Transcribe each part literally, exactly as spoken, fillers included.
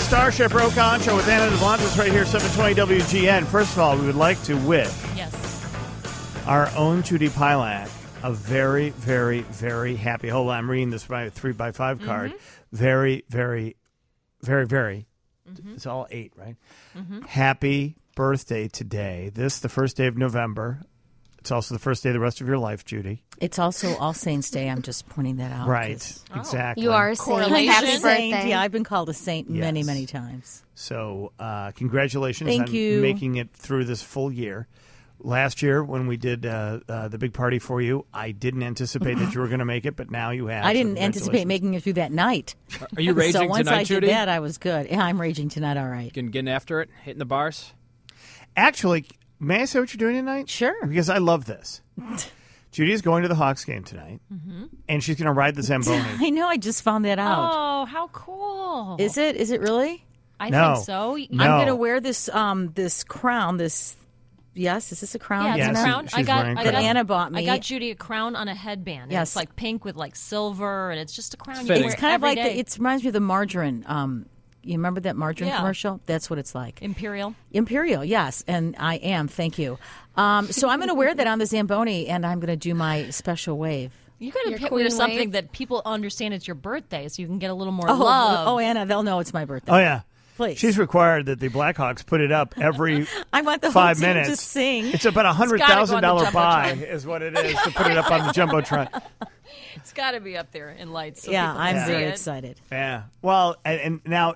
Starship Rock-On Show with Anna Devontas right here, seven twenty W G N. First of all, we would like to wish yes. our own Judy Pilak a very, very, very happy. Hold on, I'm reading this by a three by five card. Mm-hmm. Very, very, very, very. Mm-hmm. It's all eight, right? Mm-hmm. Happy birthday today. This, the first day of November. It's also the first day of the rest of your life, Judy. It's also All Saints Day. I'm just pointing that out. Right, oh. exactly. You are a saint. Happy birthday. Yeah, I've been called a saint yes. many, many times. So uh, congratulations Thank on you. making it through this full year. Last year, when we did uh, uh, the big party for you, I didn't anticipate that you were going to make it, but now you have. I didn't so anticipate making it through that night. Are you raging so once tonight, I Judy? did that, I was good. Yeah, I'm raging tonight, all right. Getting, getting after it? Hitting the bars? Actually, may I say what you're doing tonight? Sure. Because I love this. Judy is going to the Hawks game tonight, mm-hmm. and she's going to ride the Zamboni. I know, I just found that out. Oh, how cool. Is it? Is it really? I no. think so. No. I'm going to wear this um, this crown, this... Yes, is this a crown? Yeah, it's yes, a crown. she's I got, wearing I crown. got, that Anna bought me. I got Judy a crown on a headband. Yes. It's like pink with like silver, and it's just a crown. It's You can fitting. wear It's kind of every like, day. the, it reminds me of the margarine. Um, you remember that margarine Yeah. commercial? That's what it's like. Imperial. Imperial, yes, and I am. Thank you. Um, so I'm going to wear that on the Zamboni, and I'm going to do my special wave. You got Your to queen wear something wave? that people understand it's your birthday, so you can get a little more Oh, love. oh, Anna, they'll know it's my birthday. Oh, yeah. Please. She's required that the Blackhawks put it up every I want the five whole team minutes. to sing. It's about a one hundred gotta thousand go on dollars the buy Jumbotron. is what it is to put it up on the Jumbotron. It's got to be up there in lights. So Yeah, people I'm can see very it. excited. Yeah. Well, and, and now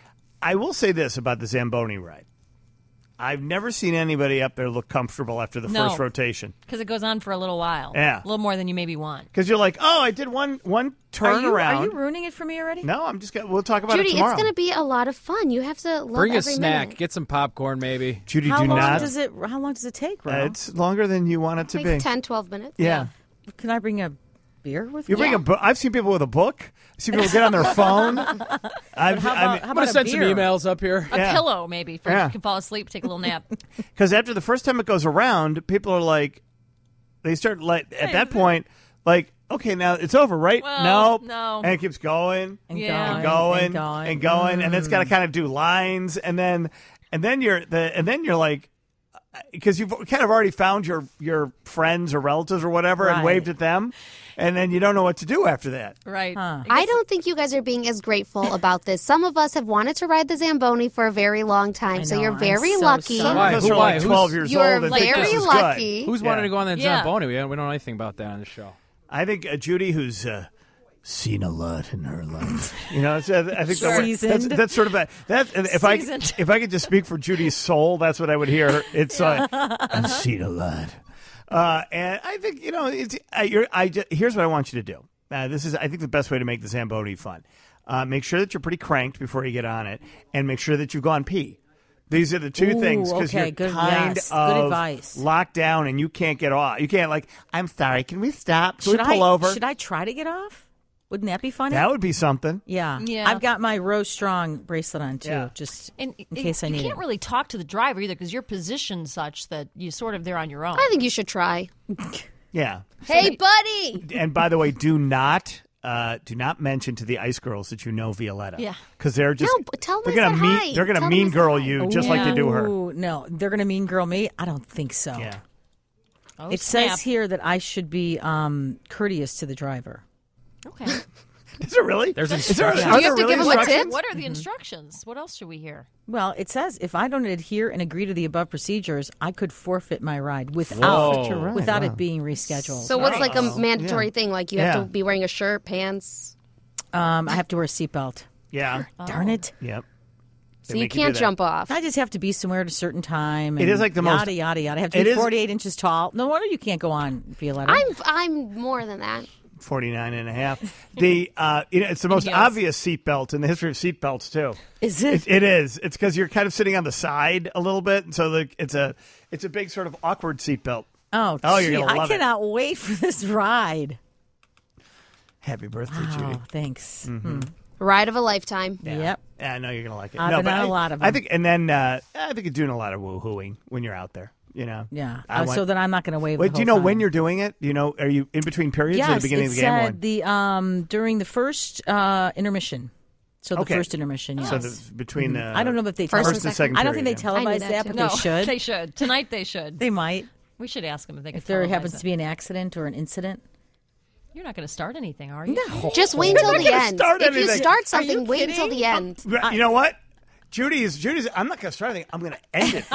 I will say this about the Zamboni ride. I've never seen anybody up there look comfortable after the No. first rotation. Because it goes on for a little while. Yeah. A little more than you maybe want. Because you're like, oh, I did one one turn Are you, around. are you ruining it for me already? No, I'm just gonna. We'll talk about Judy, it it's tomorrow. going to be a lot of fun. You have to love Bring a every snack. minute. Get some popcorn, maybe. Judy, How do long not. does it? How long does it take, Uh, Ro? it's longer than you want it to like be. ten, twelve minutes. Yeah. Can I bring a beer with You me? bring a book. I've seen people with a book. I've seen people get on their phone. I've, how about, I mean, how I'm about going to a send some beer? emails up here. A Yeah. pillow, maybe, for Yeah. you can fall asleep, take a little nap. because after the first time it goes around, people are like, they start like at that point, like, okay, now it's over, right? Well, no, no. and it keeps going And Yeah. and going, going and going. and going, and then it's got to kind of do lines, and then and then you're the and then you're like, because you've kind of already found your your friends or relatives or whatever and Right. waved at them, and then you don't know what to do after that. Right. Huh. I don't think you guys are being as grateful about this. Some of us have wanted to ride the Zamboni for a very long time, I so know, you're I'm very so lucky. sorry. Some Why? of us Who- are why? like Who's- twelve years You're old and think very this is lucky. good. Who's Yeah. wanting to go on that Yeah. Zamboni? We don't, we don't know anything about that on the show. I think uh, Judy, who's uh, seen a lot in her life, you know, it's, uh, I think the word- that's, Seasoned. that's sort of a that. If I Seasoned. if I could just speak for Judy's soul, that's what I would hear. It's uh, I've seen a lot, uh, and I think you know, it's I, you're, I just, here's what I want you to do. Uh, this is, I think, the best way to make the Zamboni fun. Uh, make sure that you're pretty cranked before you get on it, and make sure that you've gone pee. These are the two Ooh, things because okay, you're good- kind yes, good of advice. locked down and you can't get off. You can't like, I'm sorry, can we stop? Can Should we pull I, over? Should I try to get off? Wouldn't that be funny? That would be something. yeah. Yeah. I've got my Rose Strong bracelet on, too, Yeah. just And in it- case I you need can't it. really talk to the driver either because you're positioned such that you sort of there on your own. I think you should try. Yeah. Hey, buddy! And by the way, do not uh, do not mention to the Ice Girls that you know Violetta. Yeah. Because they're just No, but tell them they're I gonna said mean hi. they're gonna Tell them I mean said girl hi. you just like they do her. Ooh, no, they're going to mean girl me? I don't think so. Yeah. Oh, It snap. says here that I should be um, courteous to the driver. Okay. Is it really? There's Is there, instructions. are Do you there have to really give 'em a instructions? tip? What are the instructions? What else should we hear? Well, it says if I don't adhere and agree to the above procedures, I could forfeit my ride Whoa. without Your ride, without wow. it being rescheduled. So what's like a Oh, mandatory yeah. thing? Like you have Yeah. to be wearing a shirt, pants, um, I have to wear a seatbelt. Yeah. Darn it! Yep. so They you make do can't that. jump off. I just have to be somewhere at a certain time. It and is like the yada, most- yada yada. I have to it be is- forty-eight inches tall. No wonder you can't go on, Violetta. I'm I'm more than that. forty-nine and a half. The uh, you know, it's the most Yes. obvious seatbelt in the history of seatbelts too. Is it? It, it is. It's because you're kind of sitting on the side a little bit, so like it's a it's a big sort of awkward seatbelt. Oh, Oh, you're gee, gonna love I it. cannot wait for this ride. Happy birthday, Oh, Judy. thanks. Mm-hmm. Hmm. Ride of a lifetime. Yep. Yeah, I know you're gonna like it. I've no, been but on I, a lot of I them. think, and then uh, I think you're doing a lot of woohooing when you're out there. You know. Yeah. I Uh, want- so then I'm not going to wave. Wait, the do you whole know when time. you're doing it? Do you know? Are you in between periods Yes, or the beginning it of the game? said One? the um during the first uh, intermission. So the Okay. first intermission, yes. So the, between the I don't know if they First tele- and first and second I don't think period, they yeah. I knew televise that that, too. but No, they should. They should. Tonight they should. They might. We should ask them if they could If there televise happens it. to be an accident or an incident. You're not going to start anything, are you? No. Just wait until the gonna end. start If you anything. start something, you wait until kidding? the end. But you know what? Judy's Judy's. I'm not going to start anything. I'm going to end it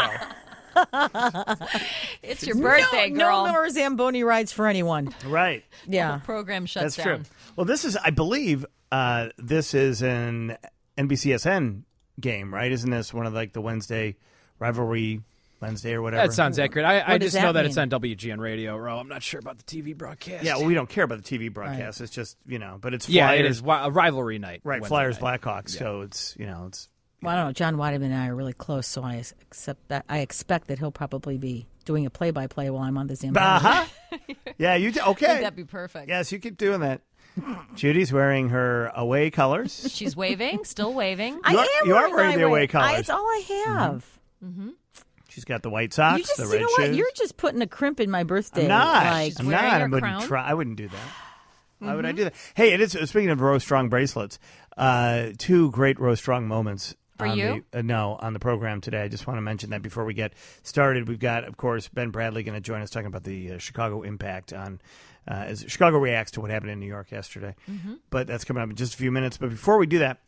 though. It's your birthday, no, girl. No more Zamboni rides for anyone. Right. Yeah. Program shuts That's down. true. Well, this is, I believe, uh, this is an N B C S N game, right? Isn't this one of like the Wednesday rivalry Wednesday or whatever? That sounds accurate. I, I What does just that know that mean? it's on W G N Radio, Ro. I'm not sure about the T V broadcast. Yeah, well, we don't care about the T V broadcast. It's just you know, but it's yeah, Flyers, it is wi- a rivalry night. right? Wednesday Flyers night. Blackhawks. So it's you know it's Well, I don't know. John Weideman and I are really close, so I accept that. I expect that he'll probably be doing a play-by-play while I'm on the Zamboni. uh huh. Yeah, you do. Okay. Wouldn't that be perfect? Yes, you keep doing that. Judy's wearing her away colors. She's waving, still waving. I You are- am you are wearing wearing my the away way- colors. I, it's all I have. She's got the white socks, You just, the you red know shoes. what? You're just putting a crimp in my birthday. I'm not. Like, I'm wearing not. her I wouldn't crown. try. I wouldn't do that. Why would I do that? Hey, it is. Speaking of Rose Strong bracelets, uh, two great Rose Strong moments. For on you? The, uh, no, on the program today. I just want to mention that before we get started. We've got, of course, Ben Bradley going to join us talking about the uh, Chicago impact on uh, as Chicago reacts to what happened in New York yesterday. Mm-hmm. But that's coming up in just a few minutes. But before we do that,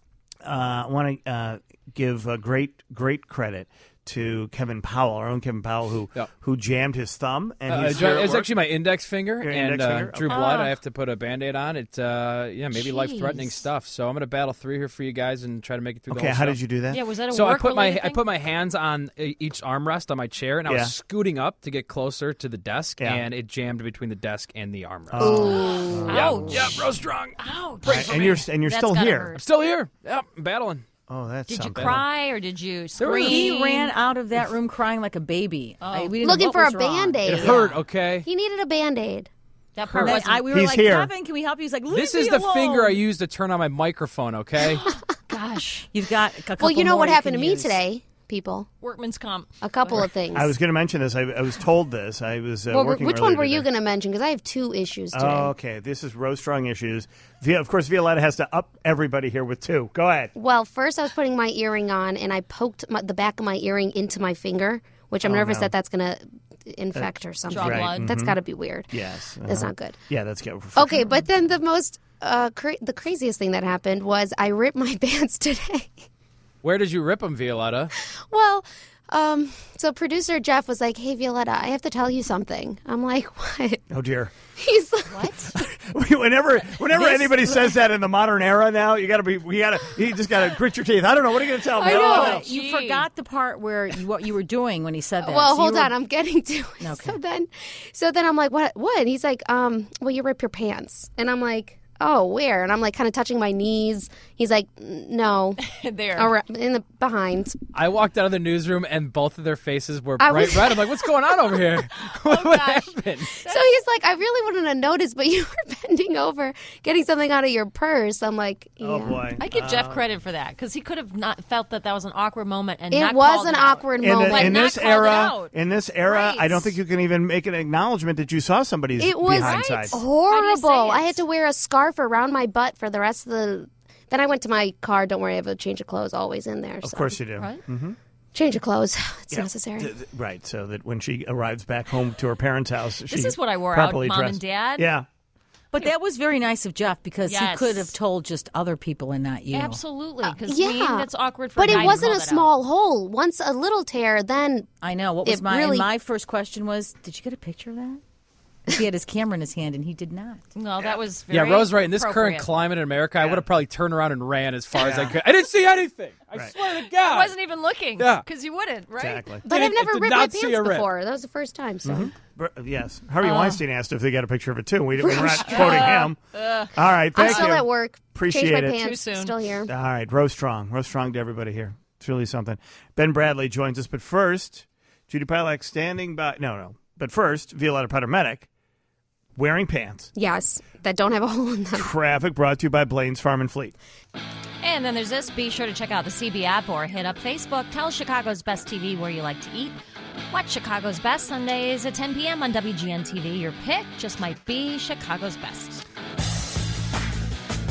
uh, I want to uh, give uh, great, great credit to Kevin Powell, our own Kevin Powell, who Yep. who jammed his thumb and Uh, he's Jo- here at it's work. actually my index finger, Your and index uh, finger? drew Okay. blood. Ah. I have to put a Band-Aid on it. Uh, yeah, maybe life-threatening Jeez. stuff. So I'm going to battle through here for you guys and try to make it through the Okay, whole how show. did you do that? Yeah, was that a So I work put my related I thing? put my hands on e- each armrest on my chair, and I Yeah. was scooting up to get closer to the desk, Yeah. and it jammed between the desk and the armrest. Oh. Ouch. Yeah, Rose Strong. Ouch. Right, and you're and you're That's still gotta here. hurt. I'm still here. Yep, I'm battling. Oh, that's Did you something. cry or did you was- scream? he ran out of that room crying like a baby. I- we didn't know Looking what for was a wrong. Band-Aid. It hurt. Okay. He needed a Band-Aid. That part And then wasn't. I, we were He's like, here. Kevin, can we help you? He's like, leave This me is the alone. finger I use to turn on my microphone. Okay. gosh, You've got a couple Well, you know more what you happened to can me use. today, people. workman's comp. A couple of things. I was going to mention this. I, I was told this. I was uh, well, working. which one earlier were you today. going to mention? Because I have two issues today. Oh, okay. This is Rose Strong issues. Via, of course, Violetta has to up everybody here with two. Go ahead. Well, first I was putting my earring on, and I poked my, the back of my earring into my finger, which I'm Oh, nervous no. that that's going to infect or something. Draw Right. blood. That's got to be weird. Yes. That's uh-huh. not good. Yeah, that's good. Okay, but then the most, uh, cra- the craziest thing that happened was I ripped my pants today. Where did you rip them, Violetta? Well, um, so producer Jeff was like, "Hey, Violetta, I have to tell you something." I'm like, "What?" Oh dear. He's like, "What?" whenever, whenever anybody says that in the modern era, now you got to be. We got to. You just got to grit your teeth. I don't know. What are you going to tell me? I know. don't know. You Gee. forgot the part where you, what you were doing when he said that. Well, So you hold were- on, I'm getting to it. Okay. So then, so then I'm like, "What? What?" And he's like, "Um, well, you rip your pants," and I'm like, "Oh, where?" And I'm like, kind of touching my knees. He's like, "No, there. around, in the behind." I walked out of the newsroom and both of their faces were I bright was- red. I'm like, what's going on over here? what what gosh. happened? So he's like, "I really wouldn't have noticed, but you were bending over, getting something out of your purse." I'm like, yeah. Oh boy. I give Jeff credit for that because he could have not felt that that was an awkward moment and It not was called an it out. awkward In, moment. the, in not this called it era, out. in this era, Right. I don't think you can even make an acknowledgement that you saw somebody's It was behind side. horrible. How do you say I it? had to wear a scarf around my butt for the rest of the. Then I went to my car. Don't worry, I have a change of clothes always in there. Of course you do. Right? Change of clothes. It's Yeah. necessary. Th- th- Right, so that when she arrives back home to her parents' house, This she's is what I wore out, properly Mom dressed. and Dad. Yeah. But that was very nice of Jeff because Yes. he could have told just other people and not you. Absolutely, because yeah, that's awkward for but a guy it to wasn't call a that small hole. Once a little tear, then I know. What was It my really- my first question was, did you get a picture of that? He had his camera in his hand and he did not. out. No, that was Yeah, very Rose, right. In this current appropriate. climate in America, I Yeah. would have probably turned around and ran as far as I Yeah. could. I didn't see anything. I Right. swear to God. I wasn't even looking. Yeah. because you wouldn't, right? Exactly. but I've Didn't- never did ripped my not see pants a rip. before. That was the first time. So Br- Yes. Harvey Weinstein asked if they got a picture of it, too. We, we're not quoting him. All right, I'm thank still you. at work. Appreciate Changed my it. pants. Too soon. Still here. All right, Rose Strong. Rose Strong to everybody here. It's really something. Ben Bradley joins us, but first, Judy Pilak standing by. No, no. But first, Violetta Potter-Medic wearing pants. Yes, that don't have a hole in them. Traffic brought to you by Blaine's Farm and Fleet. And then there's this. Be sure to check out the C B app or hit up Facebook. Tell Chicago's Best T V where you like to eat. Watch Chicago's Best Sundays at ten p.m. on W G N T V. Your pick just might be Chicago's Best.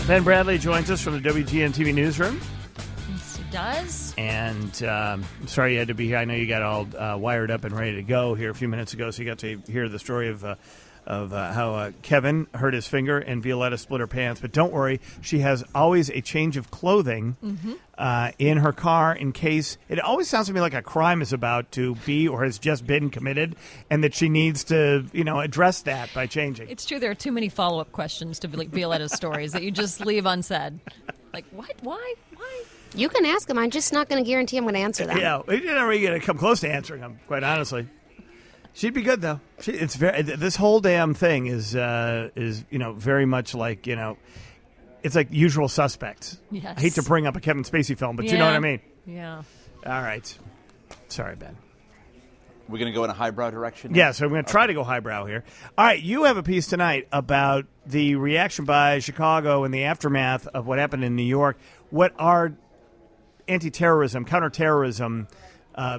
Ben Bradley joins us from the W G N T V newsroom. Yes, he does. And um, I'm sorry you had to be here. I know you got all uh, wired up and ready to go here a few minutes ago, so you got to hear the story of uh, of uh, how uh, Kevin hurt his finger and Violetta split her pants. But don't worry, she has always a change of clothing Mm-hmm. uh, in her car in case. It always sounds to me like a crime is about to be or has just been committed, and that she needs to, you know, address that by changing. It's true. There are too many follow-up questions to Violetta's stories that you just leave unsaid. Like, what? Why? Why? You can ask him. I'm just not going to guarantee I'm going to answer them. Yeah, you're never going to come close to answering them, quite honestly. She'd be good though. She, it's very. This whole damn thing is uh, is you know very much like you know, it's like Usual Suspects. Yes. I hate to bring up a Kevin Spacey film, but you know Yeah. what I mean. Yeah. All right. Sorry, Ben. We're going to go in a highbrow direction? Yeah, so I'm going to try to go highbrow here. All right, you have a piece tonight about the reaction by Chicago in the aftermath of what happened in New York. What our anti-terrorism, counterterrorism uh,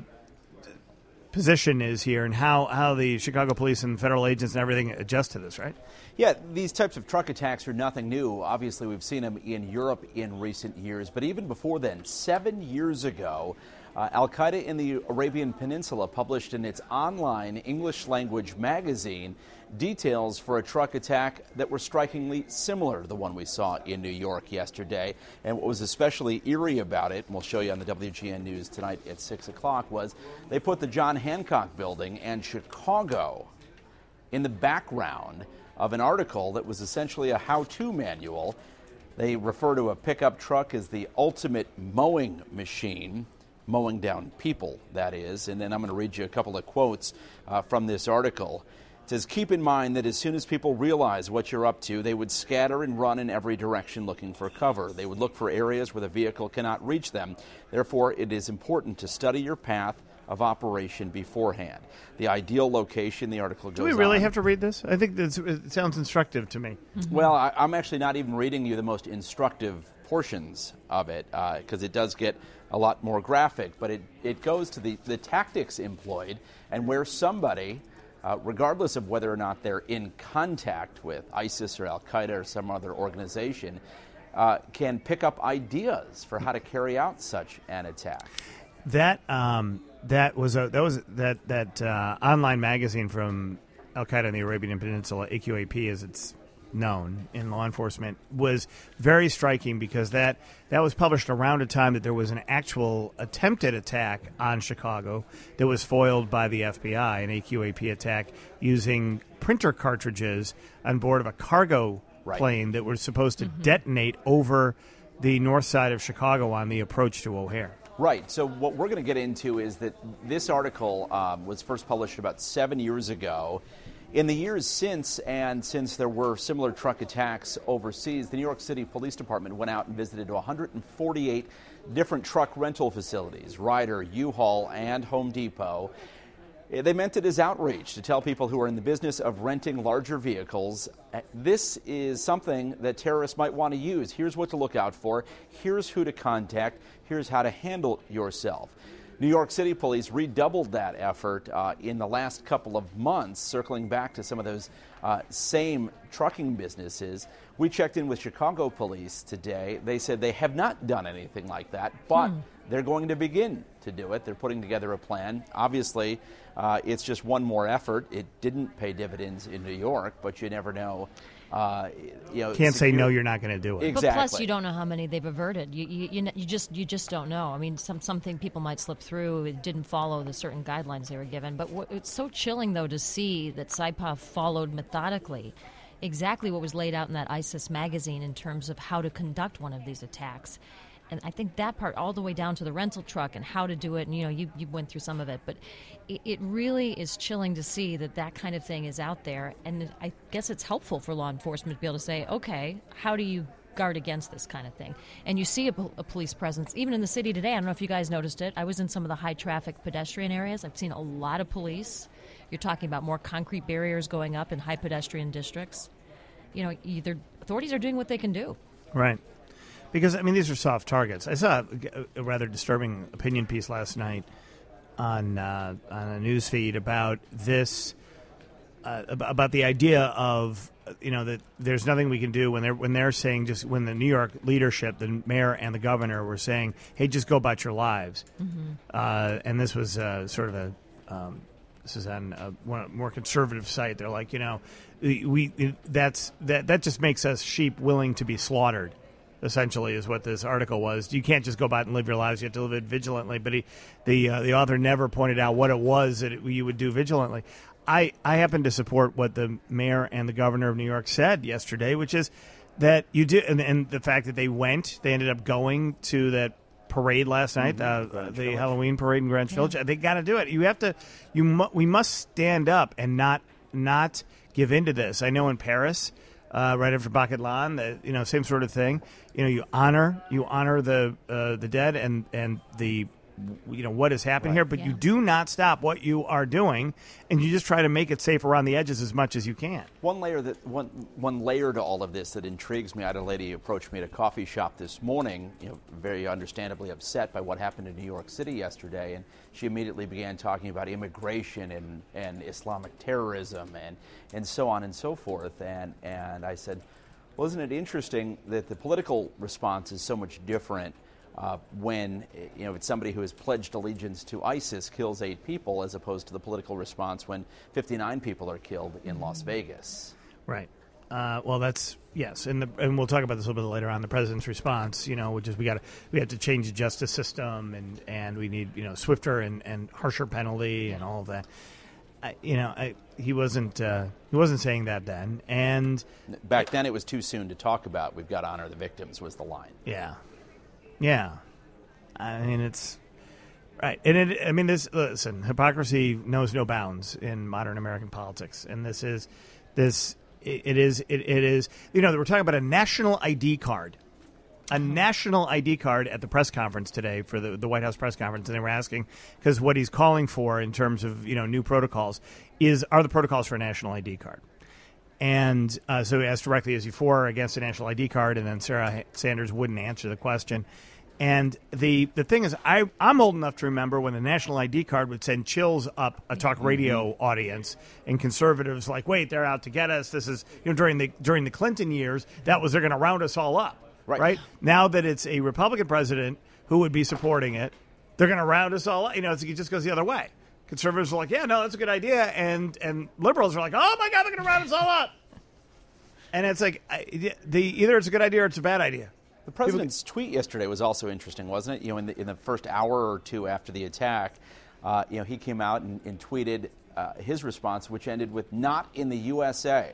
position is here, and how, how the Chicago police and federal agents and everything adjust to this, right? Yeah, these types of truck attacks are nothing new. Obviously, we've seen them in Europe in recent years. But even before then, seven years ago, uh, Al-Qaeda in the Arabian Peninsula published in its online English-language magazine details for a truck attack that were strikingly similar to the one we saw in New York yesterday. And what was especially eerie about it, and we'll show you on the W G N News tonight at six o'clock, was they put the John Hancock Building and Chicago in the background of an article that was essentially a how-to manual. They refer to a pickup truck as the ultimate mowing machine, mowing down people, that is. And then I'm going to read you a couple of quotes uh, from this article. It says, keep in mind that as soon as people realize what you're up to, they would scatter and run in every direction looking for cover. They would look for areas where the vehicle cannot reach them. Therefore, it is important to study your path of operation beforehand. The ideal location, the article goes on. Do we really on. have to read this? I think this, it sounds instructive to me. Mm-hmm. Well, I, I'm actually not even reading you the most instructive portions of it because uh, it does get a lot more graphic, but it, it goes to the, the tactics employed and where somebody, uh, regardless of whether or not they're in contact with ISIS or Al-Qaeda or some other organization, uh, can pick up ideas for how to carry out such an attack. That um, that was a, that was that that uh, online magazine from Al Qaeda in the Arabian Peninsula, A Q A P as it's known in law enforcement, was very striking because that that was published around a time that there was an actual attempted attack on Chicago that was foiled by the F B I, an A Q A P attack using printer cartridges on board of a cargo right. plane that was supposed to Mm-hmm. detonate over the north side of Chicago on the approach to O'Hare. Right. So what we're going to get into is that this article um, was first published about seven years ago. In the years since, and since there were similar truck attacks overseas, the New York City Police Department went out and visited one hundred forty-eight different truck rental facilities, Ryder, U-Haul, and Home Depot. They meant it as outreach to tell people who are in the business of renting larger vehicles, this is something that terrorists might want to use. Here's what to look out for. Here's who to contact. Here's how to handle yourself. New York City Police redoubled that effort uh, in the last couple of months, circling back to some of those uh, same trucking businesses. We checked in with Chicago Police today. They said they have not done anything like that, but hmm. they're going to begin to do it. They're putting together a plan. Obviously, uh, it's just one more effort. It didn't pay dividends in New York, but you never know. Uh, you know, Can't secure- say no, you're not going to do it. Exactly. But plus, you don't know how many they've averted. You, you, you, you just, you just don't know. I mean, some something people might slip through. It didn't follow the certain guidelines they were given. But what, it's so chilling, though, to see that Saipov followed methodically exactly what was laid out in that ISIS magazine in terms of how to conduct one of these attacks. And I think that part, all the way down to the rental truck and how to do it, and you know, you, you went through some of it, but it, it really is chilling to see that that kind of thing is out there. And I guess it's helpful for law enforcement to be able to say, okay, how do you guard against this kind of thing? And you see a, a police presence, even in the city today. I don't know if you guys noticed it. I was in some of the high-traffic pedestrian areas. I've seen a lot of police. You're talking about more concrete barriers going up in high pedestrian districts. You know, either authorities are doing what they can do. Right. Because, I mean, these are soft targets. I saw a, a rather disturbing opinion piece last night on uh, on a news feed about this uh, about the idea of you know that there's nothing we can do when they're when they're saying just when the New York leadership, the mayor and the governor were saying, hey, just go about your lives. Mm-hmm. Uh, and this was uh, sort of a um, this is on a one, more conservative site. They're like, you know, we, we that's that that just makes us sheep willing to be slaughtered. Essentially, is what this article was. You can't just go about and live your lives; you have to live it vigilantly. But he, the uh, the author never pointed out what it was that it, you would do vigilantly. I, I happen to support what the mayor and the governor of New York said yesterday, which is that you do, and, and the fact that they went, they ended up going to that parade last night, mm-hmm. uh, the Village. Halloween parade in Greenwich yeah. Village. They got to do it. You have to. You mu- we must stand up and not not give in to this. I know in Paris. Uh, right after Bacchanal, the you know same sort of thing. You know, you honor you honor the uh, the dead and and the you know what has happened right. here, but yeah. you do not stop what you are doing, and you just try to make it safe around the edges as much as you can. One layer that one one layer to all of this that intrigues me. I had a lady approach me at a coffee shop this morning, you know, very understandably upset by what happened in New York City yesterday, and she immediately began talking about immigration and, and Islamic terrorism and, and so on and so forth. And and I said, well, isn't it interesting that the political response is so much different uh, when, you know, it's somebody who has pledged allegiance to ISIS kills eight people as opposed to the political response when fifty-nine people are killed in Las Vegas. Right. Uh, well, that's yes, and the, and we'll talk about this a little bit later on. The president's response, you know, which is we got to we have to change the justice system, and, and we need you know swifter and, and harsher penalty and all of that. I, you know, I, he wasn't uh, he wasn't saying that then, and back then it was too soon to talk about. We've got to honor the victims was the line. Yeah, yeah. I mean, it's right, and it, I mean, this. Listen, hypocrisy knows no bounds in modern American politics, and this is this. It is, it, it is, you know, we're talking about a national I D card, a national I D card at the press conference today for the, the White House press conference. And they were asking, because what he's calling for in terms of, you know, new protocols is, are the protocols for a national I D card? And uh, so he asked directly, is he for or against a national I D card? And then Sarah Sanders wouldn't answer the question. And the the thing is, I, I'm old enough to remember when the national I D card would send chills up a talk radio mm-hmm. audience, and conservatives like, wait, they're out to get us. This is, you know, during the during the Clinton years, that was they're going to round us all up. Right. right. Now that it's a Republican president who would be supporting it, they're going to round us all up. You know, it's, it just goes the other way. Conservatives are like, yeah, no, that's a good idea. And and liberals are like, oh, my God, they're going to round us all up. And it's like, I, the either it's a good idea or it's a bad idea. The president's tweet yesterday was also interesting, wasn't it? You know, in the, in the first hour or two after the attack, uh, you know, he came out and, and tweeted uh, his response, which ended with "not in the U S A."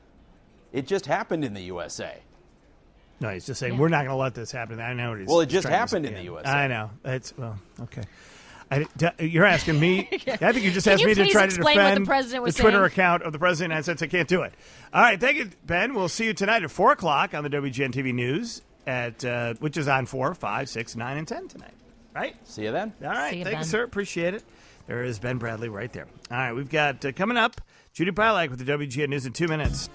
It just happened in the U S A. No, he's just saying yeah. we're not going to let this happen. I know what he's. Well, it just happened in the U S A. I know. It's well, okay. I, you're asking me. yeah. I think you just Can asked you me to try to defend the, the Twitter account of the president. And I said I can't do it. All right, thank you, Ben. We'll see you tonight at four o'clock on the W G N T V News. At uh, which is on four, five, six, nine, and ten tonight, right? See you then. All right, you, thank Ben. you, sir. Appreciate it. There is Ben Bradley right there. All right, we've got uh, coming up Judy Pilak with the W G N News in two minutes.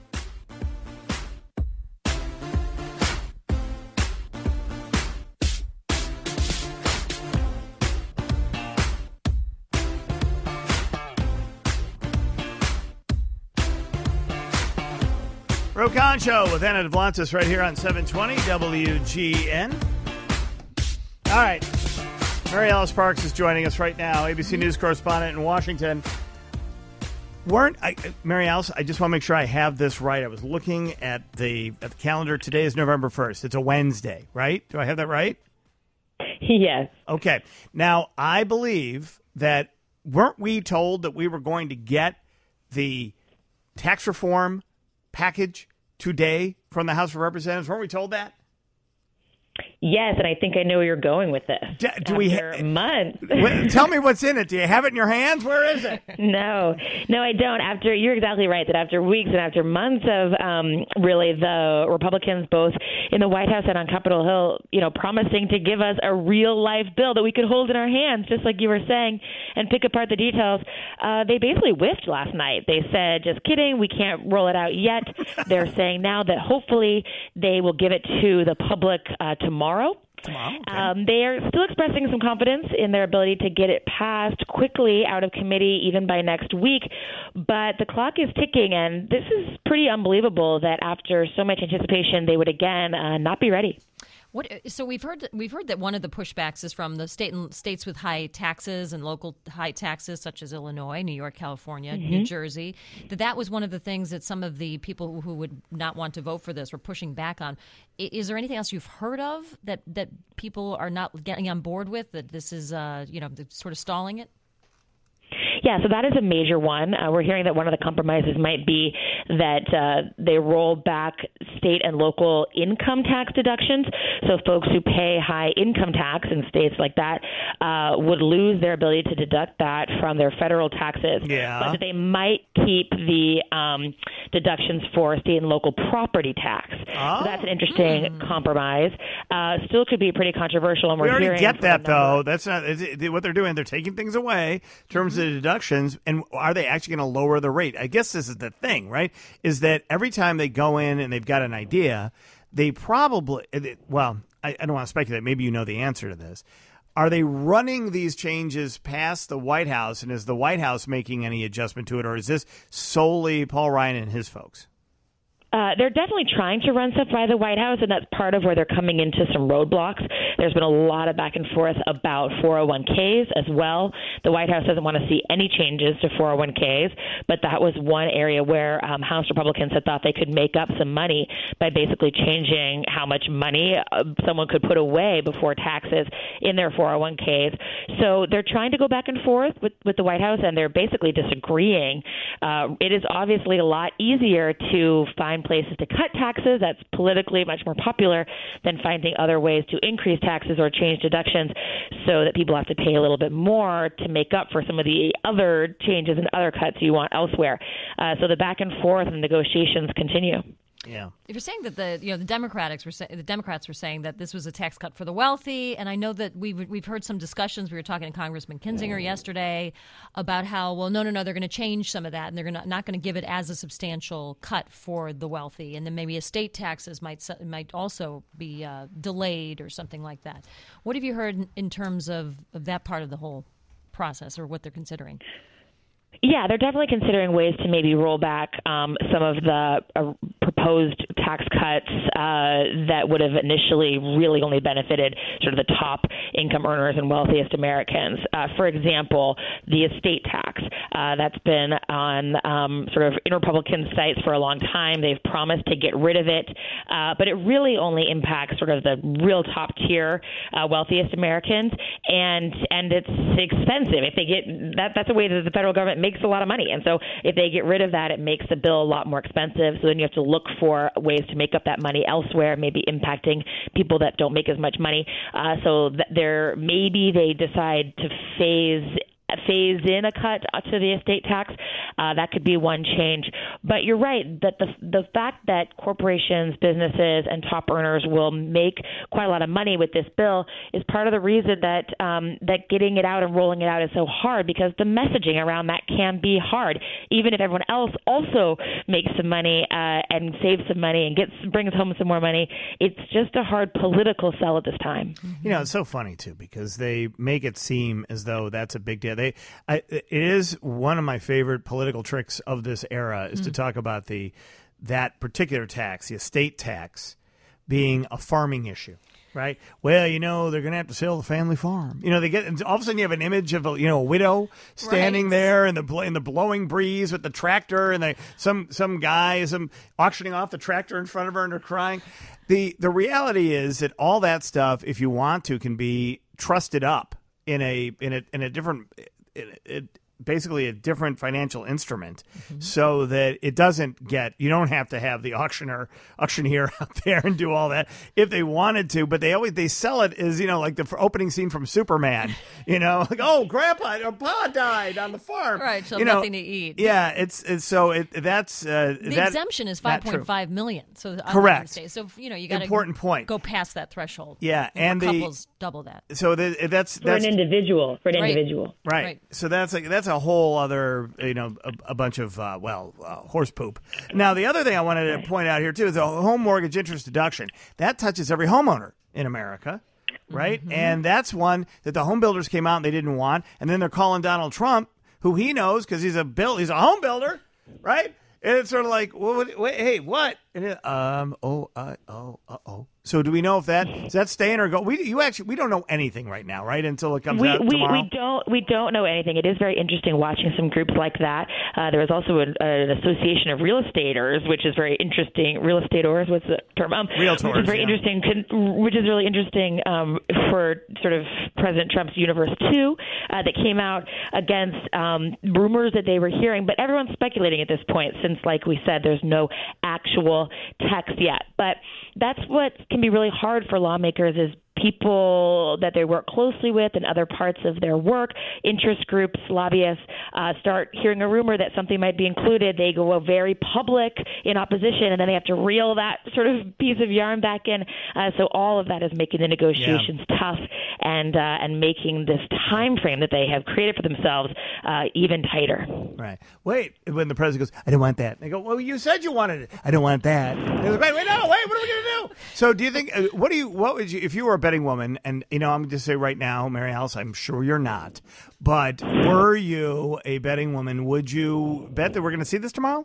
Ro Khan Show with Anna Devlantis right here on seven twenty W G N. All right. Mary Alice Parks is joining us right now, A B C News correspondent in Washington. Weren't I, Mary Alice, I just want to make sure I have this right. I was looking at the, at the calendar. Today is November first. It's a Wednesday, right? Do I have that right? Yes. Okay. Now, I believe that weren't we told that we were going to get the tax reform package today from the House of Representatives? Weren't we told that? Yes, and I think I know where you're going with this. Do, do we ha- months? Tell me what's in it. Do you have it in your hands? Where is it? No, no, I don't. After you're exactly right that after weeks and after months of um, really the Republicans, both in the White House and on Capitol Hill, you know, promising to give us a real life bill that we could hold in our hands, just like you were saying, and pick apart the details. Uh, they basically whiffed last night. They said, "Just kidding, we can't roll it out yet." They're saying now that hopefully they will give it to the public uh, tomorrow. Tomorrow, okay. Um, they are still expressing some confidence in their ability to get it passed quickly out of committee, even by next week. But the clock is ticking, and this is pretty unbelievable that after so much anticipation, they would again uh, not be ready. What, so we've heard we've heard that one of the pushbacks is from the state and states with high taxes and local high taxes, such as Illinois, New York, California, mm-hmm. New Jersey. That that was one of the things that some of the people who would not want to vote for this were pushing back on. Is there anything else you've heard of that that people are not getting on board with? That this is uh, you know sort of stalling it? Yeah, so that is a major one. Uh, we're hearing that one of the compromises might be that uh, they roll back state and local income tax deductions. So folks who pay high income tax in states like that uh, would lose their ability to deduct that from their federal taxes. Yeah. But that they might keep the um, deductions for state and local property tax. Oh. So that's an interesting mm. compromise. Uh, still could be pretty controversial. And we're we already hearing get that, though. number. That's not what they're doing. They're taking things away in terms mm-hmm. of the deductions. And are they actually going to lower the rate? I guess this is the thing, right? Is that every time they go in and they've got an idea, they probably, well, I, I don't want to speculate. Maybe you know the answer to this. Are they running these changes past the White House, and is the White House making any adjustment to it, or is this solely Paul Ryan and his folks? Uh, they're definitely trying to run stuff by the White House, and that's part of where they're coming into some roadblocks. There's been a lot of back and forth about four oh one k's as well. The White House doesn't want to see any changes to four oh one k's, but that was one area where um, House Republicans had thought they could make up some money by basically changing how much money uh, someone could put away before taxes in their four oh one k's. So they're trying to go back and forth with, with the White House, and they're basically disagreeing. Uh, it is obviously a lot easier to find places to cut taxes. That's politically much more popular than finding other ways to increase taxes or change deductions so that people have to pay a little bit more to make up for some of the other changes and other cuts you want elsewhere. Uh, so the back and forth and negotiations continue. Yeah. If you're saying that the you know the Democrats were say, the Democrats were saying that this was a tax cut for the wealthy, and I know that we've we've heard some discussions. We were talking to Congressman Kinzinger yesterday about how well no no no they're going to change some of that, and they're gonna, not going to give it as a substantial cut for the wealthy, and then maybe estate taxes might might also be uh, delayed or something like that. What have you heard in, in terms of, of that part of the whole process, or what they're considering? Yeah, they're definitely considering ways to maybe roll back um, some of the uh, proposed tax cuts uh, that would have initially really only benefited sort of the top income earners and wealthiest Americans. Uh, for example, the estate tax. Uh, that's been on um, sort of in Republican sites for a long time. They've promised to get rid of it, uh, but it really only impacts sort of the real top tier uh, wealthiest Americans, and and it's expensive. If they get that, that's a way that the federal government makes a lot of money. And so if they get rid of that, it makes the bill a lot more expensive. So then you have to look for ways to make up that money elsewhere, maybe impacting people that don't make as much money. Uh, so th- there, maybe they decide to phase phase in a cut to the estate tax. Uh, that could be one change. But you're right that the the fact that corporations, businesses, and top earners will make quite a lot of money with this bill is part of the reason that um, that getting it out and rolling it out is so hard, because the messaging around that can be hard. Even if everyone else also makes some money uh, and saves some money and gets brings home some more money, it's just a hard political sell at this time. You know, it's so funny, too, because they make it seem as though that's a big deal. They, I, it is one of my favorite political tricks of this era is mm. to talk about the that particular tax, the estate tax, being a farming issue, right? Well, you know, they're going to have to sell the family farm. You know, they get and all of a sudden you have an image of a, you know a widow standing right. there in the in the blowing breeze with the tractor, and they some some guy some auctioning off the tractor in front of her, and they're crying. The the reality is that all that stuff, if you want to, can be trusted up in a in a in a different in a, basically a different financial instrument, mm-hmm. so that it doesn't get you don't have to have the auctioneer auctioneer out there and do all that if they wanted to, but they always they sell it as, you know, like the opening scene from Superman, you know, like, oh, grandpa or pa died on the farm, right? So you know, nothing to eat. Yeah, it's, it's so it that's uh, the that, exemption is five point five million. So correct. So you know you got important point. Go past that threshold. Yeah, and, and the couples double that. So the, that's for that's an individual for an right. individual, right. right? So that's like that's a whole other, you know, a, a bunch of, uh, well, uh, horse poop. Now, the other thing I wanted to point out here, too, is the home mortgage interest deduction. That touches every homeowner in America. right? Mm-hmm. And that's one that the home builders came out and they didn't want, and then they're calling Donald Trump, who he knows because he's a build, he's a home builder, right? And it's sort of like, well, what, wait, hey, what? And it, um, oh, uh, oh, uh oh. So do we know if that is that staying or go? We you actually we don't know anything right now, right? Until it comes we, out we, tomorrow. We don't we don't know anything. It is very interesting watching some groups like that. Uh, there was also an, an association of real estaters, which is very interesting. Real estators, what's the term? Um, Realtors, which is very yeah. interesting. Con- which is really interesting um, for sort of President Trump's universe too. Uh, that came out against um, rumors that they were hearing, but everyone's speculating at this point, since, like we said, there's no actual text yet. But that's what can be really hard for lawmakers is people that they work closely with in other parts of their work, interest groups, lobbyists, uh, start hearing a rumor that something might be included. They go very public in opposition, and then they have to reel that sort of piece of yarn back in. Uh, so all of that is making the negotiations yeah. tough and uh, and making this time frame that they have created for themselves uh, even tighter. Right. Wait, when the president goes, I don't want that. They go, well, you said you wanted it. I don't want that. They're like, wait, wait, no, wait, what are we going to do? So do you think, uh, what do you, what would you, if you were a betting woman, and, you know, I'm going to say right now, Mary Alice, I'm sure you're not, but were you a betting woman, would you bet that we're going to see this tomorrow?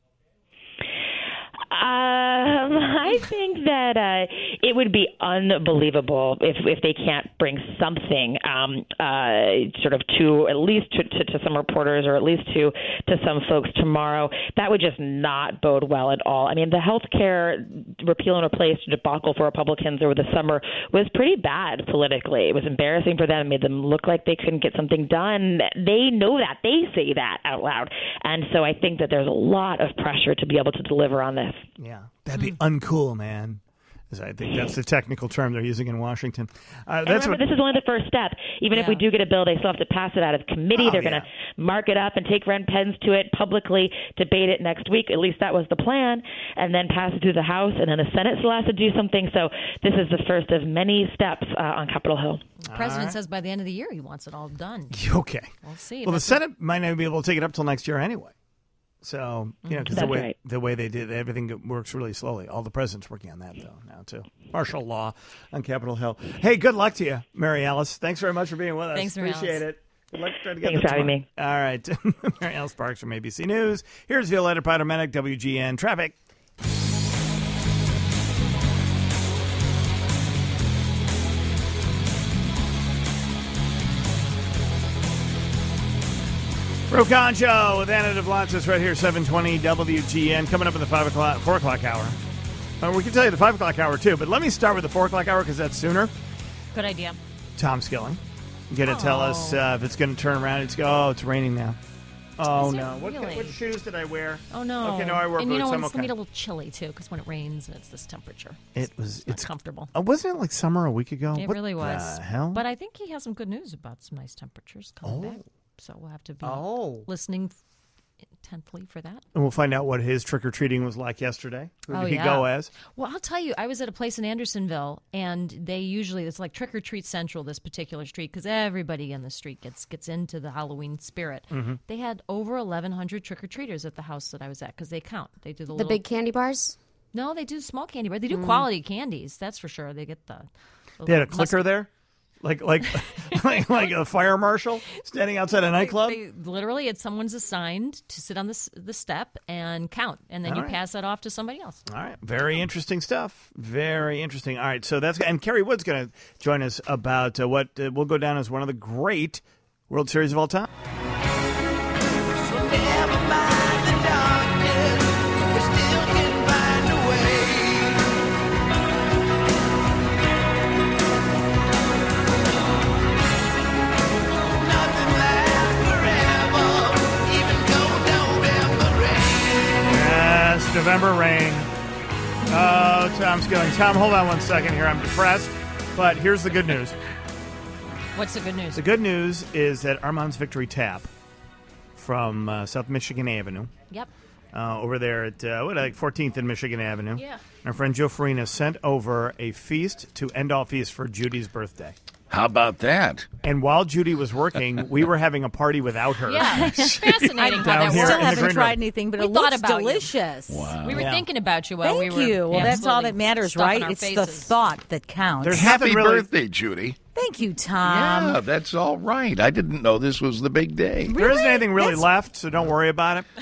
Um, I think that uh, it would be unbelievable if if they can't bring something, um, uh, sort of to at least to, to, to some reporters or at least to to some folks tomorrow. That would just not bode well at all. I mean, the health care repeal and replace debacle for Republicans over the summer was pretty bad politically. It was embarrassing for them. It made them look like they couldn't get something done. They know that. They say that out loud. And so I think that there's a lot of pressure to be able to deliver on this. Yeah, that'd be uncool, man. I think that's the technical term they're using in Washington. Uh, that's remember, what, this is only the first step. Even yeah. if we do get a bill, they still have to pass it out of committee. Oh, They're yeah. going to mark it up and take red pens to it, publicly debate it next week. At least that was the plan. And then pass it through the House. And then the Senate still has to do something. So this is the first of many steps uh, on Capitol Hill. The president says by the end of the year he wants it all done. Okay. We'll see. Well, the That's Senate might not be able to take it up till next year anyway. So, you know, because the That's way right. the way they did everything works really slowly. All the president's working on that though now too. Martial law on Capitol Hill. Hey, good luck to you, Mary Alice. Thanks very much for being with us. Thanks, Mary Appreciate Alice. it. Good luck trying to get Thanks this for having one. me. All right, Mary Alice Sparks from A B C News. Here's Violetta Padomenic, W G N Traffic. Rokan Show with Anna DeBlantis right here, seven twenty W G N. Coming up in the five o'clock, four o'clock hour. Uh, we can tell you the five o'clock hour too, but let me start with the four o'clock hour because that's sooner. good idea. Tom Skilling, going to tell us uh, if it's going to turn around. It's go. Oh, it's raining now. Oh Is it no! What, really? what shoes did I wear? Oh no! Okay, no, I wore and you boots. know I'm it's okay. gonna be a little chilly too because when it rains, it's this temperature. It was. Not It's comfortable. Uh, wasn't it like summer a week ago? It What really was. The hell? But I think he has some good news about some nice temperatures coming Oh. back. So we'll have to be Oh. listening f- intently for that. And we'll find out what his trick or treating was like yesterday. Who Oh, did he yeah. go as? Well, I'll tell you, I was at a place in Andersonville, and they usually, it's like Trick or Treat Central, this particular street, because everybody in the street gets gets into the Halloween spirit. Mm-hmm. They had over eleven hundred trick or treaters at the house that I was at because they count. They do the, The little, big candy bars? No, they do small candy bars. They do quality candies, that's for sure. They get the. the They had a little clicker mus- there, like like like, like a fire marshal standing outside a nightclub. They, literally, it's someone's assigned to sit on the s- the step and count, and then All you right. pass that off to somebody else. All right, very interesting stuff. Very interesting. All right, so that's and Kerry Wood's going to join us about uh, what uh, will go down as one of the great World Series of all time. Yes, November rain. Oh, Tom Skilling. Tom, hold on one second here. I'm depressed, but here's the good news. What's the good news? The good news is that Armand's Victory Tap from uh, South Michigan Avenue, Yep. uh, over there at uh, what, like fourteenth and Michigan Avenue. Yeah. Our friend Joe Farina sent over a feast to end all feasts for Judy's birthday. How about that? And while Judy was working, we were having a party without her. Yeah, it's fascinating how Down that here Still in the works. haven't green tried room. anything, but We it thought looks about you. delicious. Wow. We were Yeah. thinking about you while Thank we were. you. Well, yeah, that's all slowly that matters, stuffing right? our It's the faces. thought that counts. There's Happy nothing really, birthday, Judy. Thank you, Tom. yeah, that's all right. I didn't know this was the big day. There isn't anything really That's- left, so don't worry about it.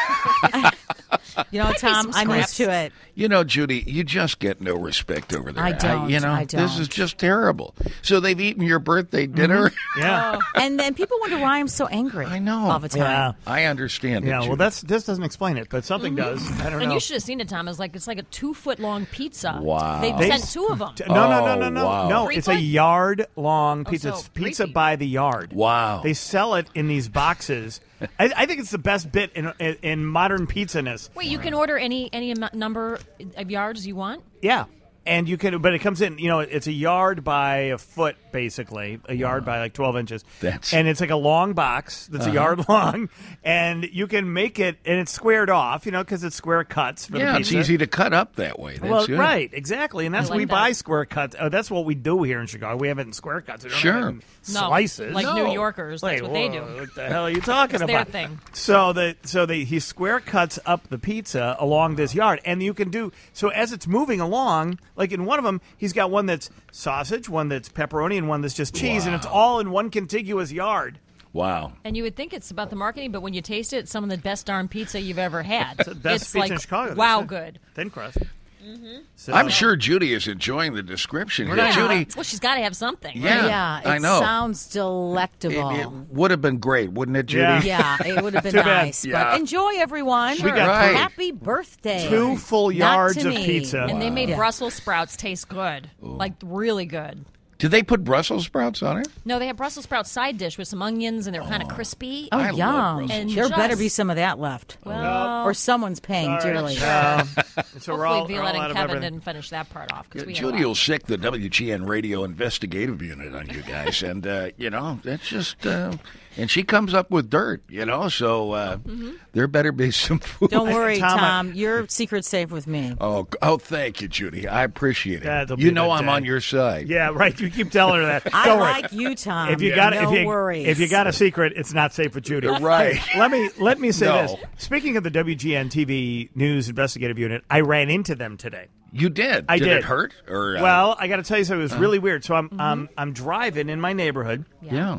You know, Tom, some I'm used scraps. to it. You know, Judy, you just get no respect over there. I don't, you know, I this is don't. just terrible. So they've eaten your birthday dinner. Yeah. And then people wonder why I'm so angry. I know. all the time. Yeah. I understand. Yeah, it, well, Judy. that's this doesn't explain it, but something does. I don't And know. you should have seen it, Tom. It's like it's like a two foot long pizza. Wow. They, They- sent two of them. No, no, no, no, Oh, no, wow. no. Three It's a foot? yard long pizza. so It's pizza creepy. by the yard. Wow. They sell it in these boxes. I, I think it's the best bit in in, in modern pizza-ness. Wait, you can order any any am- number of yards you want. Yeah. And you can, but it comes in, you know, it's a yard by a foot, basically, a yard by like twelve inches. That's- And it's like a long box that's a yard long, and you can make it, and it's squared off, you know, because it's square cuts for yeah, the it's pizza. easy to cut up that way. That's Well, good. right, exactly, and that's I like we that. buy square cuts. Oh, that's what we do here in Chicago. We have it in square cuts. We don't Sure. have it in No, slices. like No. New Yorkers. That's Wait, what they whoa, do. What the hell are you talking It's about? their thing. So the so the he square cuts up the pizza along this yard, and you can do so as it's moving along. Like in one of them, he's got one that's sausage, one that's pepperoni, and one that's just cheese, and it's all in one contiguous yard. Wow. And you would think it's about the marketing, but when you taste it, it's some of the best darn pizza you've ever had. The best it's pizza like, in Chicago. they wow, say. good. Thin crust. Mm-hmm. So, I'm sure Judy is enjoying the description here. not- Judy, Well, she's got to have something. Yeah. right? Yeah, it I know. sounds delectable. it, it would have been great, wouldn't it, Judy? Yeah. yeah, it would have been Too bad. nice. Yeah. But enjoy, everyone. We got Right. Happy birthday. Two full Not yards to of me. pizza. And they made Yeah. Brussels sprouts taste good, like really good. Did they put Brussels sprouts on it? No, they had Brussels sprout side dish with some onions, and they're kind of crispy. Oh, I love yum. Brussels And There better just- be some of that left. Well, Or someone's paying dearly. Um, so we're all, hopefully we're all Violette out and of Kevin everything. didn't finish that part off. 'cause we had a Judy lot. will sick the W G N Radio Investigative Unit on you guys, and uh, you know that's just. Uh, and she comes up with dirt, you know. So uh, there better be some food. Don't worry, Tom, Tom. I- Your secret's safe with me. Oh, oh, thank you, Judy. I appreciate it. That'll be you a know good I'm day. on your side. Yeah, right. You keep telling her that. I Don't worry. like you, Tom. If you got no if you, worries. if you got a secret, it's not safe with Judy. Right. Hey, let me let me say No. this. Speaking of the W G N T V News Investigative Unit, I ran into them today. You did. I did. did. it hurt? Or uh, Well, I got to tell you something. It was really weird. So I'm um, I'm driving in my neighborhood, yeah.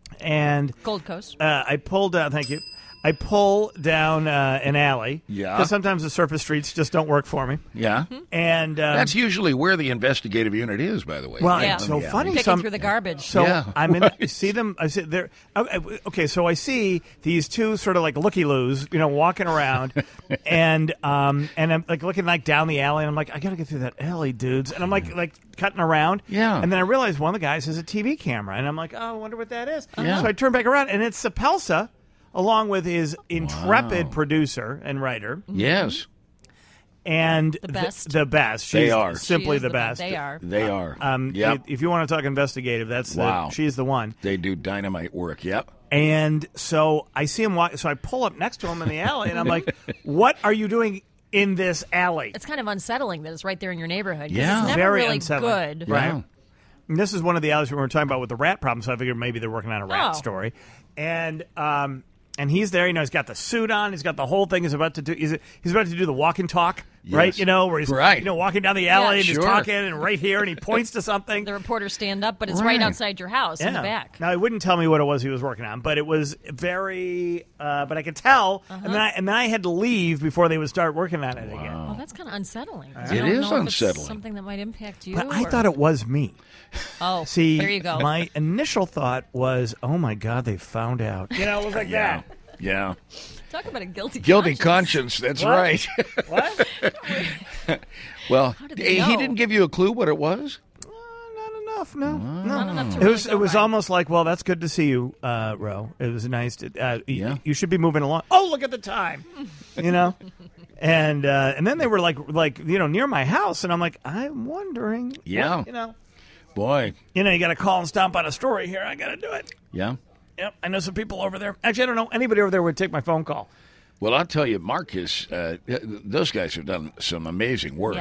and Gold Coast. uh, I pull down. Thank you. I pull down uh, an alley. Yeah. Because sometimes the surface streets just don't work for me. Yeah. And um, That's usually where the investigative unit is, by the way. well, Yeah. it's so Yeah. funny. Picking Some, through the garbage. So Yeah, I'm in. right. I see them. I see there. Okay, okay, so I see these two sort of like looky loos, you know, walking around, and um, and I'm like looking like down the alley, and I'm like, I gotta get through that alley, dudes, and I'm like like cutting around. Yeah. And then I realize one of the guys has a T V camera, and I'm like, oh, I wonder what that is. Yeah. So I turn back around, and it's Sapelsa, along with his intrepid producer and writer, Yes, and The best. the, best. They She's are. simply She is the best. They are. they are. Um, yep. If you want to talk investigative, that's Wow. the, she's the one. They do dynamite work. Yep. And so I see him walk. So I pull up next to him in the alley, and I'm like, "What are you doing in this alley?" It's kind of unsettling that it's right there in your neighborhood. 'cause Yeah. It's never Very really unsettling. good. Right. Yeah. And this is one of the alleys we were talking about with the rat problem. So I figured maybe they're working on a rat Oh. story, and um, and he's there. You know, he's got the suit on. He's got the whole thing. He's about to do. He's, he's about to do the walk and talk. Right. Yes. You know, where he's Right. you know walking down the alley Yeah. and he's Sure. talking and right here and he points to something. The reporters stand up, but it's right, Right. outside your house in the back. Now he wouldn't tell me what it was he was working on, but it was very. Uh, but I could tell, Uh-huh. and then I, and then I had to leave before they would start working on it again. Well, that's kind of unsettling. It You don't is know if it's unsettling. something that might impact you. But I or- thought it was me. Oh, See, there you go. my initial thought was, "Oh my God, they found out." You know, it was like Yeah. that. Yeah. Talk about a guilty Guilty conscience. conscience. That's What? right. What? Well, did they he he know? didn't give you a clue what it was. Uh, not enough. No, no. Not enough to It really was. go It was right. almost like, well, that's good to see you, uh, Ro. It was nice. To, uh, y- Yeah. You should be moving along. Oh, look at the time. You know. And uh, and then they were like like you know near my house, and I'm like, I'm wondering. Yeah. what- you know. Boy. You know, you got to call and stomp on a story here. I got to do it. Yeah. Yep. I know some people over there. Actually, I don't know anybody over there would take my phone call. Well, I'll tell you, Marcus, uh, those guys have done some amazing work. Yeah.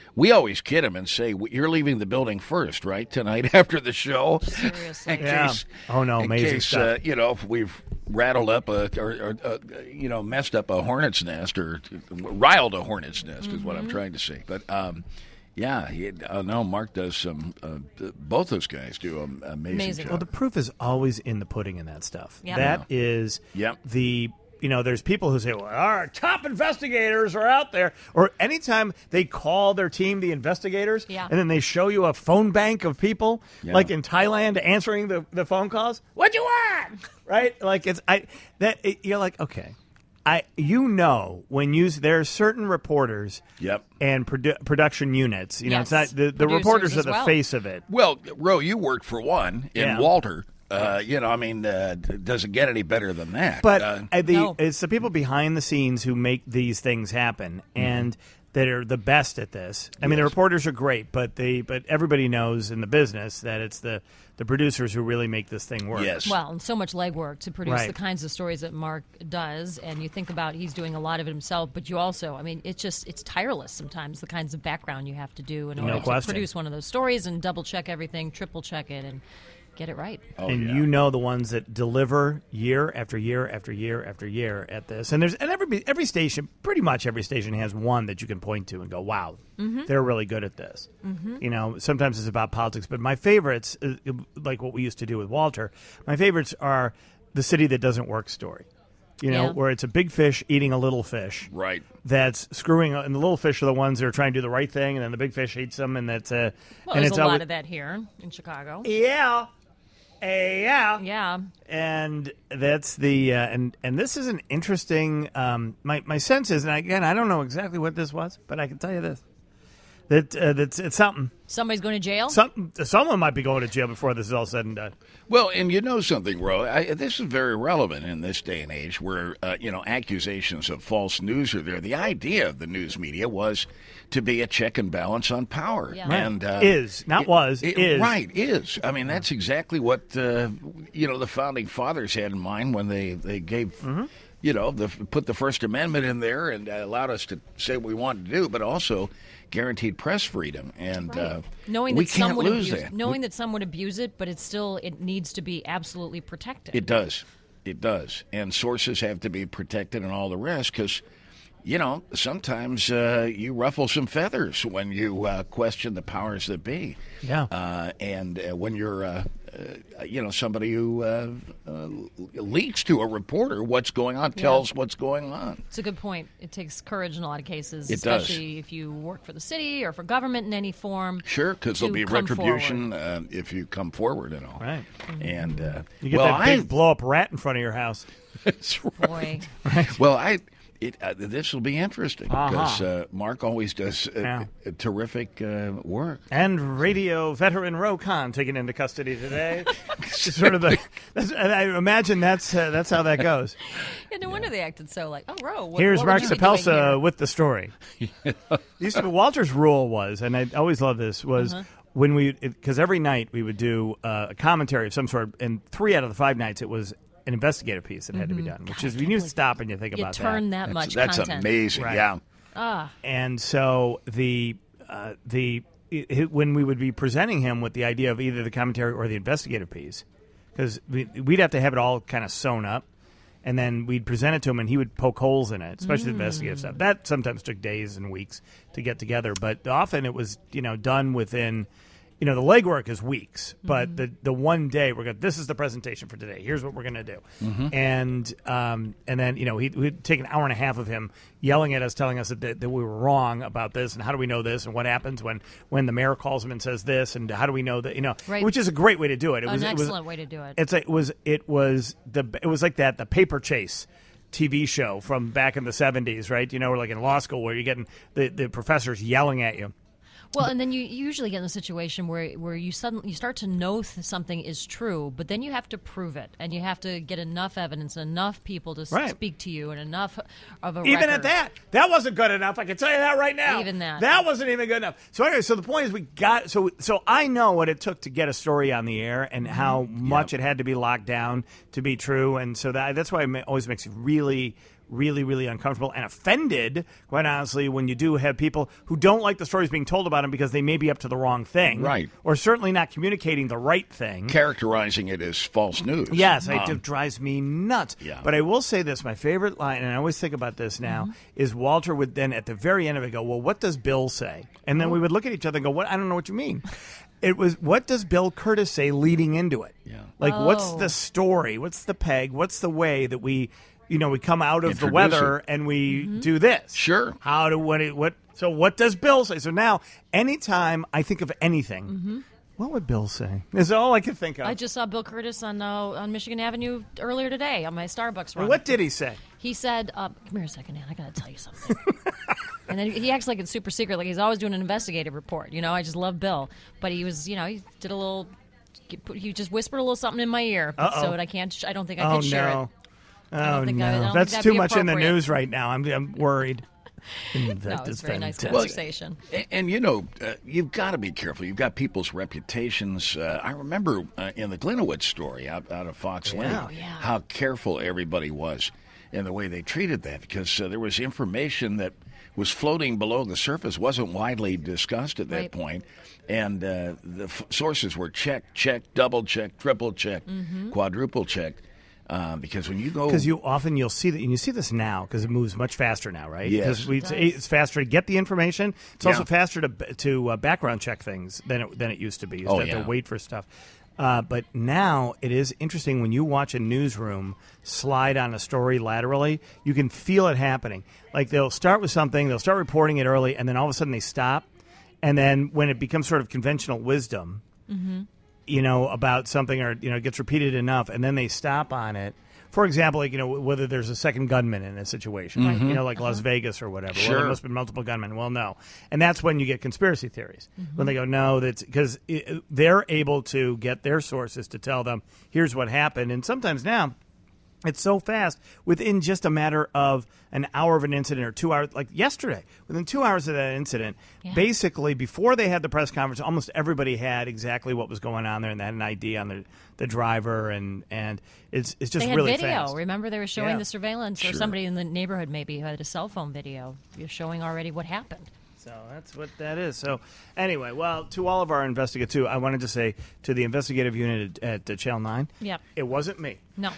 we always kid him and say, "You're leaving the building first, right, tonight after the show?" Seriously. in Yeah. case, Oh, no, in amazing case, stuff. Uh, you know, if we've rattled up a, or, or uh, you know, messed up a hornet's nest or riled a hornet's nest mm-hmm. is what I'm trying to say. But um, yeah, he, uh, no, Mark does some. Uh, both those guys do an amazing, Amazing. job. Well, the proof is always in the pudding in that stuff. Yeah. That Yeah. is Yep. the, you know, there's people who say, well, our top investigators are out there. Or anytime they call their team the investigators, Yeah. and then they show you a phone bank of people, Yeah. like in Thailand, answering the, the phone calls. What you want? Right? Like, it's, I, that, it, you're like, okay. I, you know, when you there are certain reporters Yep. and produ- production units. You know, Yes. it's not the, the Producers reporters are as the well. face of it. Well, Ro, you worked for one in Yeah. Walter. Uh, you know, I mean, uh, d- doesn't get any better than that. But uh, uh, the No. it's the people behind the scenes who make these things happen, and that are the best at this. I mean, the reporters are great, but they but everybody knows in the business that it's the the producers who really make this thing work. yes. Well, and so much legwork to produce Right. the kinds of stories that Mark does, and you think about he's doing a lot of it himself, but you also, I mean, it's just it's tireless sometimes the kinds of background you have to do in order to question. produce one of those stories and double check everything, triple check it, and get it right. Oh, and yeah. you know the ones that deliver year after year after year after year at this. And there's and every every station, pretty much every station has one that you can point to and go, wow, Mm-hmm. they're really good at this. You know, sometimes it's about politics, but my favorites, uh, like what we used to do with Walter, my favorites are the city that doesn't work story. You know, Yeah. where it's a big fish eating a little fish. Right. That's screwing, and the little fish are the ones that are trying to do the right thing, and then the big fish eats them, and that's a. Well, and there's it's a lot always- of that here in Chicago. Yeah, Uh, yeah, Yeah. and that's the uh, and and this is an interesting. Um, my my sense is, and again, I don't know exactly what this was, but I can tell you this: that uh, that's it's something. Somebody's going to jail? Something. Someone might be going to jail before this is all said and done. Well, and you know something, Ro, I, this is very relevant in this day and age where, uh, you know, accusations of false news are there. The idea of the news media was to be a check and balance on power. Yeah. And uh, Is, not was, it- is. Right, is. I mean, that's exactly what, uh, you know, the founding fathers had in mind when they, they gave, Mm-hmm. you know, the, put the First Amendment in there and uh, allowed us to say what we wanted to do, but also guaranteed press freedom. And uh, knowing we that some can't would lose abuse, that. knowing that some would abuse it, but it's still it needs to be absolutely protected. It does. It does. And sources have to be protected and all the rest because, you know, sometimes uh, you ruffle some feathers when you uh, question the powers that be. Yeah. Uh, and uh, when you're, uh, uh, you know, somebody who uh, uh, leaks to a reporter what's going on, tells what's going on. It's a good point. It takes courage in a lot of cases, It does. especially if you work for the city or for government in any form. Sure, because there'll to be come retribution uh, if you come forward and all. Right. And uh, You get well, that big I, blow up rat in front of your house. that's right. Boy, Well, I it uh, this will be interesting because Uh-huh. uh, Mark always does uh, Yeah. uh, terrific uh, work. And radio veteran Ro Khan taken into custody today. It's sort of the. That's, and I imagine that's uh, that's how that goes. yeah, no wonder they acted so like, oh, Ro. What, Here's what Mark would you be doing Sapelsa here? with the story. Used to be, Walter's rule was, and I always love this, was Uh-huh. when we, because every night we would do uh, a commentary of some sort, and three out of the five nights it was an investigative piece that had to be done, which is, when you stop and you think You about turn that. that, much That's content. amazing. Right. Yeah. And so the, uh, the, it, it- when we would be presenting him with the idea of either the commentary or the investigative piece, because we, we'd have to have it all kind of sewn up. And then we'd present it to him, and he would poke holes in it, especially the investigative stuff. That sometimes took days and weeks to get together, but often it was, you know, done within, you know, the legwork is weeks, but the the one day we're going, this is the presentation for today. Here's what we're going to do, and um, and then you know he we'd take an hour and a half of him yelling at us, telling us that, that we were wrong about this, and how do we know this, and what happens when when the mayor calls him and says this, and how do we know that, you know, Right. which is a great way to do it. It An was it was- excellent way to do it. it's like, it was it was the it was like that the Paper Chase T V show from back in the seventies, right? You know, or like in law school where you're getting the, the professors yelling at you. Well, and then you you usually get in a situation where where you suddenly you start to know th- something is true, but then you have to prove it, and you have to get enough evidence, enough people to s- Right. speak to you, and enough of a Even record. at that, that wasn't good enough. I can tell you that right now. Even that. that wasn't even good enough. So anyway, so the point is, we got so so I know what it took to get a story on the air and how much it had to be locked down to be true, and so that that's why it ma- always makes it really, really, really uncomfortable and offended, quite honestly, when you do have people who don't like the stories being told about them because they may be up to the wrong thing. Right. Or certainly not communicating the right thing. Characterizing it as false news. Yes, Um, it drives me nuts. Yeah. But I will say this, my favorite line, and I always think about this now, Mm-hmm. is Walter would then at the very end of it go, well, what does Bill say? And then we would look at each other and go, what? I don't know what you mean. It was, what does Bill Curtis say leading into it? Yeah. Like, what's Oh. the story? What's the peg? What's the way that we, you know, we come out of the Introduce weather it. and we Mm-hmm. do this? Sure. How do, what, it- what, so what does Bill say? So now, anytime I think of anything, Mm-hmm. what would Bill say? Is all I can think of. I just saw Bill Curtis on uh, on Michigan Avenue earlier today on my Starbucks run. What did he say? He said, uh, "Come here a second, Ann. I got to tell you something." And then he acts like it's super secret, like he's always doing an investigative report. You know, I just love Bill, but he was, you know, he did a little. He just whispered a little something in my ear, Uh-oh. so I can't. sh- I don't think I Oh, can share no. it. Oh, I don't think I- I no. don't That's think that'd too be much in the appropriate. news right now. I'm, I'm worried. No, That it's is a very nice fantastic. conversation. And, and you know, uh, you've got to be careful. You've got people's reputations. Uh, I remember uh, in the Glenowitz story out, out of Fox Lake, Yeah. Yeah. how careful everybody was in the way they treated that, because uh, there was information that was floating below the surface, wasn't widely discussed at that Right. point, and uh, the f- sources were checked, checked, double checked, triple checked, Mm-hmm. quadruple checked. Uh, because when you go, Because you often you'll see that, and you see this now because it moves much faster now, right? Yes. Because we, It does. it's faster to get the information. It's also Yeah. faster to to uh, background check things than it, than it used to be. You used Oh, to have yeah. to wait for stuff. Uh, but now it is interesting when you watch a newsroom slide on a story laterally. You can feel it happening. Like they'll start with something, they'll start reporting it early, and then all of a sudden they stop. And then when it becomes sort of conventional wisdom, you know, about something, or you know, it gets repeated enough, and then they stop on it. For example, like, you know, whether there's a second gunman in a situation, right? You know, like Las Vegas or whatever. Well, Sure. there must have been multiple gunmen. Well, no. And that's when you get conspiracy theories. When they go, no, that's because they're able to get their sources to tell them, here's what happened. And sometimes now, it's so fast, within just a matter of an hour of an incident or two hours, like yesterday, within two hours of that incident, Yeah. basically before they had the press conference, almost everybody had exactly what was going on there, and they had an I D on the the driver, and, and it's it's just They had really video. fast. Remember, they were showing Yeah. the surveillance, or Sure. somebody in the neighborhood maybe had a cell phone video. You're showing already what happened. So that's what that is. So anyway, well, to all of our investigators, too, I wanted to say to the investigative unit at, at uh, Channel nine, Yep. it wasn't me. No.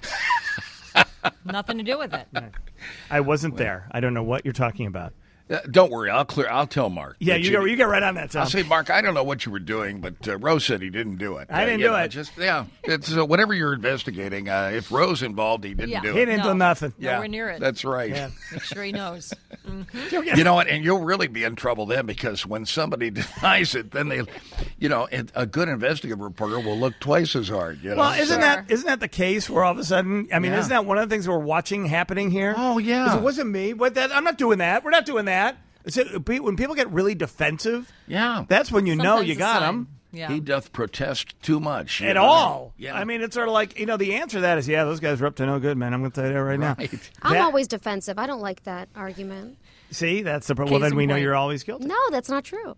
Nothing to do with it. I wasn't there. I don't know what you're talking about. uh, don't worry, I'll clear. I'll tell Mark. Yeah, that you go, you get right on that, Tom. I'll say, Mark, I don't know what you were doing, but uh, Rose said he didn't do it. I Uh, didn't you do know, it. Just yeah, it's uh, whatever you're investigating. Uh, if Rose involved, he didn't Yeah. do He it. didn't No. do nothing. Nowhere near it. That's right. Yeah. Make sure he knows. You know what? And you'll really be in trouble then, because when somebody denies it, then they, you know, it, a good investigative reporter will look twice as hard. You know? Well, isn't Sure. that isn't that the case where all of a sudden? I mean, Yeah. isn't that one of the things we're watching happening here? Oh, yeah. 'Cause it wasn't me. What that? I'm not doing that. We're not doing that. It's it, when people get really defensive, Yeah. that's when you know Sometimes you a got sign. them Yeah. He doth protest too much. you at know? all. Yeah. I mean, it's sort of like, you know, the answer to that is, yeah, those guys are up to no good, man. I'm going to tell you that right, now. Right. I'm That- always defensive. I don't like that argument. See, that's the problem. Well, Case then in we know point. you're always guilty. No, that's not true.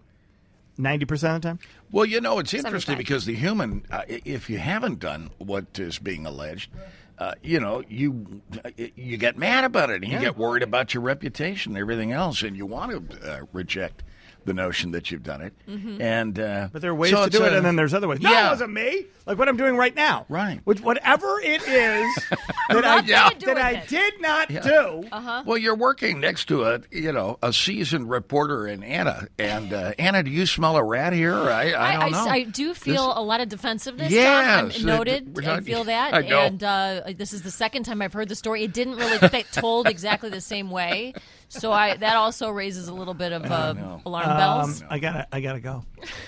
ninety percent of the time. Well, you know, it's interesting seventy-five. because the human, uh, i- if you haven't done what is being alleged, uh, you know, you you get mad about it, and you get worried about your reputation and everything else, and you want to uh, reject the notion that you've done it. And uh, But there are ways so to it's do it, a- and then there's other ways. No, Yeah. it wasn't me. Like what I'm doing right now. Right. Which, whatever it is that I, Yeah. to do that with I it. did not Yeah. do. Well, you're working next to a, you know, a seasoned reporter in Anna. And uh, Anna, do you smell a rat here? I, I don't know. I, I do feel a lot of defensiveness. Yes, Tom. I'm noted. we're I not- feel that, I know. and uh, this is the second time I've heard the story. It didn't really get told exactly the same way, so I that also raises a little bit of uh, know. alarm Um, bells. I gotta, I gotta go.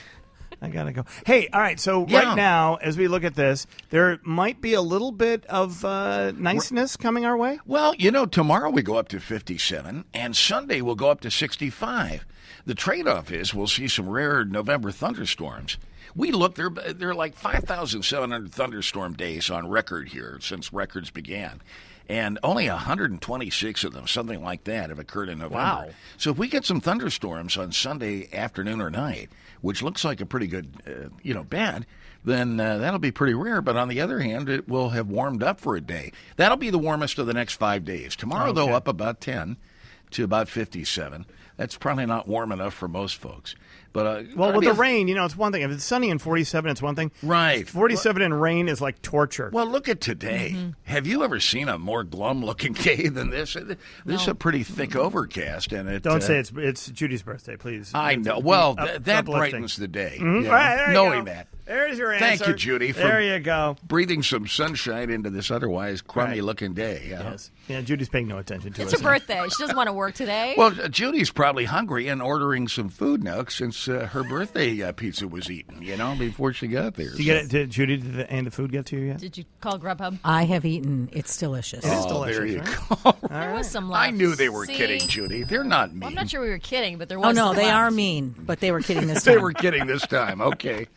I gotta go. Hey, all right. So Yeah. right now, as we look at this, there might be a little bit of uh, niceness coming our way. Well, you know, tomorrow we go up to fifty-seven, and Sunday we'll go up to sixty-five. The trade-off is we'll see some rare November thunderstorms, We look, there, there are like five thousand seven hundred thunderstorm days on record here since records began. And only one hundred twenty-six of them, something like that, have occurred in November. Wow. So if we get some thunderstorms on Sunday afternoon or night, which looks like a pretty good, uh, you know, bad, then uh, that'll be pretty rare. But on the other hand, it will have warmed up for a day. That'll be the warmest of the next five days. Tomorrow, Okay. though, up about ten to about fifty-seven. That's probably not warm enough for most folks. But uh, Well, I with mean, the rain, you know, it's one thing. If it's sunny and forty-seven, it's one thing. Right. forty-seven in rain is like torture. Well, look at today. Mm-hmm. Have you ever seen a more glum-looking day than this? This is a pretty thick overcast, and it. Don't uh, say it's it's Judy's birthday, please. I It's know. up- Well, up- th- that uplifting. brightens the day. Mhm. Yeah. All right, there you Knowing go. that. There's your answer. Thank you, Judy, for There you go. breathing some sunshine into this otherwise crummy-looking day. Yeah. Yes. Yeah, Judy's paying no attention to It's us. her birthday. She doesn't want to work today. Well, uh, Judy's probably hungry and ordering some food now since uh, her birthday uh, pizza was eaten, you know, before she got there. Did you get it? Did Judy did the, and the food get to you yet? Did you call Grubhub? I have eaten. It's delicious. It is Oh, delicious. there you right? go. There was some left. I knew they were See? kidding, Judy. They're not mean. Well, I'm not sure we were kidding, but there was Oh no, some they left. are mean, but they were kidding this time. They were kidding this time. Okay.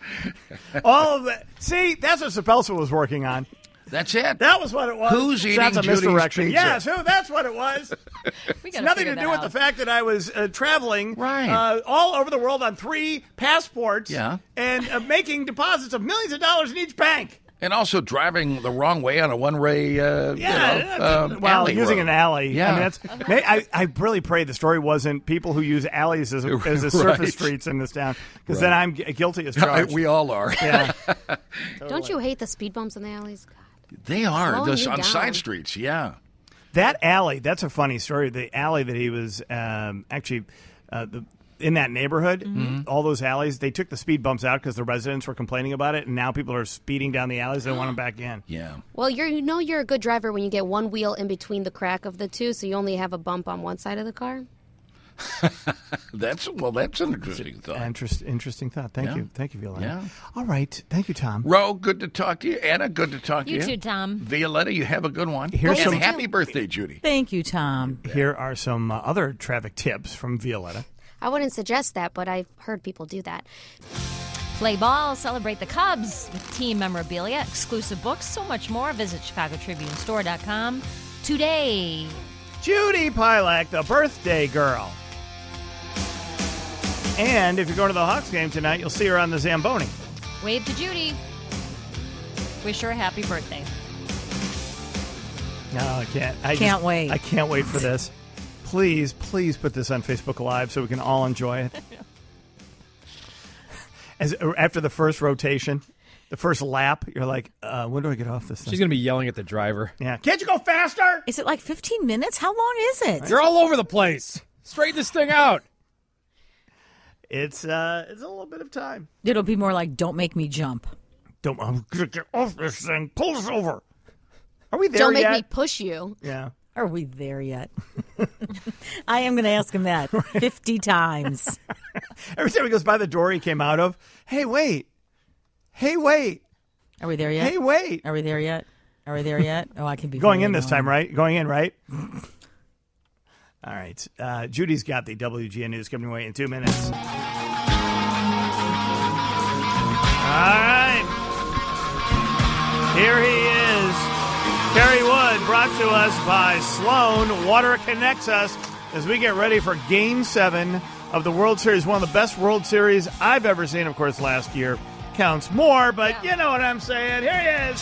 All of that. See, that's what Sapelsa was working on. That's it. That was what it was. Who's So eating that's a Judy's misdirection. pizza? Yes, who? That's what it was. We It's gotta nothing figure to do that with out. the fact that I was uh, traveling Right. uh, all over the world on three passports Yeah. and uh, making deposits of millions of dollars in each bank. And also driving the wrong way on a one-way, uh, Yeah, you know, um, well, alley using road. an alley. Yeah. I mean, that's. may- I, I really pray the story wasn't people who use alleys as, a, as the surface Right. streets in this town, because then I'm gu- guilty as charged. we all are. yeah. Don't you hate the speed bumps in the alleys? God. They are. Slowing Those you on down. side streets, yeah. That alley, that's a funny story. The alley that he was um, actually uh, the, in that neighborhood, Mm-hmm. all those alleys, they took the speed bumps out because the residents were complaining about it, and now people are speeding down the alleys. They want them back in. Yeah. Well, you're, you know you're a good driver when you get one wheel in between the crack of the two, so you only have a bump on one side of the car. That's well. That's an interesting thought. Interest, interesting thought. Thank Yeah. you. Thank you, Violetta. Yeah. All right. Thank you, Tom. Ro, good to talk to you. Anna, good to talk to You you. too, Tom. Violetta, you have a good one. Here's and some- happy birthday, Judy. Thank you, Tom. Here are some uh, other traffic tips from Violetta. I wouldn't suggest that, but I've heard people do that. Play ball, celebrate the Cubs with team memorabilia, exclusive books, so much more. Visit Chicago Tribune Store dot com today. Judy Pilak, the birthday girl. And if you're going to the Hawks game tonight, you'll see her on the Zamboni. Wave to Judy. Wish her a happy birthday. No, I can't. I Can't just- wait. I can't wait for this. Please, please put this on Facebook Live so we can all enjoy it. As after the first rotation, the first lap, you're like, uh, when do I get off this thing? She's going to be yelling at the driver. yeah. Can't you go faster? Is it like fifteen minutes? How long is it? You're all over the place. Straighten this thing out. It's uh, it's a little bit of time. It'll be more like "Don't make me jump." Don't I'm gonna get off this thing. Pull us over. Are we there Don't make yet? me push you. Yeah. Are we there yet? I am going to ask him that fifty times. Every time he goes by the door he came out of, hey, wait. Hey, wait. Are we there yet? Hey, wait. Are we there yet? Are we there yet? Oh, I can be Going very in this annoying. time, right? Going in, right? All right. Uh, Judy's got the W G N News coming away in two minutes. All right. Here he is. Kerry Wood, brought to us by Sloan. Water connects us as we get ready for Game seven of the World Series. One of the best World Series I've ever seen. Of course, last year counts more, but you know what I'm saying. Here he is.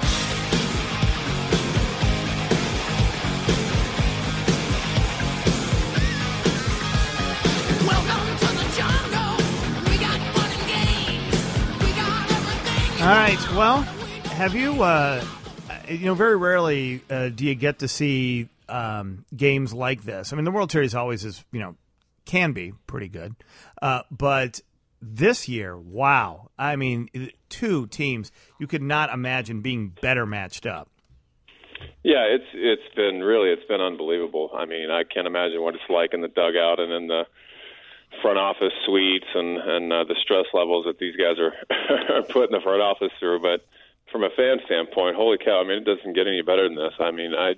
All right. Well, have you, uh, you know, very rarely uh, do you get to see um, games like this. I mean, the World Series always is, you know, can be pretty good. Uh, but this year, wow. I mean, two teams you could not imagine being better matched up. Yeah, it's it's been really it's been unbelievable. I mean, I can't imagine what it's like in the dugout and in the front office suites and and uh, the stress levels that these guys are, are putting the front office through. But from a fan standpoint, holy cow! I mean, it doesn't get any better than this. I mean, I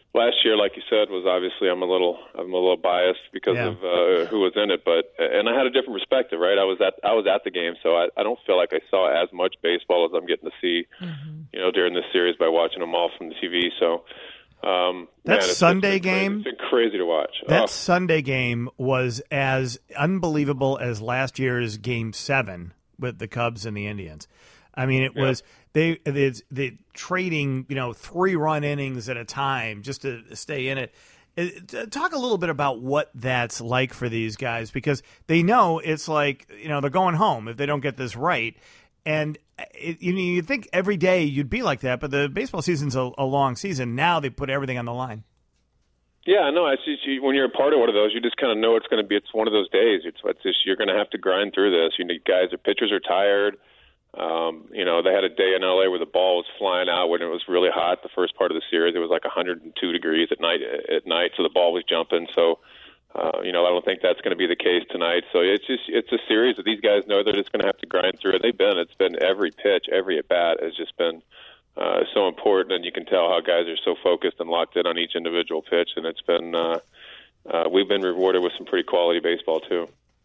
last year, like you said, was obviously I'm a little I'm a little biased because Yeah. of uh, who was in it, but and I had a different perspective, right? I was at I was at the game, so I, I don't feel like I saw as much baseball as I'm getting to see, Mm-hmm. you know, during this series by watching them all from the T V. So um, That man, it's, Sunday it's been crazy. game? It's been crazy to watch. That Oh. Sunday game was as unbelievable as last year's Game Seven with the Cubs and the Indians. I mean, it Yeah. was they it's they trading you know three run innings at a time just to stay in it. It- Talk a little bit about what that's like for these guys because they know it's like you know they're going home if they don't get this right. And it, you know, you think every day you'd be like that, but the baseball season's a, a long season. Now they put everything on the line. Yeah, no, it's just, you, when you're a part of one of those, you just kind of know it's going to be. It's one of those days. It's, it's just you're going to have to grind through this. You know, guys, the pitchers are tired. Um, you know, they had a day in L A where the ball was flying out when it was really hot. The first part of the series, it was like one hundred two degrees at night. At night, so the ball was jumping. So, uh, you know, I don't think that's going to be the case tonight. So it's just it's a series that these guys know they're just going to have to grind through. And they've been. It's been every pitch, every at bat has just been. Uh, so important, and you can tell how guys are so focused and locked in on each individual pitch, and it's been uh, uh, we've been rewarded with some pretty quality baseball too.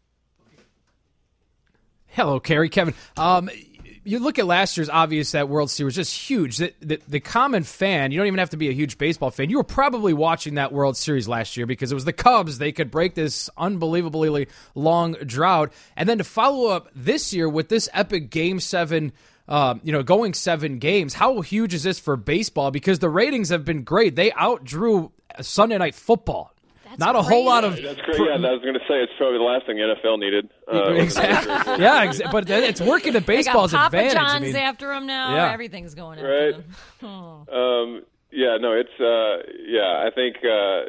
Hello, Carrie. Kevin. Um, you look at last year's obvious that World Series was just huge. The, the, the common fan, you don't even have to be a huge baseball fan. You were probably watching that World Series last year because it was the Cubs. They could break this unbelievably long drought, and then to follow up this year with this epic Game Seven. Um, you know, going seven games. How huge is this for baseball? Because the ratings have been great. They outdrew Sunday Night Football. That's Not a whole lot of. That's great. Yeah, I was going to say it's probably the last thing the N F L needed. Uh, exactly. Yeah, exa- but it's working to baseball's they got Papa advantage. John's I mean, after him now. Yeah. Everything's going after Right. them. Oh. Um, yeah, no, it's uh, yeah. I think uh,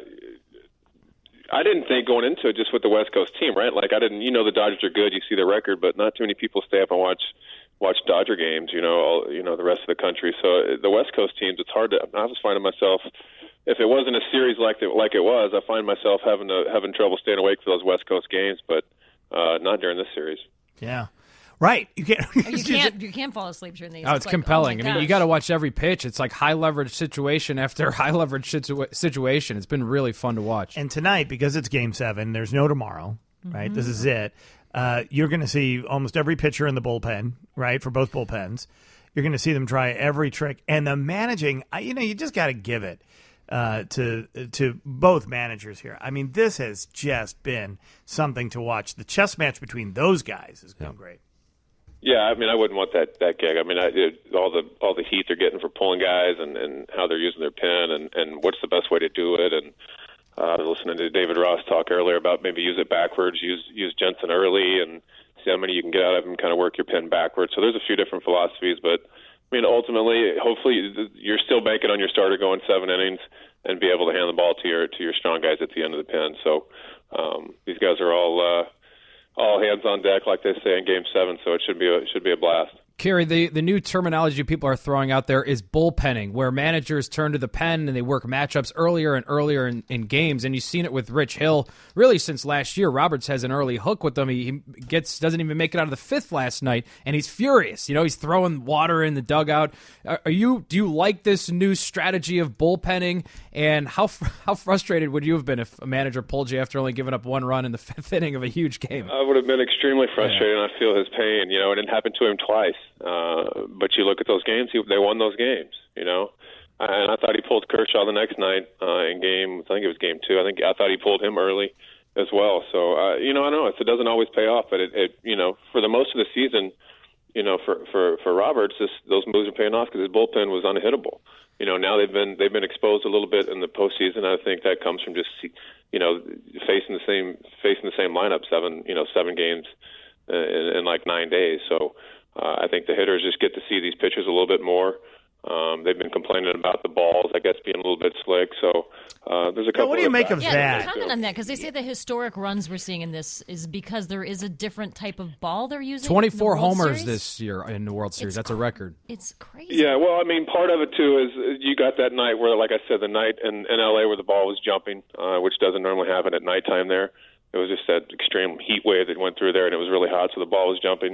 I didn't think going into it just with the West Coast team, right? Like I didn't, you know, the Dodgers are good. You see the record, but not too many people stay up and watch. watch Dodger games, you know, all, you know, the rest of the country. So the West Coast teams, it's hard to. I was finding myself, if it wasn't a series like it, like it was, I find myself having to having trouble staying awake for those West Coast games, but uh, not during this series. Yeah, right. You can't. You can't. You can't fall asleep during these. Oh, it's like, compelling. oh my I mean, you gosh. got to watch every pitch. It's like high leverage situation after high leverage situa- situation. It's been really fun to watch. And tonight, because it's Game Seven, there's no tomorrow. Right. This is it. Uh, you're going to see almost every pitcher in the bullpen, right, for both bullpens. You're going to see them try every trick. And the managing, I- you know, you just got to give it uh, to to both managers here. I mean, this has just been something to watch. The chess match between those guys has been great. Yeah, I mean, I wouldn't want that that gig. I mean, I, it, all the all the heat they're getting for pulling guys and, and how they're using their pen and, and what's the best way to do it. And uh, I was listening to David Ross talk earlier about maybe use it backwards, use use Jensen early, and see how many you can get out of him. Kind of work your pen backwards. So there's a few different philosophies, but I mean, ultimately, hopefully, you're still banking on your starter going seven innings and be able to hand the ball to your to your strong guys at the end of the pen. So um, these guys are all uh, all hands on deck, like they say in Game Seven. So it should be a, it should be a blast. Kerry, the, the new terminology people are throwing out there is bullpenning, where managers turn to the pen and they work matchups earlier and earlier in, in games. And you've seen it with Rich Hill really since last year. Roberts has an early hook with them. He, he gets doesn't even make it out of the fifth last night, and he's furious. You know, he's throwing water in the dugout. Are, are you? Do you like this new strategy of bullpenning? And how how frustrated would you have been if a manager pulled you after only giving up one run in the fifth inning of a huge game? I would have been extremely frustrated, and I feel his pain. You know, it didn't happen to him twice. Uh, but you look at those games; he, they won those games. You know, and I thought he pulled Kershaw the next night uh, in game. I think it was game two. I think I thought he pulled him early as well. So uh, you know, I know it doesn't always pay off, but it, it you know, for the most of the season, you know, for for for Roberts, this, those moves are paying off because his bullpen was unhittable. You know, now they've been they've been exposed a little bit in the postseason. I think that comes from just you know facing the same facing the same lineup seven you know seven games in, in like nine days. So. Uh, I think the hitters just get to see these pitchers a little bit more. Um, they've been complaining about the balls, I guess, being a little bit slick. So uh, there's a couple. Yeah, what do you of make of Yeah, that? comment on that because they say the historic runs we're seeing in this is because there is a different type of ball they're using. twenty-four in the World homers Series? this year in the World Series. It's That's a record. It's crazy. Yeah, well, I mean, part of it too is you got that night where, like I said, the night in, in L A where the ball was jumping, uh, which doesn't normally happen at nighttime there. It was just that extreme heat wave that went through there, and it was really hot, so the ball was jumping.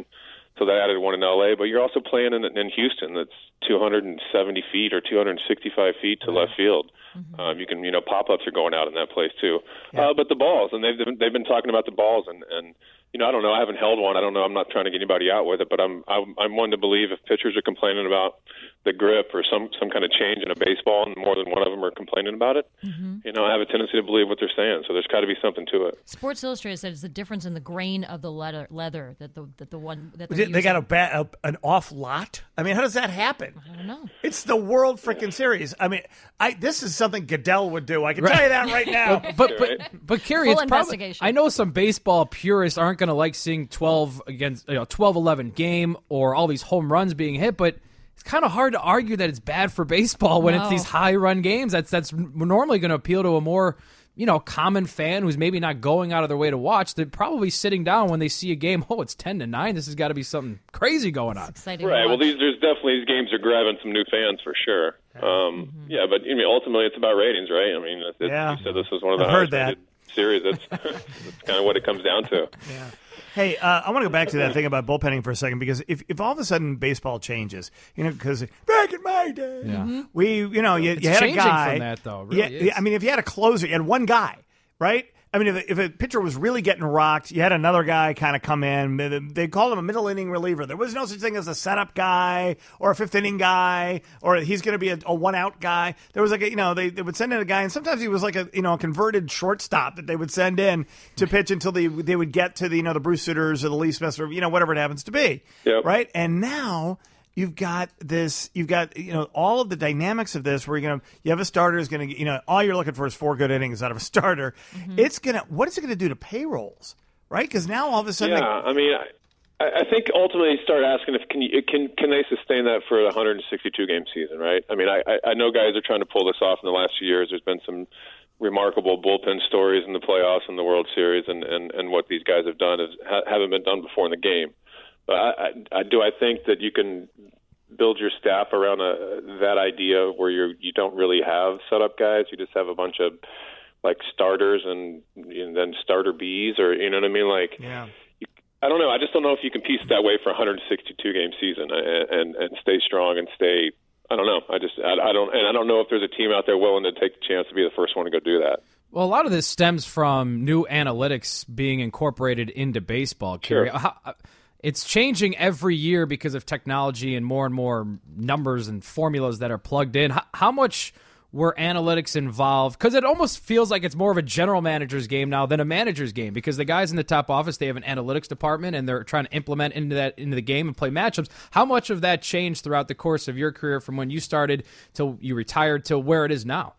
so they added one in L A. But you're also playing in, in Houston that's two hundred seventy feet or two hundred sixty-five feet to left field. Mm-hmm. Um, you can, you know, pop-ups are going out in that place too. Yeah. Uh, but the balls, and they've they've been talking about the balls, and, and you know, I don't know. I haven't held one. I don't know. I'm not trying to get anybody out with it, but I'm I'm, I'm one to believe if pitchers are complaining about the grip or some, some kind of change in a baseball, and more than one of them are complaining about it, mm-hmm. you know, I have a tendency to believe what they're saying. So there's got to be something to it. Sports Illustrated said it's the difference in the grain of the leather, leather that the that the one that they using. got a, ba- a an off lot. I mean, how does that happen? I don't know. It's the World Frickin' Series. I mean, I this is something Goodell would do. I can right. tell you that right now. but but but, but Carrie, Full it's probably, I know some baseball purists aren't going to like seeing twelve against you know twelve eleven game or all these home runs being hit, but it's kind of hard to argue that it's bad for baseball when no. it's these high run games. That's that's normally going to appeal to a more you know common fan who's maybe not going out of their way to watch. They're probably sitting down when they see a game. Oh, it's ten to nine. This has got to be something crazy going on. It's exciting. Right. Well, these there's definitely these games are grabbing some new fans for sure. Um, mm-hmm. Yeah, but I mean, ultimately it's about ratings, right? I mean, it, yeah. you said this was one of the I've heard that series. That's, that's kind of what it comes down to. Yeah. Hey, uh, I want to go back to that thing about bullpenning for a second, because if, if all of a sudden baseball changes, you know, because back in my day, yeah. we, you know, you, it's you had changing a guy. From that, though. Really yeah, I mean, if you had a closer, you had one guy, right? I mean, if, if a pitcher was really getting rocked, you had another guy kind of come in. They called him a middle inning reliever. There was no such thing as a setup guy or a fifth inning guy, or he's going to be a, a one out guy. There was like a, you know, they, they would send in a guy, and sometimes he was like a, you know, a converted shortstop that they would send in to pitch until they they would get to the, you know, the Bruce Sutters or the Lee Smiths or, you know, whatever it happens to be. Yep. Right. And now you've got this, you've got, you know, all of the dynamics of this where you're going to, you have a starter who's going to, you know, all you're looking for is four good innings out of a starter. Mm-hmm. It's going to, what is it going to do to payrolls, right? Because now all of a sudden. Yeah, they, I mean, I, I think ultimately you start asking if can, you, can can they sustain that for a one hundred sixty-two game season, right? I mean, I, I know guys are trying to pull this off in the last few years. There's been some remarkable bullpen stories in the playoffs and the World Series, and, and, and what these guys have done is, ha, haven't been done before in the game. But I, I, I, do I think that you can build your staff around a, that idea where you you don't really have setup guys, you just have a bunch of like starters and, and then starter Bs, or you know what I mean? Like, yeah. you, I don't know. I just don't know if you can piece that way for a one hundred sixty-two game season and, and and stay strong and stay. I don't know. I just I, I don't and I don't know if there's a team out there willing to take the chance to be the first one to go do that. Well, a lot of this stems from new analytics being incorporated into baseball. Kerry. Sure. How, It's changing every year because of technology and more and more numbers and formulas that are plugged in. How, how much were analytics involved? Because it almost feels like it's more of a general manager's game now than a manager's game, because the guys in the top office, they have an analytics department and they're trying to implement into that into the game and play matchups. How much of that changed throughout the course of your career from when you started till you retired to where it is now?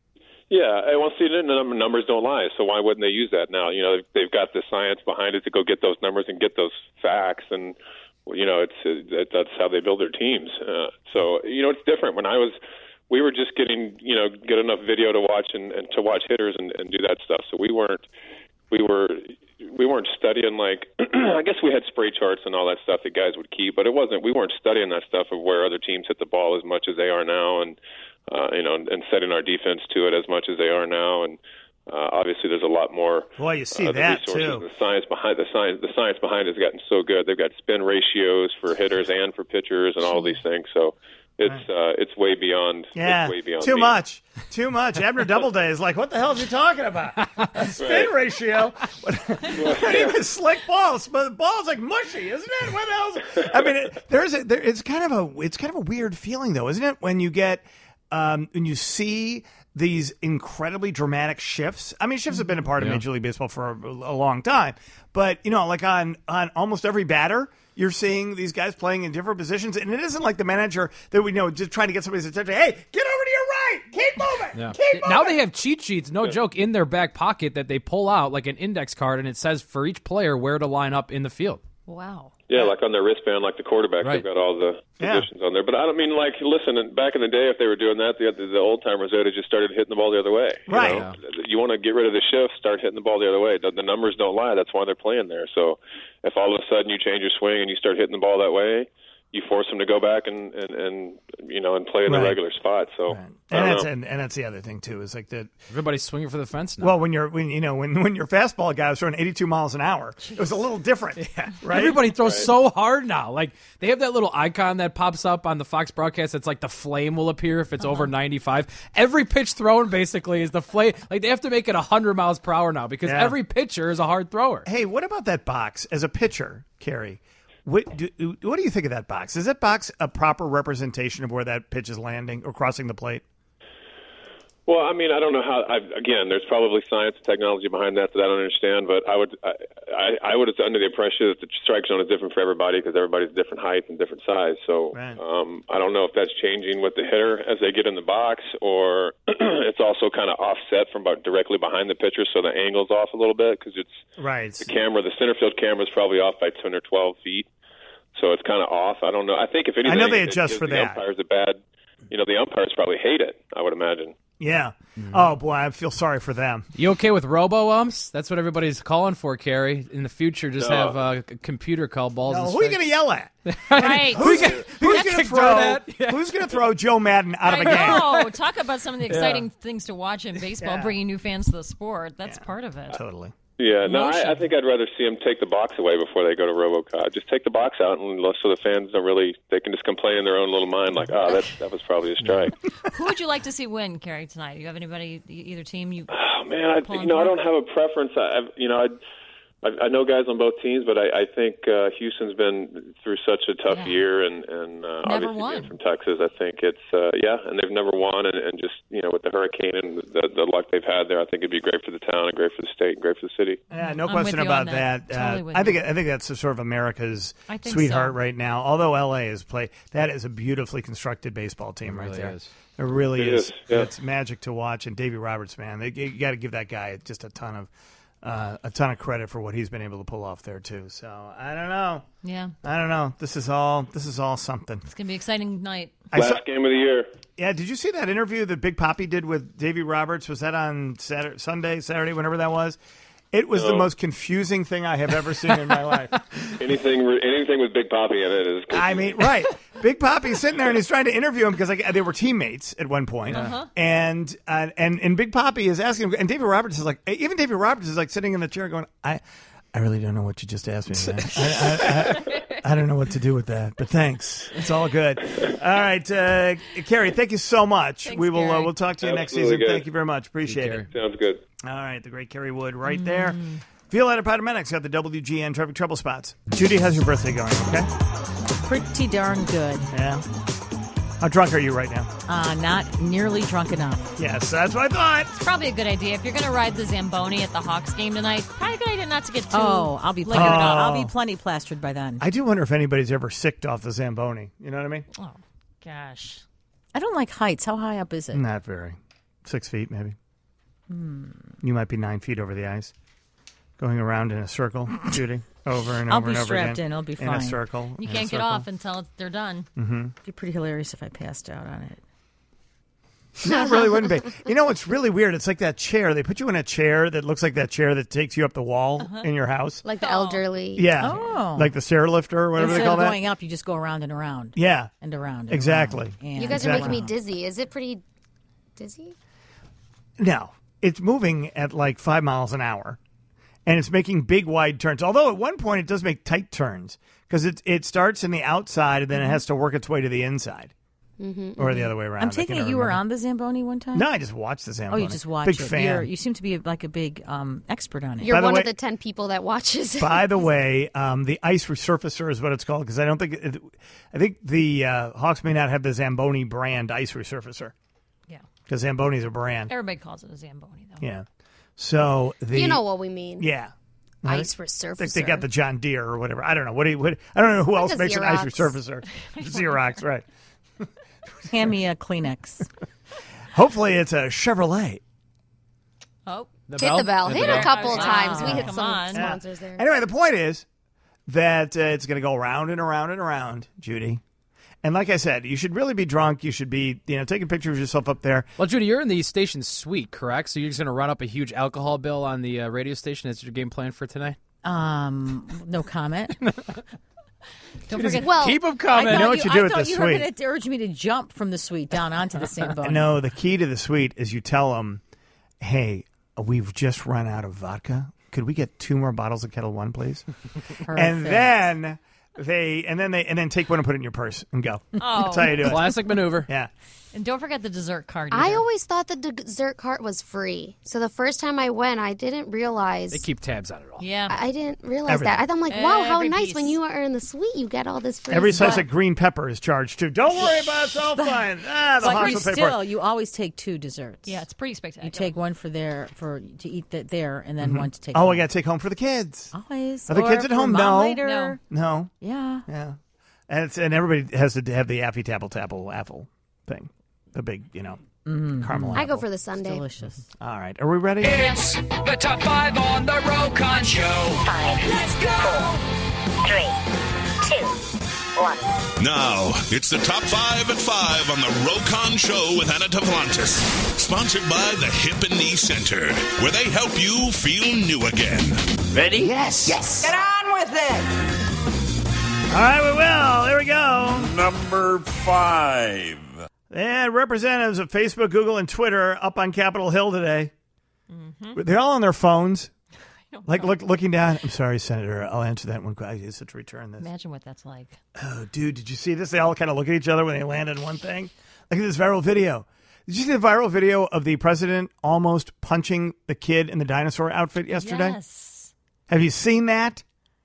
Yeah, well, see, the numbers don't lie, so why wouldn't they use that now? You know, they've got the science behind it to go get those numbers and get those facts, and you know, it's uh, that's how they build their teams. Uh, so you know, it's different. When I was, we were just getting you know get enough video to watch and, and to watch hitters and, and do that stuff. So we weren't, we were, we weren't studying like I guess we had spray charts and all that stuff that guys would keep, but it wasn't. We weren't studying that stuff of where other teams hit the ball as much as they are now, and. Uh, you know, and setting our defense to it as much as they are now, and uh, obviously there's a lot more. Well, you see uh, that resources. too. The science behind the science, the science behind it has gotten so good. They've got spin ratios for hitters and for pitchers, and all these things. So it's uh, it's way beyond. Yeah, it's way beyond too me. much, too much. Abner Doubleday is like, what the hell is he talking about? A spin right. ratio. Not even slick balls, but the ball's like mushy, isn't it? What else? I mean, it, there's a, there, it's kind of a it's kind of a weird feeling though, isn't it, when you get. Um, when you see these incredibly dramatic shifts, I mean, shifts have been a part of yeah. Major League Baseball for a, a long time, but you know, like on, on almost every batter, you're seeing these guys playing in different positions, and it isn't like the manager that we know just trying to get somebody's attention. Hey, get over to your right, keep moving, yeah. keep moving. Now they have cheat sheets, no yeah. joke, in their back pocket that they pull out like an index card, and it says for each player where to line up in the field. Wow. Yeah, like on their wristband, like the quarterback, right. they've got all the positions yeah. on there. But I don't mean like, listen, back in the day, if they were doing that, the, the old timers would have just started hitting the ball the other way. You right. know? Yeah. You want to get rid of the shift, start hitting the ball the other way. The, the numbers don't lie. That's why they're playing there. So if all of a sudden you change your swing and you start hitting the ball that way, you force them to go back and, and, and you know and play in Right. the regular spot. So Right. I And don't that's know. and, and that's the other thing too is like that. Everybody's swinging for the fence now. Well, when you're when you know when when your fastball guy was throwing eighty-two miles an hour, it was a little different, right? Everybody throws so hard now. Like they have that little icon that pops up on the Fox broadcast. It's like the flame will appear if it's over ninety-five. Every pitch thrown basically is the flame. Like they have to make it one hundred miles per hour now because Yeah. every pitcher is a hard thrower. Hey, what about that box as a pitcher, Carrie? What do, what do you think of that box? Is that box a proper representation of where that pitch is landing or crossing the plate? Well, I mean, I don't know how. I, again, there's probably science and technology behind that that I don't understand. But I would, I, I, I would have under the impression that the strike zone is different for everybody because everybody's different height and different size. So Right. um, I don't know if that's changing with the hitter as they get in the box, or it's also kind of offset from about directly behind the pitcher, so the angle's off a little bit because it's Right. the camera. The center field camera is probably off by ten or twelve feet, so it's kind of off. I don't know. I think if anything, I know they it adjust gives for the that. umpires a bad. You know, the umpires probably hate it. I would imagine. Yeah. Oh boy, I feel sorry for them. You okay with robo umps? That's what everybody's calling for, Carrie. In the future, just No. have uh, a computer call balls. No, and who are you strikes. going to yell at? Right. Who's, gonna- who's That's going to kicked throw? out at. Yeah. Who's going to throw Joe Madden out of I a game? know. Talk about some of the exciting things to watch in baseball, Yeah. bringing new fans to the sport. That's part of it. Totally. Yeah, no, Motion. I, I think I'd rather see them take the box away before they go to RoboCop. Just take the box out, and so the fans don't really. They can just complain in their own little mind, like, "Oh, that that was probably a strike." Who would you like to see win, Carrie, tonight? Do you have anybody, e- either team you? Oh man, I, Pulling you know, I for? don't have a preference. I, I've, you know, I, I, I know guys on both teams, but I, I think uh, Houston's been through such a tough Yeah. year, and and uh, Never obviously won. being from Texas, I think it's uh, yeah, and they've never won, and, and just you know, with the hurricane and the, the luck they've had there, I think it'd be great for the town, and great for the state, and great for the city. Yeah, no I'm question with you about on that. that. Totally Uh, with I think you. I think that's sort of America's I think sweetheart so. right now. Although L A is play, that is a beautifully constructed baseball team right really there. is. It really It is. is, yeah. It's magic to watch. And Davey Roberts, man, they, you got to give that guy just a ton of uh, a ton of credit for what he's been able to pull off there too. So I don't know. Yeah, I don't know. This is all. This is all something. it's gonna be an exciting night. I Last saw, game of the year. yeah. Did you see that interview that Big Papi did with Davey Roberts? Was that on Saturday, Sunday, Saturday, whenever that was? It was the No. most confusing thing I have ever seen in my life. Anything anything with Big Papi in it is. I mean, right. Big Papi's sitting there and he's trying to interview him because like, they were teammates at one point. And, uh, and and Big Papi is asking him, and David Roberts is like, even David Roberts is like sitting in the chair going, I I really don't know what you just asked me, man. I, I, I, I don't know what to do with that, but thanks. It's all good. All right, uh, Carrie, thank you so much. Thanks, we will uh, Carrie. we'll talk to you next Absolutely season. good. Thank you very much. Appreciate Carrie. it. Sounds good. All right, the great Kerry Wood right there. Violetta Patamenics got the W G N traffic trouble spots. Judy, how's your birthday going? Okay. Pretty darn good. Yeah. How drunk are you right now? Uh, not nearly drunk enough. Yes, that's what I thought. It's probably a good idea if you're gonna ride the Zamboni at the Hawks game tonight. Probably a good idea not to get too. Oh, I'll be liquored plenty, up. I'll be plenty plastered by then. I do wonder if anybody's ever sicked off the Zamboni. You know what I mean? Oh, gosh. I don't like heights. How high up is it? Not very. Six feet, maybe. You might be nine feet over the ice. Going around in a circle, Judy, over and I'll over be and over strapped again. in. I'll be In a fine. circle. You in a can't get circle. off until they're done. It'd be pretty hilarious if I passed out on it. No, it really wouldn't be. You know what's really weird? It's like that chair. They put you in a chair that looks like that chair that takes you up the wall in your house. Like the elderly. Yeah. Oh. Like the stair lifter or whatever Instead they call of that. going up, you just go around and around. Yeah. And around. And Exactly. around. And You guys are Exactly. making me dizzy. Is it pretty dizzy? No, it's moving at like five miles an hour, and it's making big wide turns. Although at one point it does make tight turns because it it starts in the outside and then it has to work its way to the inside, Mm-hmm, or the other way around. I'm I taking can it never you were remember. on the Zamboni one time? No, I just watched the Oh, Zamboni. you just watch Big it. fan. You're, you seem to be like a big um, expert on it. You're By the one way- of the ten people that watches it. By the way, um, the ice resurfacer is what it's called because I don't think it, I think the uh, Hawks may not have the Zamboni brand ice resurfacer Yeah. because Zamboni's a brand. Everybody calls it a Zamboni, though. Yeah. So the You know what we mean. yeah. Ice I think resurfacer. they got the John Deere or whatever. I don't know. What do you, what, I don't know who else a makes an ice Xerox. resurfacer. Xerox, right. Hand me a Kleenex. Hopefully it's a Chevrolet. Oh, Hit the bell. Hit a couple of Wow. times. We hit Come some on. sponsors there. Anyway, the point is that uh, it's going to go round and around and around, Judy. And like I said, you should really be drunk. You should be, you know, taking pictures of yourself up there. Well, Judy, you're in the station suite, correct? So you're just going to run up a huge alcohol bill on the uh, radio station. Is your game plan for tonight? Um, no comment. Don't forget. Well, Keep them I coming. thought know what you do I with thought the you were suite. going to urge me to jump from the suite down onto the Zamboni. No, the key to the suite is you tell them, hey, we've just run out of vodka. Could we get two more bottles of Kettle One, please? And then they and then they and then take one and put it in your purse and go. Oh. That's how you do it. Classic maneuver. Yeah. And don't forget the dessert card. I either. always thought the dessert cart was free. So the first time I went, I didn't realize. They keep tabs on it all. Yeah. I didn't realize Everything. that. I thought, I'm like, wow, how Every nice piece. when you are in the suite, you get all this free Every stuff. slice of green pepper is charged too. Don't worry about it. It's all fine. Ah, the But house you will pay still, for it. you always take two desserts. Yeah, it's pretty spectacular. You take one for there for to eat that there, and then one to take. Oh, home. I got to take home for the kids. Always. Are the Or kids at for home? mom No. Later. No. No. Yeah. Yeah. And it's and everybody has to have the Appy Tapple Tapple apple thing. The big, you know, caramel I go apple. for the Sunday. Delicious. All right. Are we ready? It's the top five on the Rokon Show. Five, Let's go. four, three, two, one. Now, it's the top five at five on the Rokon Show with Anna Tavlantis. Sponsored by the Hip and Knee Center, where they help you feel new again. Ready? Yes. Yes. Get on with it. All right, we will. There we go. Number five. And representatives of Facebook, Google, and Twitter up on Capitol Hill today. Mm-hmm. They're all on their phones, like look, looking down. I'm sorry, Senator. I'll answer that one. I used to return this. Imagine what that's like. Oh, dude, did you see this? They all kind of look at each other when they land on one thing. Look at this viral video. Did you see the viral video of the president almost punching the kid in the dinosaur outfit yesterday? Yes. Have you seen that?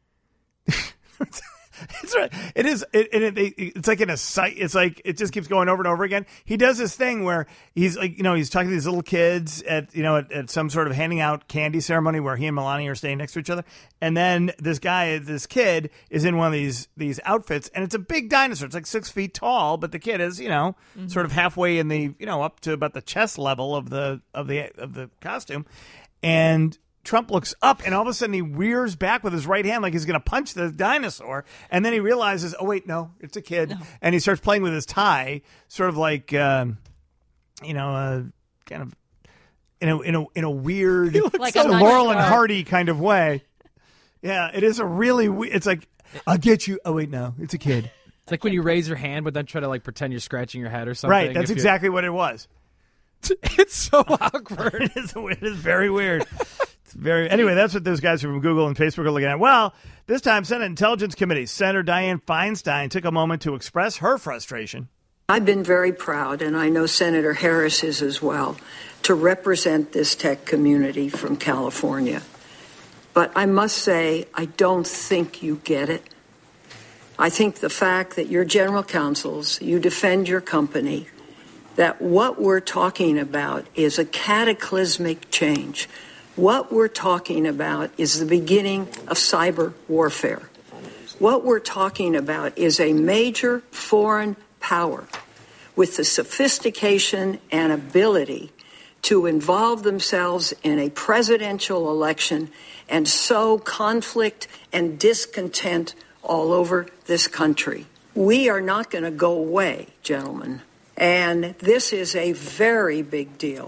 It's right. It is. It, it, it, it's like in a site. It's like it just keeps going over and over again. He does this thing where he's like, you know, he's talking to these little kids at, you know, at, at some sort of handing out candy ceremony where he and Melania are staying next to each other, and then this guy, this kid, is in one of these these outfits, and it's a big dinosaur. It's like six feet tall, but the kid is, you know, mm-hmm. sort of halfway in the, you know, up to about the chest level of the of the of the costume, and Trump looks up, and all of a sudden he rears back with his right hand like he's going to punch the dinosaur. And then he realizes, oh, wait, no, it's a kid. No. And he starts playing with his tie, sort of like, um, you know, uh, kind of in a in a, in a weird like a a Laurel and Hardy kind of way. Yeah, it is a really we- – it's like, I'll get you – oh, wait, no, it's a kid. It's like when you raise your hand but then try to like pretend you're scratching your head or something. Right, that's exactly what it was. It's so awkward. it, is, it is very weird. Very anyway, that's what those guys from Google and Facebook are looking at. Well, this time, Senate Intelligence Committee Senator Dianne Feinstein took a moment to express her frustration. I've been very proud, and I know Senator Harris is as well, to represent this tech community from California. But I must say, I don't think you get it. I think the fact that you're general counsels, you defend your company, that what we're talking about is a cataclysmic change. What we're talking about is the beginning of cyber warfare. What we're talking about is a major foreign power with the sophistication and ability to involve themselves in a presidential election and sow conflict and discontent all over this country. We are not going to go away, gentlemen. And this is a very big deal.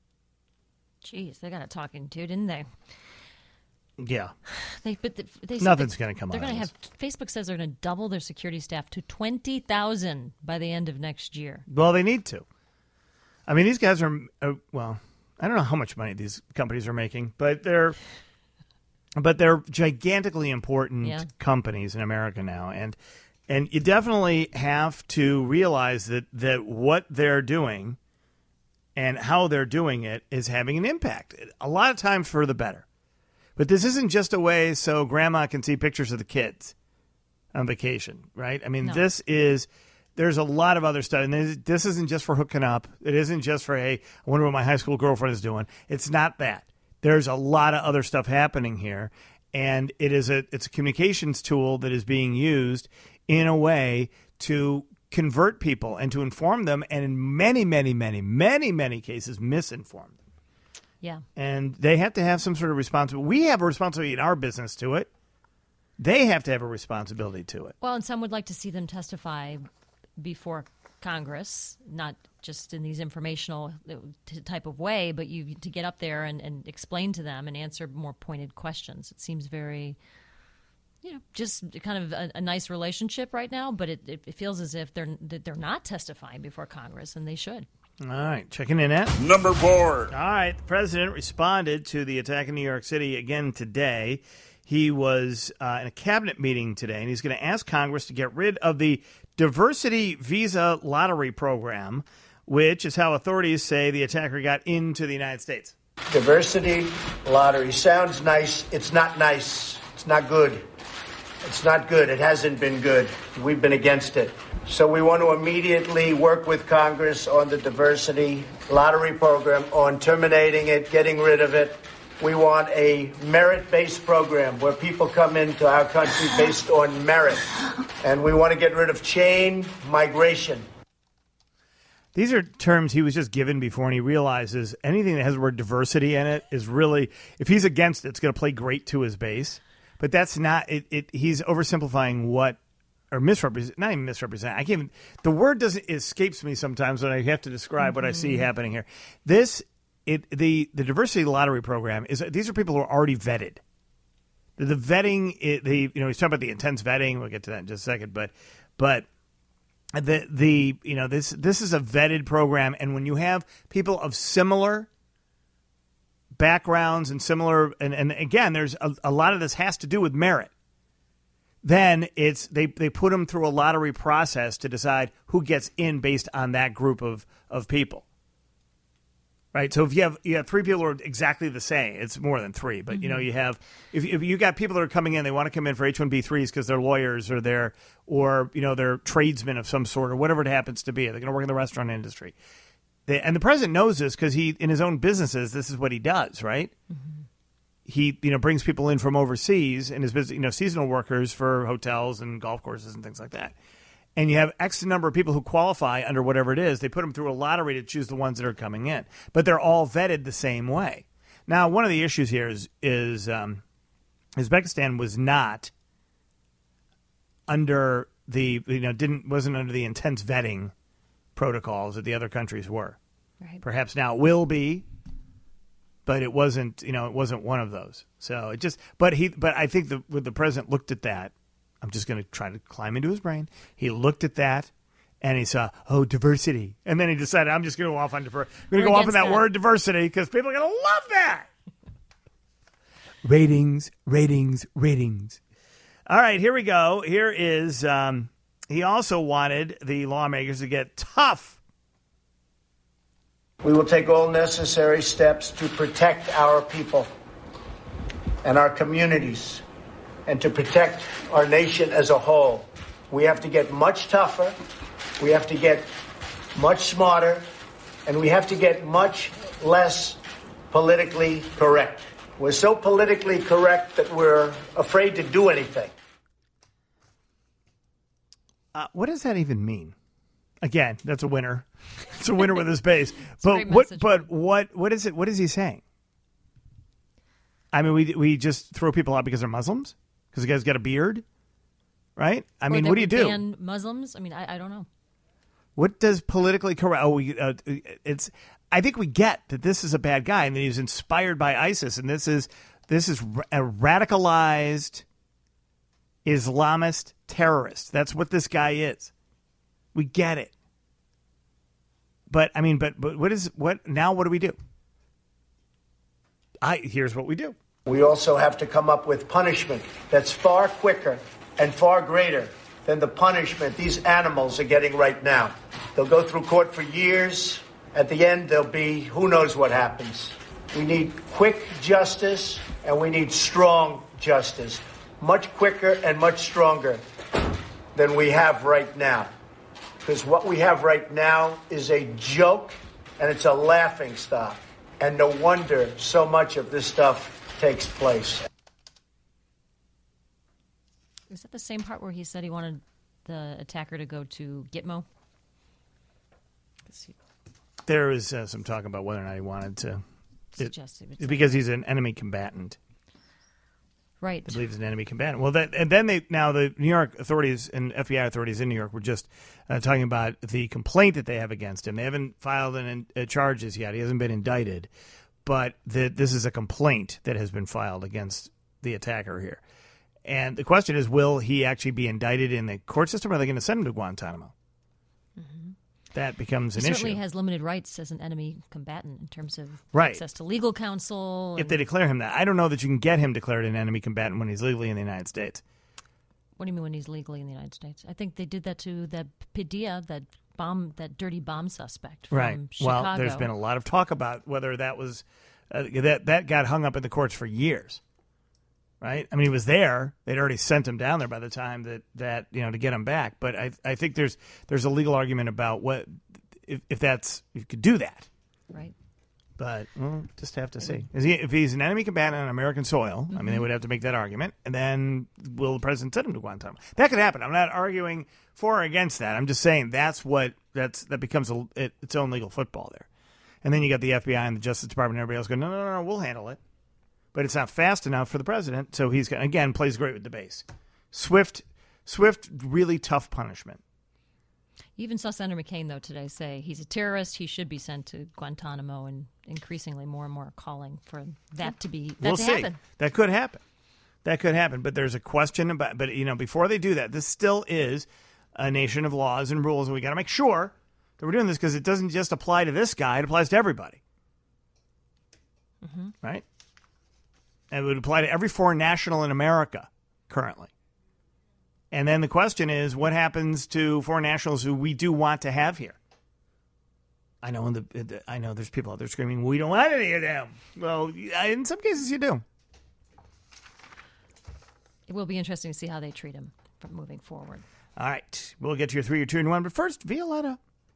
Jeez, they got it talking to, didn't they? Yeah. They, but the, they Nothing's they, going to come They're out going to of have Facebook says they're going to double their security staff to twenty thousand by the end of next year. Well, they need to. I mean, these guys are uh, well. I don't know how much money these companies are making, but they're but they're gigantically important Yeah. companies in America now, and and you definitely have to realize that that what they're doing and how they're doing it is having an impact. A lot of times for the better. But this isn't just a way so grandma can see pictures of the kids on vacation, right? I mean, No. this is, there's a lot of other stuff. And this, this isn't just for hooking up. It isn't just for, hey, I wonder what my high school girlfriend is doing. It's not that. There's a lot of other stuff happening here. And it is a, it's a communications tool that is being used in a way to convert people and to inform them, and in many, many, many, many, many cases, misinform them. Yeah. And they have to have some sort of responsibility. We have a responsibility in our business to it. They have to have a responsibility to it. Well, and some would like to see them testify before Congress, not just in these informational type of way, but you to get up there and, and explain to them and answer more pointed questions. It seems very you know, just kind of a, a nice relationship right now, but it, it feels as if they're that they're not testifying before Congress, and they should. All right, checking in at number four. All right, the president responded to the attack in New York City again today. He was uh, in a cabinet meeting today, and he's going to ask Congress to get rid of the diversity visa lottery program, which is how authorities say the attacker got into the United States. Diversity lottery sounds nice. It's not nice. It's not good. It's not good. It hasn't been good. We've been against it. So we want to immediately work with Congress on the diversity lottery program, on terminating it, getting rid of it. We want a merit-based program where people come into our country based on merit. And we want to get rid of chain migration. These are terms he was just given before, and he realizes anything that has the word diversity in it is really, if he's against it, it's going to play great to his base. But that's not, it, it, he's oversimplifying what, or misrepresent, not even misrepresent. I can't even, the word doesn't, it escapes me sometimes when I have to describe mm-hmm. what I see happening here. This, it, the, the diversity lottery program is, these are people who are already vetted. The, the vetting, it, the, you know, he's talking about the intense vetting. We'll get to that in just a second, but, but the, the, you know, this, this is a vetted program. And when you have people of similar backgrounds and similar, and, and again, there's a, a lot of this has to do with merit. Then it's they, they put them through a lottery process to decide who gets in based on that group of, of people. Right? So if you have you have three people who are exactly the same, it's more than three, but mm-hmm. you know, you have if if you got people that are coming in, they want to come in for H one B threes because they're lawyers or they're or you know, they're tradesmen of some sort or whatever it happens to be. They're going to work in the restaurant industry. They, and the president knows this because he, in his own businesses, this is what he does, right? Mm-hmm. He, you know, brings people in from overseas in his business, you know, seasonal workers for hotels and golf courses and things like that. And you have X number of people who qualify under whatever it is. They put them through a lottery to choose the ones that are coming in, but they're all vetted the same way. Now, one of the issues here is, is um, Uzbekistan was not under the, you know, didn't wasn't under the intense vetting protocols that the other countries were. Right. Perhaps now it will be, but it wasn't, you know, it wasn't one of those. So it just, but he, but I think the, when the president looked at that, I'm just going to try to climb into his brain. He looked at that and he saw, oh, diversity. And then he decided, I'm just going to go off on diversity. I'm going to go off on that, that word diversity because people are going to love that. Ratings, ratings, ratings. All right, here we go. Here is, um, he also wanted the lawmakers to get tough. We will take all necessary steps to protect our people and our communities and to protect our nation as a whole. We have to get much tougher. We have to get much smarter. And we have to get much less politically correct. We're so politically correct that we're afraid to do anything. Uh, what does that even mean? Again, that's a winner. It's a winner with his base. But what? Message. But what? What is it? What is he saying? I mean, we we just throw people out because they're Muslims because the guy's got a beard, right? I or mean, what do you do? Ban Muslims? I mean, I, I don't know. What does politically correct? Oh, we, uh, it's. I think we get that this is a bad guy and that he was inspired by ISIS, and this is this is a radicalized Islamist terrorist. That's what this guy is. We get it. But I mean, but but what is what now? What do we do? I here's what we do. We also have to come up with punishment that's far quicker and far greater than the punishment these animals are getting right now. They'll go through court for years. At the end, there'll be who knows what happens. We need quick justice and we need strong justice. Much quicker and much stronger than we have right now. Because what we have right now is a joke and it's a laughing stock. And no wonder so much of this stuff takes place. Is that the same part where he said he wanted the attacker to go to Gitmo? There was uh, some talk about whether or not he wanted to. It, it because he's an enemy combatant. Right. I believe he's an enemy combatant. Well, that, and then they now the New York authorities and F B I authorities in New York were just uh, talking about the complaint that they have against him. They haven't filed an, uh, charges yet. He hasn't been indicted, but the, this is a complaint that has been filed against the attacker here. And the question is, will he actually be indicted in the court system, or are they going to send him to Guantanamo? Mm-hmm. That becomes an he certainly issue. has limited rights as an enemy combatant in terms of right. access to legal counsel. If they declare him that. I don't know that you can get him declared an enemy combatant when he's legally in the United States. What do you mean when he's legally in the United States? I think they did that to that Padilla, that bomb, that dirty bomb suspect from right. Chicago. Well, there's been a lot of talk about whether that was uh, that that got hung up in the courts for years. Right? I mean, he was there. They'd already sent him down there by the time that, that you know, to get him back. But I I think there's there's a legal argument about what if, if that's you could do that. Right. But we'll just have to see. Is he, if he's an enemy combatant on American soil, mm-hmm. I mean, they would have to make that argument. And then will the president send him to Guantanamo? That could happen. I'm not arguing for or against that. I'm just saying that's what that's that becomes a, it, its own legal football there. And then you got the F B I and the Justice Department and everybody else going, no, no, no, no, we'll handle it. But it's not fast enough for the president, so he's again plays great with the base. Swift, swift, really tough punishment. You even saw Senator McCain though today say he's a terrorist. He should be sent to Guantanamo, and increasingly more and more are calling for that to be that we'll to see. happen. That could happen. That could happen. But there's a question about. But you know, before they do that, this still is a nation of laws and rules, and we got to make sure that we're doing this because it doesn't just apply to this guy; it applies to everybody. Mm-hmm. Right. And it would apply to every foreign national in America currently. And then the question is, what happens to foreign nationals who we do want to have here? I know in the I know there's people out there screaming, we don't want any of them. Well, in some cases you do. It will be interesting to see how they treat him from moving forward. All right. We'll get to your three, your two, and one. But first, Violetta.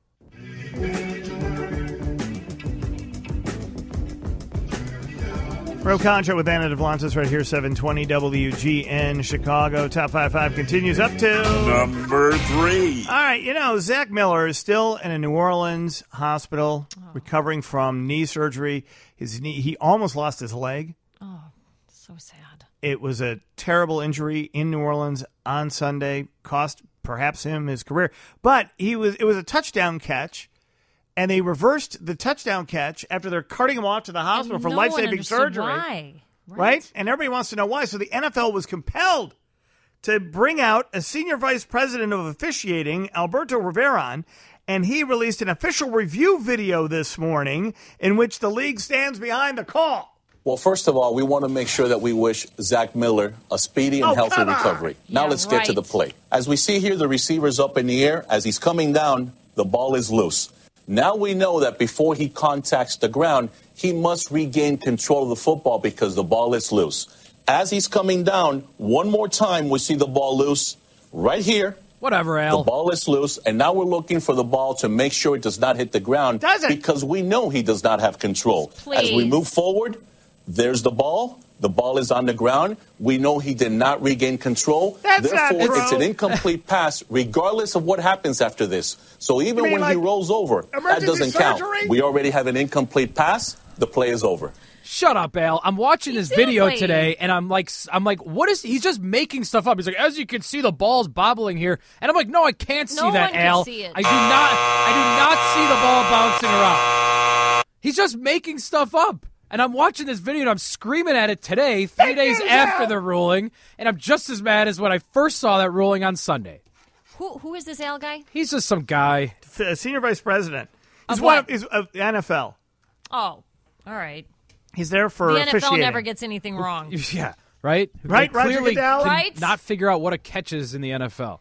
Ro Concha with Anna Devlantis right here, seven twenty W G N Chicago. Top five five continues up to number three. All right, you know, Zach Miller is still in a New Orleans hospital oh. recovering from knee surgery. His knee, he almost lost his leg. Oh, so sad. It was a terrible injury in New Orleans on Sunday, cost perhaps him his career. But he was it was a touchdown catch. And they reversed the touchdown catch after they're carting him off to the hospital and for no life-saving surgery. Why. Right. right? And everybody wants to know why. So the N F L was compelled to bring out a senior vice president of officiating, Alberto Riveron, and he released an official review video this morning in which the league stands behind the call. Well, first of all, we want to make sure that we wish Zach Miller a speedy and oh, healthy recovery. Now yeah, let's right. get to the play. As we see here, the receiver's up in the air. As he's coming down, the ball is loose. Now we know that before he contacts the ground, he must regain control of the football because the ball is loose. As he's coming down, one more time, we see the ball loose right here. Whatever, Al. The ball is loose, and now we're looking for the ball to make sure it does not hit the ground. Does it? Because we know he does not have control. Please. As we move forward, there's the ball. The ball is on the ground. We know he did not regain control. That's Therefore, not true. it's an incomplete pass, regardless of what happens after this. So even when like he rolls over, that doesn't surgery? count. We already have an incomplete pass. The play is over. Shut up, Al. I'm watching this video Exactly. today, and I'm like, I'm like, what is? He's just making stuff up. He's like, as you can see, the ball's bobbling here, and I'm like, no, I can't see No that, one can Al. see it. I do not, I do not see the ball bouncing around. He's just making stuff up, and I'm watching this video, and I'm screaming at it today, three Thank days you, after Al. the ruling, and I'm just as mad as when I first saw that ruling on Sunday. Who who is this Al guy? He's just some guy. F- Senior vice president. He's Of one what? of, he's of the N F L. Oh, all right. He's there for The N F L officiating. never gets anything wrong. Yeah, right? Right, They Roger clearly Goodell? can Right? not figure out what a catch is in the N F L.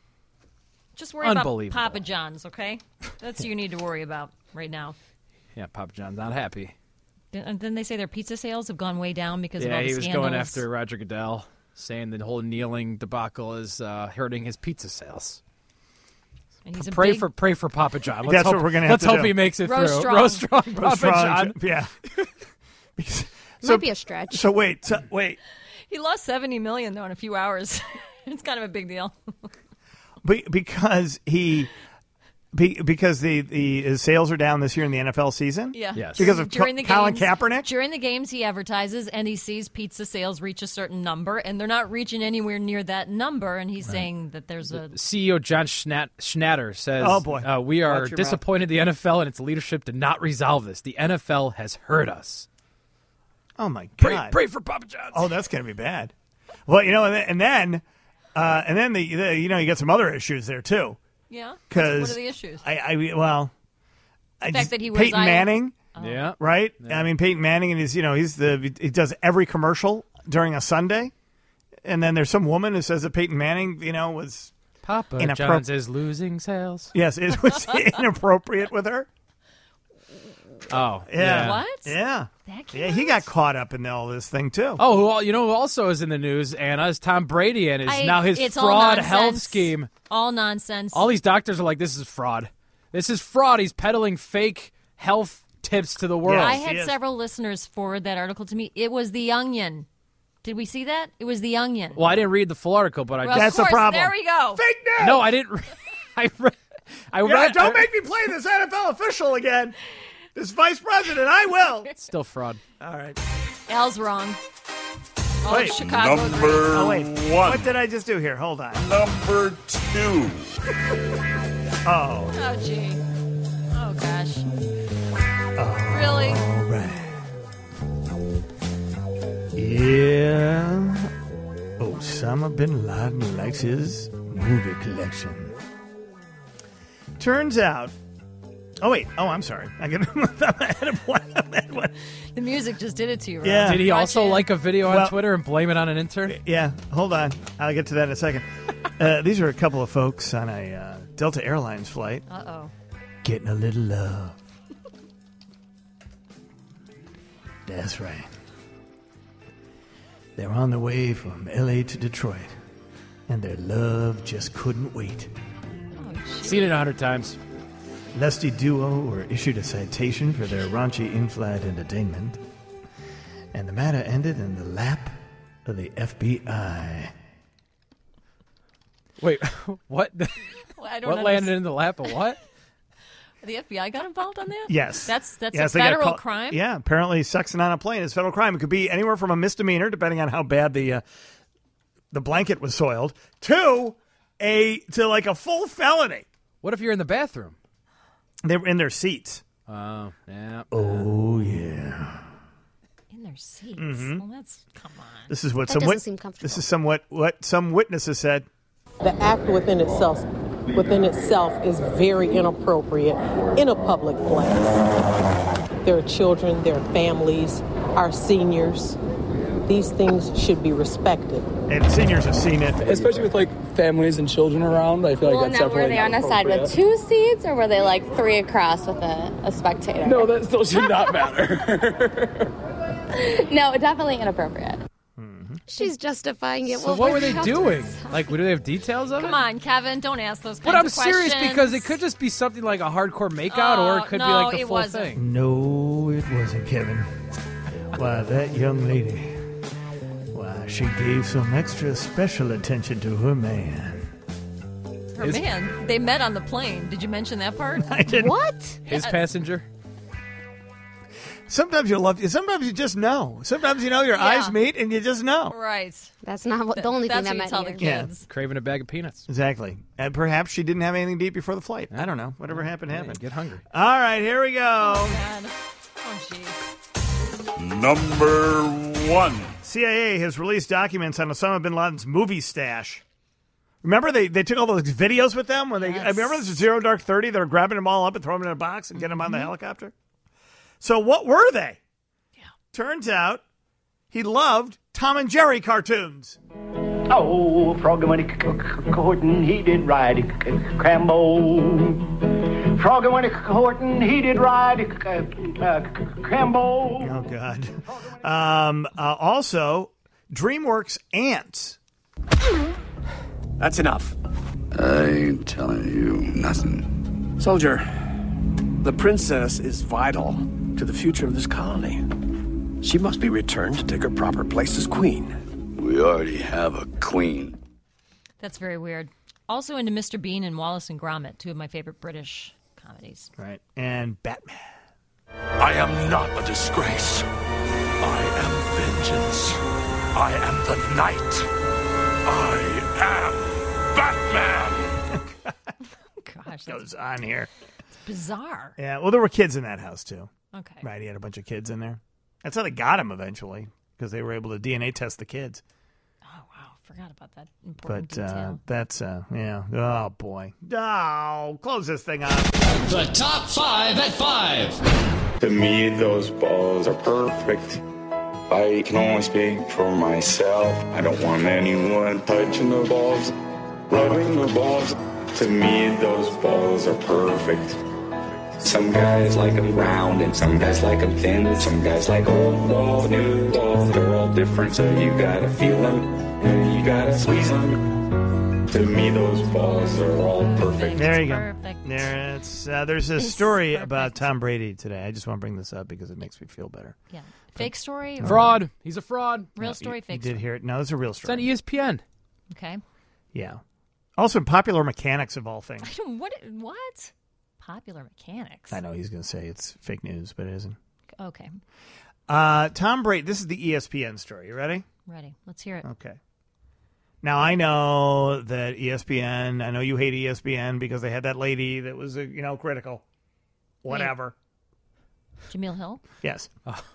Just worry about Unbelievable. Papa John's, okay? That's what you need to worry about right now. Yeah, Papa John's not happy. And then they say their pizza sales have gone way down because of Yeah, all the he was scandals. going after Roger Goodell, saying the whole kneeling debacle is uh, hurting his pizza sales. And he's a Pray big- for pray for Papa John. Let's That's hope, what we're gonna have Let's to hope do. he makes it Row through. strong. Row strong, Row Papa strong, John. Yeah. Because- Might be a stretch. So wait, so wait. He lost seventy million dollars, though, in a few hours. It's kind of a big deal. Be, because he, be, because the, the his sales are down this year in the N F L season. Yeah. Yes. Because of During Co- the Colin games, Kaepernick. During the games, he advertises, and he sees pizza sales reach a certain number, and they're not reaching anywhere near that number, and he's saying that there's a... C E O John Schnat- Schnatter says, Oh, boy. Uh, we are Watch your disappointed the N F L and its leadership did not resolve this. The N F L has hurt us. Oh my Pray, God! pray for Papa John's. Oh, that's gonna be bad. Well, you know, and then and then, uh, and then the, the you know you got some other issues there too. Yeah. Because what are the issues? I, I well, The I fact just- that he wears Peyton eye- Manning. Oh. Yeah. Right. I mean, Peyton Manning, and he's you know he's the he does every commercial during a Sunday, and then there's some woman who says that Peyton Manning, you know, was Papa inappro- John's is losing sales. Yes, it was inappropriate with her. Oh, Yeah. yeah. What? Yeah. That came Yeah, he got caught up in all this thing too. Oh, who, al- you know who also is in the news, Anna, is Tom Brady and his I- now his it's all fraud health nonsense. scheme. All nonsense. All these doctors are like, this is fraud. This is fraud. He's peddling fake health tips to the world. I had several listeners forward that article to me. It was The Onion. Did we see that? It was The Onion. Well, I didn't read the full article, but I Well, just... of course, There we go. Fake news. No, I didn't. Re- I read. I Yeah, read. don't I- make me play this N F L official again. This vice president, I will. It's still fraud. All right. Al's wrong. All Wait, of Chicago number agrees. Oh, wait. one. What did I just do here? Hold on. Number two. Oh. Oh, gee. Oh, gosh. Really? All right. Yeah. Osama bin Laden likes his movie collection. Turns out. Oh, wait. Oh, I'm sorry. I get ahead of one. one. The music just did it to you, right? Yeah. Did he also Gotcha. like a video on Well- Twitter and blame it on an intern? Yeah, hold on. I'll get to that in a second. Uh, these are a couple of folks on a uh, Delta Airlines flight Uh-oh. getting a little love. That's right. They were on their way from L A to Detroit, and their love just couldn't wait. Seen it a hundred times. Lusty duo were issued a citation for their raunchy in-flight entertainment, and the matter ended in the lap of the F B I. Wait, what? Well, I don't What understand. landed in the lap of what? The F B I got involved on that? Yes. That's that's Yes, a they got federal caught- crime? Yeah, apparently sexing on a plane is federal crime. It could be anywhere from a misdemeanor, depending on how bad the uh, the blanket was soiled, to a to like a full felony. What if you're in the bathroom? They were in their seats. Oh, yeah. Oh yeah. In their seats. Mhm. Well, that's, come on. This is what That some doesn't wit- seem comfortable. this is somewhat what some witnesses said. The act within itself, within itself, is very inappropriate in a public place. There are children, there are families, our seniors. These things should be respected. And seniors have seen it, especially with like families and children around. I feel like Well, that's now were definitely they on not a side with appropriate. two seats, or were they like three across with a, a spectator? No, that still should not matter. No, definitely inappropriate. She's justifying it. So well, what we're were they held- doing? Like, do they have details of it? Come on, Kevin, don't ask those kinds But I'm of serious questions. because it could just be something like a hardcore makeout, or it could Oh, be no, like the it full wasn't. thing. No, it wasn't, Kevin. Why, that young lady, why, she gave some extra special attention to her man. Her man, they met on the plane. Did you mention that part? I didn't. What? His Yeah. passenger? Sometimes you love, sometimes you just know. Sometimes you know your Yeah. eyes meet and you just know. Right. That's not what, the only That's thing what that you meant tell here. the kids. Craving a bag of peanuts. Exactly. And perhaps she didn't have anything to eat before the flight. I don't know. Whatever happened, Hey, happened. get hungry. All right, here we go. Oh, God. Oh, jeez. Number one. C I A has released documents on Osama bin Laden's movie stash. Remember they, they took all those videos with them when they. I remember this was Zero Dark Thirty. They're grabbing them all up and throwing them in a box and getting them on the helicopter. So what were they? Yeah. Turns out he loved Tom and Jerry cartoons. Oh, Froggy went a-courtin', he did ride a Crambo. Froggy went a-courtin', he did ride a Crambo. Oh God. Um, uh, also, DreamWorks Ants. That's enough. I ain't telling you nothing. Soldier, the princess is vital to the future of this colony. She must be returned to take her proper place as queen. We already have a queen. That's very weird. Also into Mister Bean and Wallace and Gromit, two of my favorite British comedies. Right. And Batman. I am not a disgrace. I am vengeance. I am the knight. I am Batman. Gosh, goes on here. It's bizarre. Yeah, well, there were kids in that house, too. Okay. Right, he had a bunch of kids in there. That's how they got him eventually, because they were able to D N A test the kids. Oh, forgot about that important But uh, detail. that's, uh, yeah. Oh, boy. Oh, close this thing up. The top five at five. To me, those balls are perfect. I can only speak for myself. I don't want anyone touching the balls, rubbing the balls. To me, those balls are perfect. Some guys like them round and some guys like them thin. Some guys like old balls, new balls. They're all different, so you gotta feel them and you gotta squeeze them. To me, those balls are all perfect. There you go. Perfect. There, it's, uh, there's a story about Tom Brady today. I just want to bring this up because it makes me feel better. Yeah. Fake story? Or Fraud. He's a fraud. Real No, story, you, fake you story? did hear it. No, it's a real It's story. on E S P N. Okay. Yeah. Also, Popular Mechanics of all things. I don't, what? What? Popular Mechanics. I know he's going to say it's fake news, but it isn't. Okay. Uh, Tom Brady, this is the E S P N story. You ready? Ready. Let's hear it. Okay. Now, I know that E S P N, I know you hate E S P N because they had that lady that was, uh, you know, critical. Whatever. Jameel Hill? Yes.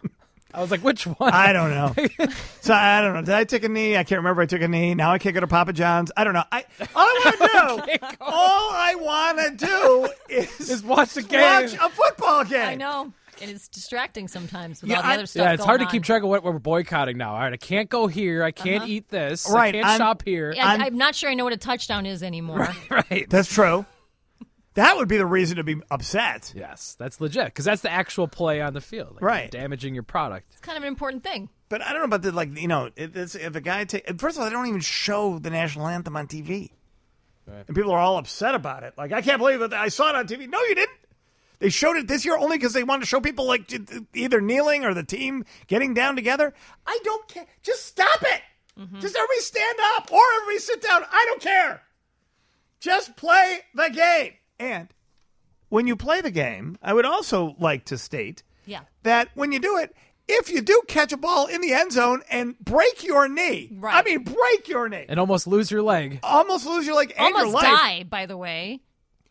I was like, which one? I don't know. So I don't know. Did I take a knee? I can't remember. If I took a knee. Now I can't go to Papa John's. I don't know. I all I want to do, all I want to do is Just watch the game. watch a football game. I know. And it's distracting sometimes with Yeah, all the I- other stuff Yeah, it's going hard to on. keep track of what we're boycotting now. All right, I can't go here. I can't Uh-huh. eat this. Right, I can't I'm- shop here. Yeah, I'm, I'm not sure I know what a touchdown is anymore. Right. That's true. That would be the reason to be upset. Yes, that's legit because that's the actual play on the field. Like, Right. you're damaging your product. It's kind of an important thing. But I don't know about the, like, you know, it, it's, if a guy take first of all, they don't even show the national anthem on T V. Right. And people are all upset about it. Like, I can't believe it. I saw it on T V. No, you didn't. They showed it this year only because they wanted to show people, like, either kneeling or the team getting down together. I don't care. Just stop it. Mm-hmm. Just everybody stand up or everybody sit down. I don't care. Just play the game. And when you play the game, I would also like to state Yeah. that when you do it, if you do catch a ball in the end zone and break your knee, Right. I mean, break your knee, And almost lose your leg. almost lose your leg and Almost your life, die, by the way.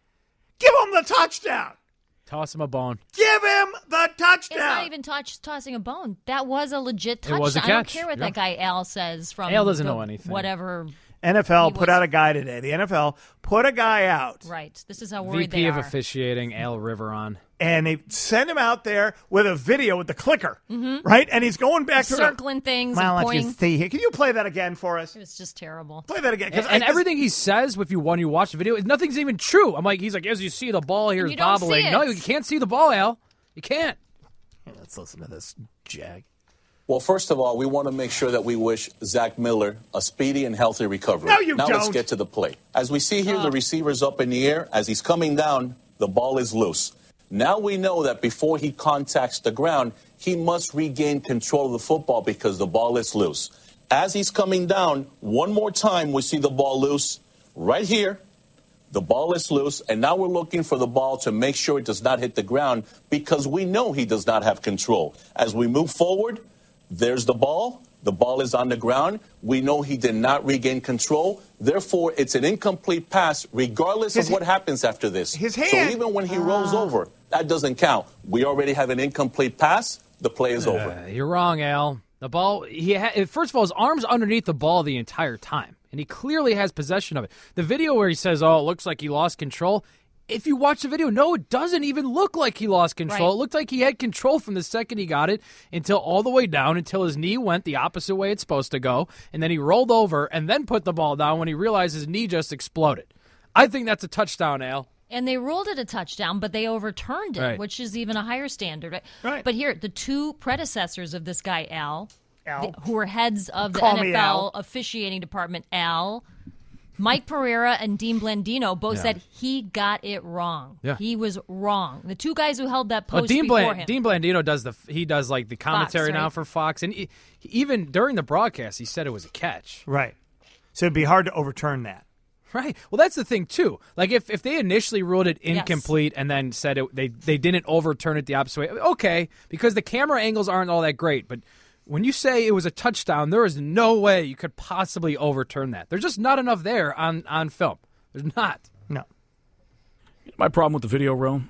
give him the touchdown. Toss him a bone. Give him the touchdown. It's not even touch, tossing a bone. That was a legit It touchdown. was a I don't catch. care what Yeah. that guy Al says from Al doesn't the know anything. Whatever. N F L He put was- out a guy today. The N F L put a guy out, Right. This is how worried V P they of are. officiating, Al Riveron. and they sent him out there with a video with the clicker, Mhm. right? And he's going back to Circling things Well, and let you pointing. see here. Can you play that again for us? It was just terrible. Play that again. 'cause And, and I just- everything he says, if you when you watch the video, nothing's even true. I'm like, he's like, as you see the ball here And is you don't see bobbling. it. No, you can't see the ball, Al. You can't. Let's listen to this jag. Well, first of all, we want to make sure that we wish Zach Miller a speedy and healthy recovery. No, you now let's don't. get to the play. As we see here, the receiver's up in the air. As he's coming down, the ball is loose. Now we know that before he contacts the ground, he must regain control of the football because the ball is loose. As he's coming down, one more time, we see the ball loose right here. The ball is loose, and now we're looking for the ball to make sure it does not hit the ground because we know he does not have control. As we move forward, there's the ball. The ball is on the ground. We know he did not regain control. Therefore, it's an incomplete pass regardless His of what happens after this. his So hand- even when he rolls over, that doesn't count. We already have an incomplete pass. The play is over. Uh, you're wrong, Al. The ball, he ha- first of all, his arm's underneath the ball the entire time, and he clearly has possession of it. The video where he says, oh, it looks like he lost control, if you watch the video, no, it doesn't even look like he lost control. Right. It looked like he had control from the second he got it until all the way down, until his knee went the opposite way it's supposed to go, and then he rolled over and then put the ball down when he realized his knee just exploded. I think that's a touchdown, Al. And they ruled it a touchdown, but they overturned it, Right. which is even a higher standard. Right? Right. But here, the two predecessors of this guy, Al, Al. the- who were heads of the Call me N F L Al. officiating department, Al, Mike Pereira and Dean Blandino both Yeah. said he got it wrong. Yeah. He was wrong. The two guys who held that Well, post Dean, before Bland, him. Dean Blandino does the he does like the commentary now right? for Fox, and he, even during the broadcast, he said it was a catch. Right. So it'd be hard to overturn that. Right. Well, that's the thing too. Like if, if they initially ruled it incomplete and then said it, they they didn't overturn it the opposite way, okay, because the camera angles aren't all that great. But when you say it was a touchdown, there is no way you could possibly overturn that. There's just not enough there on, on film. There's not. No. My problem with the video, Ro,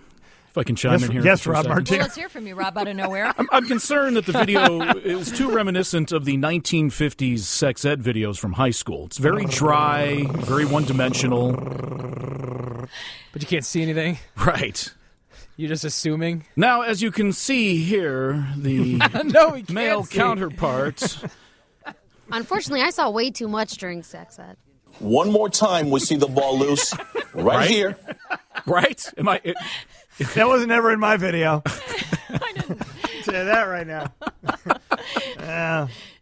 If I can chime yes, in here. Yes, for Rob a Martinez. Well, let's hear from you, Rob, out of nowhere. I'm, I'm concerned that the video is too reminiscent of the nineteen fifties sex ed videos from high school. It's very dry, very one-dimensional. But you can't see anything? Right. You're just assuming? Now, as you can see here, the no, we can't male see. counterparts. Unfortunately, I saw way too much during sex ed. One more time, we see the ball loose right, Right? here. Right? Am I? It, That wasn't ever in my video. I didn't say that right now. Yeah.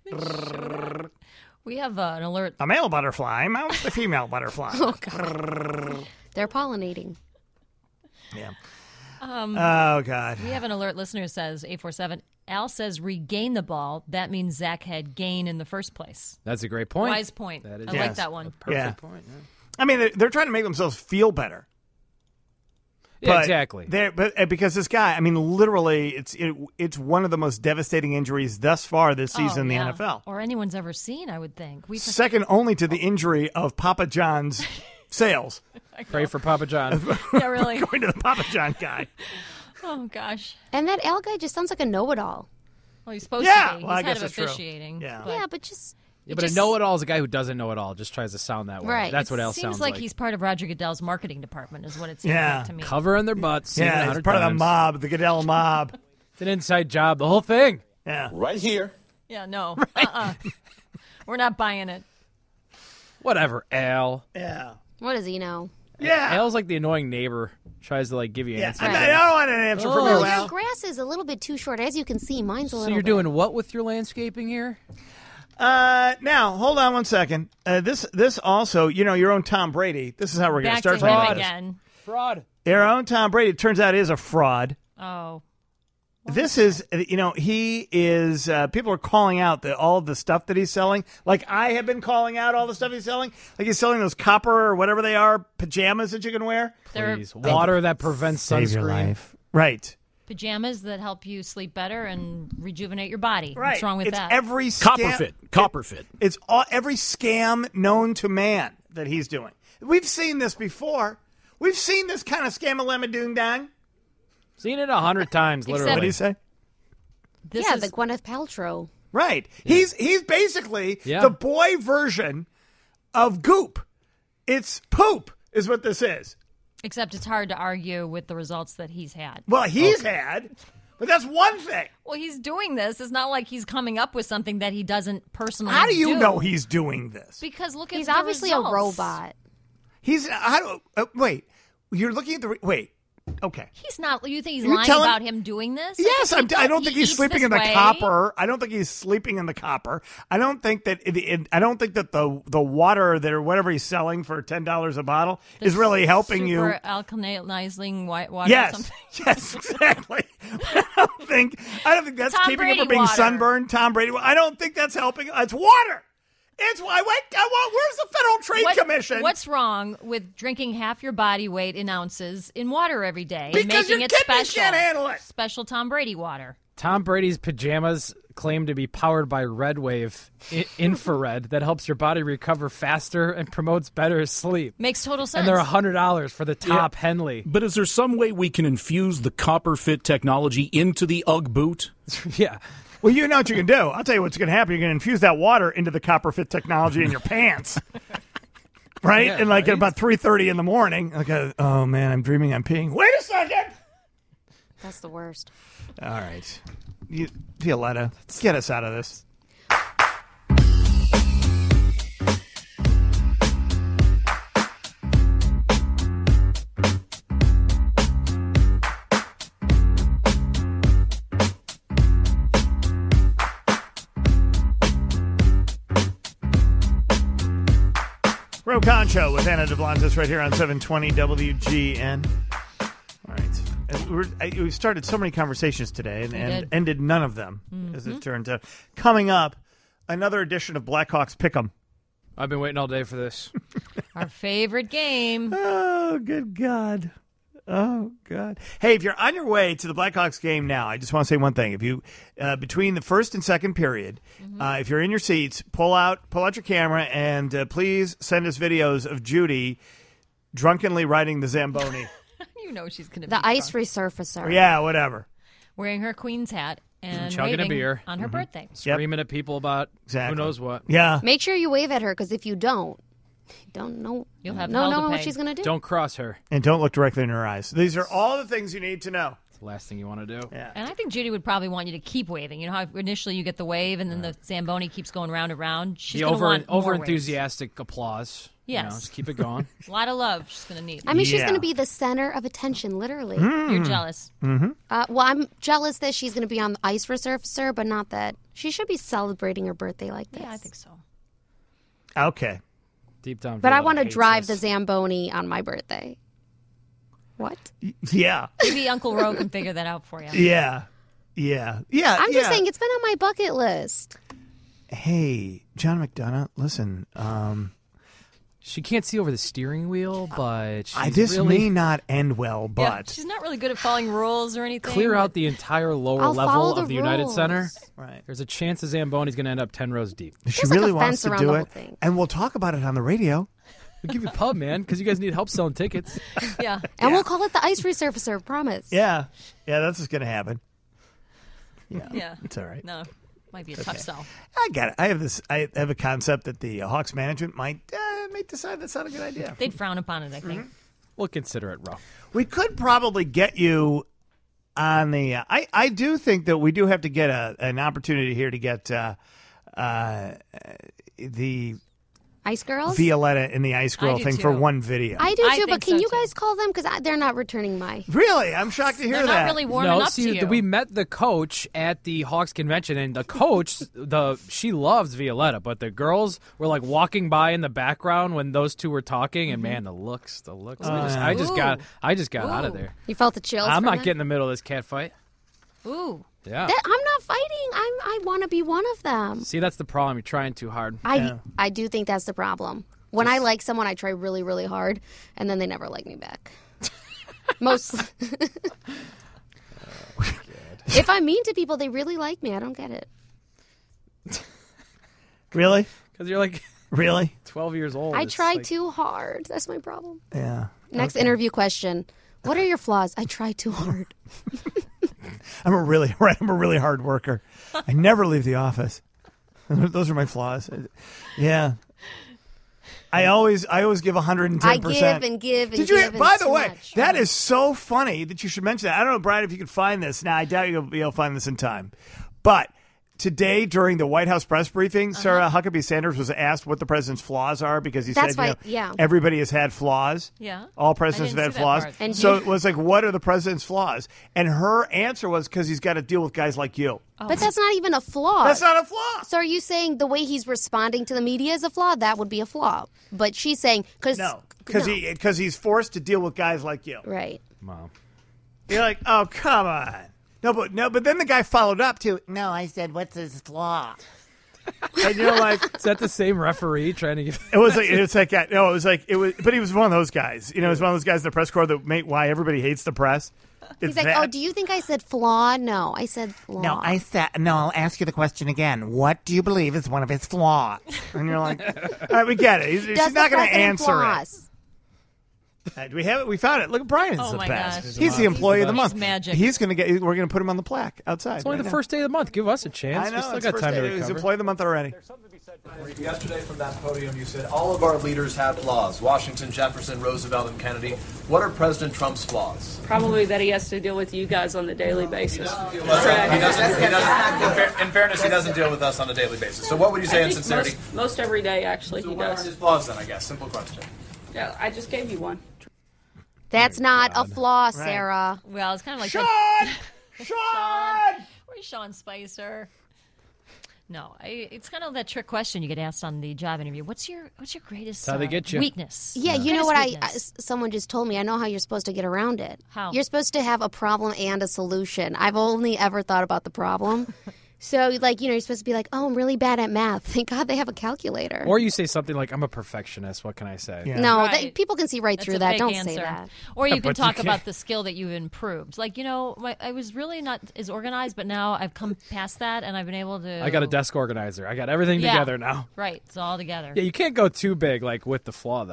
We have uh, an alert. A male butterfly mounts the female butterfly. Oh, God. They're pollinating. Yeah. Um, Oh, God. We have an alert listener who says, eight four seven, Al says regain the ball. That means Zach had gain in the first place. That's a great point. Wise point. That is I Yes. like that one. Perfect Yeah. point. Yeah. I mean, they're, they're trying to make themselves feel better. Yeah, But exactly. they're- But uh, because this guy, I mean, literally, it's it, it's one of the most devastating injuries thus far this season Oh, in the yeah. N F L. Or anyone's ever seen, I would think. We've Second only to the injury of Papa John's sales. Pray for Papa John. Yeah, really. Going to the Papa John guy. Oh, gosh. And that Al guy just sounds like a know-it-all. Well, he's supposed Yeah, to be. well, I He's head guess of that's true. officiating. Yeah. but Yeah, but just... Yeah, it but just- a know-it-all is a guy who doesn't know it all, just tries to sound that way. Right. That's what Al Seems sounds like, like. he's part of Roger Goodell's marketing department, is what it seems Yeah. like to me. Covering their butts. seen it a Yeah, he's hundred part of the times. mob, the Goodell mob. It's an inside job, the whole thing. Yeah. Right here. Yeah, no. Uh-uh. We're not buying it. Whatever, Al. Yeah. What does he know? Yeah. Al's like the annoying neighbor. Tries to like give you Yeah. answers. I, I don't want an answer from Well, you, your Al. grass is a little bit too short. As you can see, mine's a So little you're bit. doing what with your landscaping here? Uh, now, hold on one second. Uh, this this also, you know, your own Tom Brady. This is how we're going to Back start to him talking. again. Fraud. Your own Tom Brady, it turns out, is a fraud. Oh. This is, you know, he is, uh, people are calling out the, all of the stuff that he's selling. Like I have been calling out all the stuff he's selling. Like he's selling those copper or whatever they are, pajamas that you can wear. Please. Water that prevents Save your sunscreen. life. Right. Pajamas that help you sleep better and rejuvenate your body. Right. What's wrong with it's that? every Copper scam- fit. Copper fit. It's all, every scam known to man that he's doing. We've seen this before. We've seen this kind of scam-a-lemma-doong-dang. Seen it a hundred times, literally. What do you say? This yeah, is- the Gwyneth Paltrow. Right. He's he's basically Yeah. the boy version of Goop. It's poop is what this is. Except it's hard to argue with the results that he's had. Well, he's had, but that's one thing. Well, he's doing this. It's not like he's coming up with something that he doesn't personally How do you know he's doing this? Because look at He's the obviously results. a robot. He's how do uh, wait. You're looking at the re- wait. Okay. He's not. You think he's You're lying telling- about him doing this? Yes, I I'm, think I he don't think he's eats sleeping this in the way. copper. I don't think he's sleeping in the copper. I don't think that it, it, I don't think that the the water that or whatever he's selling for ten dollars a bottle The is really helping you. super alkalizing white water. Or Yes, something. yes, exactly. I don't think I don't think that's Tom keeping him Brady from being water. sunburned. Tom Brady. I don't think that's helping. It's water. It's why. Wait, I want. Where's the Federal Trade What- Commission? What's wrong with drinking half your body weight in ounces in water every day and Because making your it kidneys special? can't handle it. Special Tom Brady water. Tom Brady's pajamas claim to be powered by red wave I- infrared that helps your body recover faster and promotes better sleep. Makes total sense. And they're one hundred dollars for the top Henley. But is there some way we can infuse the copper fit technology into the Ugg boot? Yeah. Well, you know what you can do. I'll tell you what's going to happen. You're going to infuse that water into the copper fit technology in your pants. Right? Yeah, and like right? at about three thirty in the morning, like, a, oh, man, I'm dreaming I'm peeing. Wait a second. That's the worst. All right. You, Violetta, get us out of this. Ro Concho with Anna DeBlantis right here on seven twenty W G N. All right. And we're, I, we started so many conversations today and, We and did. ended none of them, as Mhm. it turned out. Coming up, another edition of Blackhawks Pick'em. I've been waiting all day for this. Our favorite game. Oh, good God. Oh, God. Hey, if you're on your way to the Blackhawks game now, I just want to say one thing. If you, uh, between the first and second period, Mm-hmm. uh, if you're in your seats, pull out pull out your camera and uh, please send us videos of Judy drunkenly riding the Zamboni. You know she's going to be The ice drunk. resurfacer. Yeah, whatever. Wearing her Queen's hat and chugging a waving beer on her Mhm. birthday. Screaming at people about Exactly. who knows what. Yeah. Make sure you wave at her, because if you don't, you don't know. You'll have no hell to knowing what pay. she's going to do. Don't cross her. And don't look directly in her eyes. These are all the things you need to know. It's the last thing you want to do. Yeah. And I think Judy would probably want you to keep waving. You know how initially you get the wave and then the Zamboni keeps going round and round? She's The going to over want more over waves. enthusiastic applause. You Yes. know, just keep it going. A lot of love she's going to need. I mean, she's Yeah. going to be the center of attention, literally. You're jealous. Mm-hmm. Uh, well, I'm jealous that she's going to be on the ice resurfacer, but not that she should be celebrating her birthday like this. Yeah, I think so. Okay. Deep down. But I Viola want to hates drive this. the Zamboni on my birthday. What? Yeah. Maybe Uncle Ro can figure that out for you. Yeah. Yeah. Yeah. I'm yeah. just saying it's been on my bucket list. Hey, John McDonough, listen. Um, She can't see over the steering wheel, but she's I, this really may not end well, Yeah, but she's not really good at following rules or anything. clear but- out the entire lower I'll level follow of the the United rules. Center. Right. There's a chance the Zamboni's going to end up ten rows deep. if she There's like really a wants fence to around do the it, whole thing. and we'll talk about it on the radio. We'll give you pub, man, because you guys need help selling tickets. Yeah. And we'll call it the ice resurfacer, promise. Yeah. Yeah, that's what's going to happen. Yeah. Yeah. It's all right. No, might be a tough Okay. sell. I got it. I have this. I have a concept that the uh, Hawks management might uh, might decide that's not a good idea. They'd frown upon it, I think. Mm-hmm. We'll consider it, Ro. We could probably get you on the. Uh, I I do think that we do have to get a an opportunity here to get uh, uh, the Ice Girls? Violetta in the Ice Girl do thing too. for one video. I do I too, think but can so, you too. guys call them? Because they're not returning my. Really, I'm shocked to hear They're that. not really warming no, up see, to you. we met the coach at the Hawks convention, and the coach, the she loves Violetta, but the girls were like walking by in the background when those two were talking, and man, the looks, the looks. I just, I just Ooh. got, I just got out of Ooh. there. You felt the chills? I'm from not it? getting in the middle of this cat fight. Ooh. Yeah. That, I'm not fighting. I'm. I want to be one of them. See, that's the problem. You're trying too hard. I. Yeah. I do think that's the problem. When I like someone, I try really, really hard, and then they never like me back. Most. If I'm mean to people, they really like me. I don't get it. Really, Because you're like really. twelve years old. I It's try like- too hard. That's my problem. Yeah. Next interview question: what are your flaws? I try too hard. I'm a really right. I'm a really hard worker. I never leave the office. Those are my flaws. Yeah. I always, I always give one hundred ten I percent. give and give and Did you? give. and By it's the too way, much. that is so funny that you should mention that. I don't know, Brian, if you can find this. Now, I doubt you'll be able to find this in time, but. Today, during the White House press briefing, Uh-huh. Sarah Huckabee Sanders was asked what the president's flaws are because he That's said, you why- know, yeah. everybody has had flaws. Yeah. All I presidents didn't have see had that flaws. part. And so he- it was like, what are the president's flaws? And her answer was because he's got to deal with guys like you. But that's not even a flaw. That's not a flaw. So are you saying the way he's responding to the media is a flaw? That would be a flaw. But she's saying because No, because he because he's forced to deal with guys like you. right. Mom. You're like, oh, come on. No, but no, but then the guy followed up to, no, I said, what's his flaw? And you're like, Is that the same referee trying to give? it was like, it's like, no, it was like, it was, but he was one of those guys. You know, he was one of those guys in the press corps that make why everybody hates the press. It's He's like, that. oh, do you think I said flaw? No, I said flaw. No, I said, no, I'll ask you the question again. What do you believe is one of his flaws? And you're like, all right, we get it. He's, Does she's not the going to president answer floss? it. Uh, do we have it? We found it. Look at Brian's Oh, the my best. gosh. He's the employee of the He's month. magic. He's going to get. We're going to put him on the plaque outside. It's only right the now. first day of the month. Give us a chance. I know. We still it's got first time to day. He's recover. employee of the month already. Yesterday from that podium, you said all of our leaders have flaws. Washington, Jefferson, Roosevelt, and Kennedy. What are President Trump's flaws? Probably that he has to deal with you guys on a daily basis. He doesn't, he doesn't, in, fair, in fairness, he doesn't deal with us on a daily basis. So what would you say I in think sincerity? Most, most every day, actually, So he what are does. his flaws then, I guess? Simple question. Yeah, I just gave you one. That's not a flaw, Sarah. Well, it's kind of like Sean! that- Sean! Where's Sean Spicer? No, I, it's kind of that trick question you get asked on the job interview. What's your What's your greatest That's how they uh, get you. weakness? Yeah, you know Greatest what? I, I weakness? someone just told me. I know how you're supposed to get around it. How? You're supposed to have a problem and a solution. I've only ever thought about the problem. So, like, you know, you're supposed to be like, "Oh, I'm really bad at math. Thank God they have a calculator." Or you say something like, "I'm a perfectionist. What can I say?" Yeah. no, Right. that, people can see right That's through a that. fake Don't answer. say that. Or you Yeah, can but you talk can't. about the skill that you've improved. Like, you know, my, I was really not as organized, but now I've come past that and I've been able to. I got a desk organizer. I got everything Yeah. together now. Right, it's all together. Yeah, you can't go too big, like with the flaw though.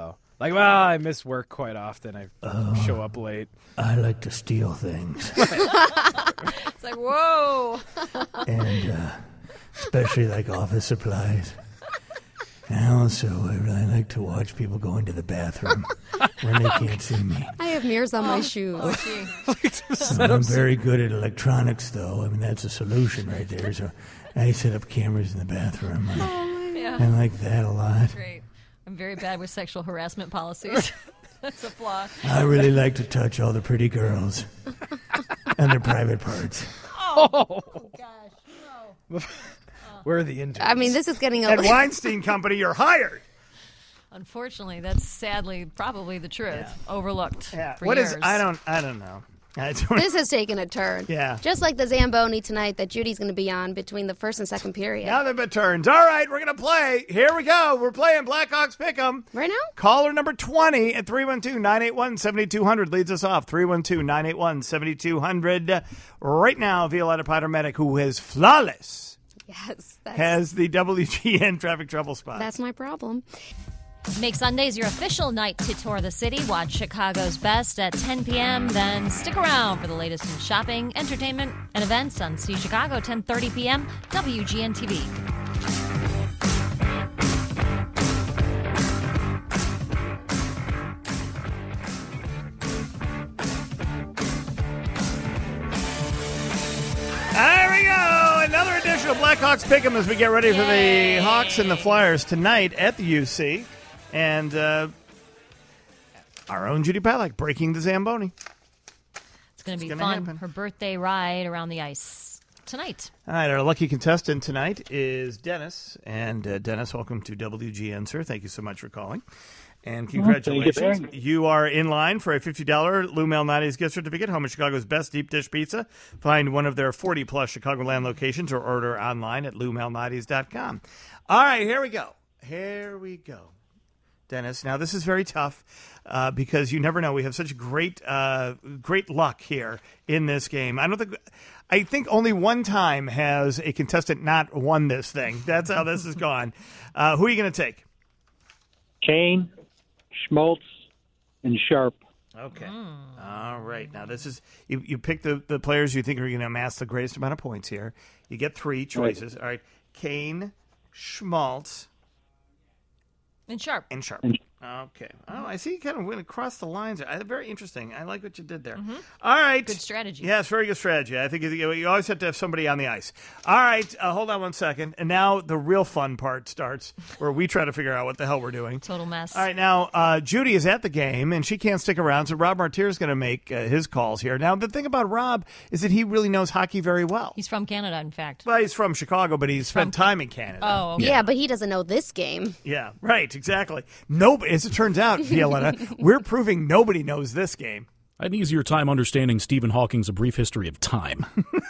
Like, well, I miss work quite often. I Oh. show up late. I like to steal things, It's like, whoa. and uh, especially like office supplies. And also, I really like to watch people go into the bathroom when they can't see me. I have mirrors on my shoes. But I'm very good at electronics, though. I mean, that's a solution right there. So I set up cameras in the bathroom. I, Yeah. I like that a lot. Great. I'm very bad with sexual harassment policies. That's a flaw. I really like to touch all the pretty girls and their private parts. Oh, gosh, no. Where are the interns? I mean, this is getting a At Weinstein Company, you're hired. Unfortunately, that's sadly probably the truth. Overlooked. Yeah. For What years. is? I don't. I don't know. I don't, This has taken a turn. Yeah. Just like the Zamboni tonight that Judy's going to be on between the first and second period. Now they've been turns. All right, we're going to play. Here we go. We're playing Blackhawks Pick'em. Right now? Caller number twenty at three one two, nine eight one, seven two zero zero leads us off. three one two, nine eight one, seven two zero zero. Right now, Violetta Potter-Medic, who is flawless, Yes. That's, has the W G N traffic trouble spot. that's my problem. Make Sundays your official night to tour the city. Watch Chicago's Best at ten p.m. Then stick around for the latest in shopping, entertainment, and events on See Chicago, ten thirty p.m. W G N T V. There we go. Another edition of Blackhawks Pick'em as we get ready for the Hawks and the Flyers tonight at the U C. And uh, our own Judy Palak breaking the Zamboni. It's going to be gonna fun. happen. Her birthday ride around the ice tonight. All right, our lucky contestant tonight is Dennis. And uh, Dennis, welcome to W G N, sir. Thank you so much for calling. And congratulations. Thank you, Barry. You are in line for a fifty dollars Lou Malnati's gift certificate, home of Chicago's best deep dish pizza. Find one of their forty-plus Chicagoland locations or order online at lou malnati's dot com. All right, here we go. Here we go. Dennis, now this is very tough uh, because you never know. We have such great, uh, great luck here in this game. I don't think, I think only one time has a contestant not won this thing. That's how this has gone. Uh, who are you going to take? Kane, Schmaltz, and Sharp. Okay. All right. Now this is you. You pick the, the players you think are going to amass the greatest amount of points here. You get three choices. All right. Kane, Schmaltz, And Sharp. and Sharp. Okay. Oh, I see you kind of went across the lines. Uh, Very interesting. I like what you did there. All right. Good strategy. Yeah, it's very good strategy. I think you, you always have to have somebody on the ice. All right. Uh, hold on one second. And now the real fun part starts where we try to figure out what the hell we're doing. Total mess. All right, now uh, Judy is at the game, and she can't stick around, so Rob Martier is going to make uh, his calls here. Now, the thing about Rob is that he really knows hockey very well. He's from Canada, in fact. Well, he's from Chicago, but he's spent time in Canada. Oh, okay. Yeah, but he doesn't know this game. Yeah, right, exactly. Nobody, as it turns out, Violetta, we're proving nobody knows this game. I had an easier time understanding Stephen Hawking's A Brief History of Time.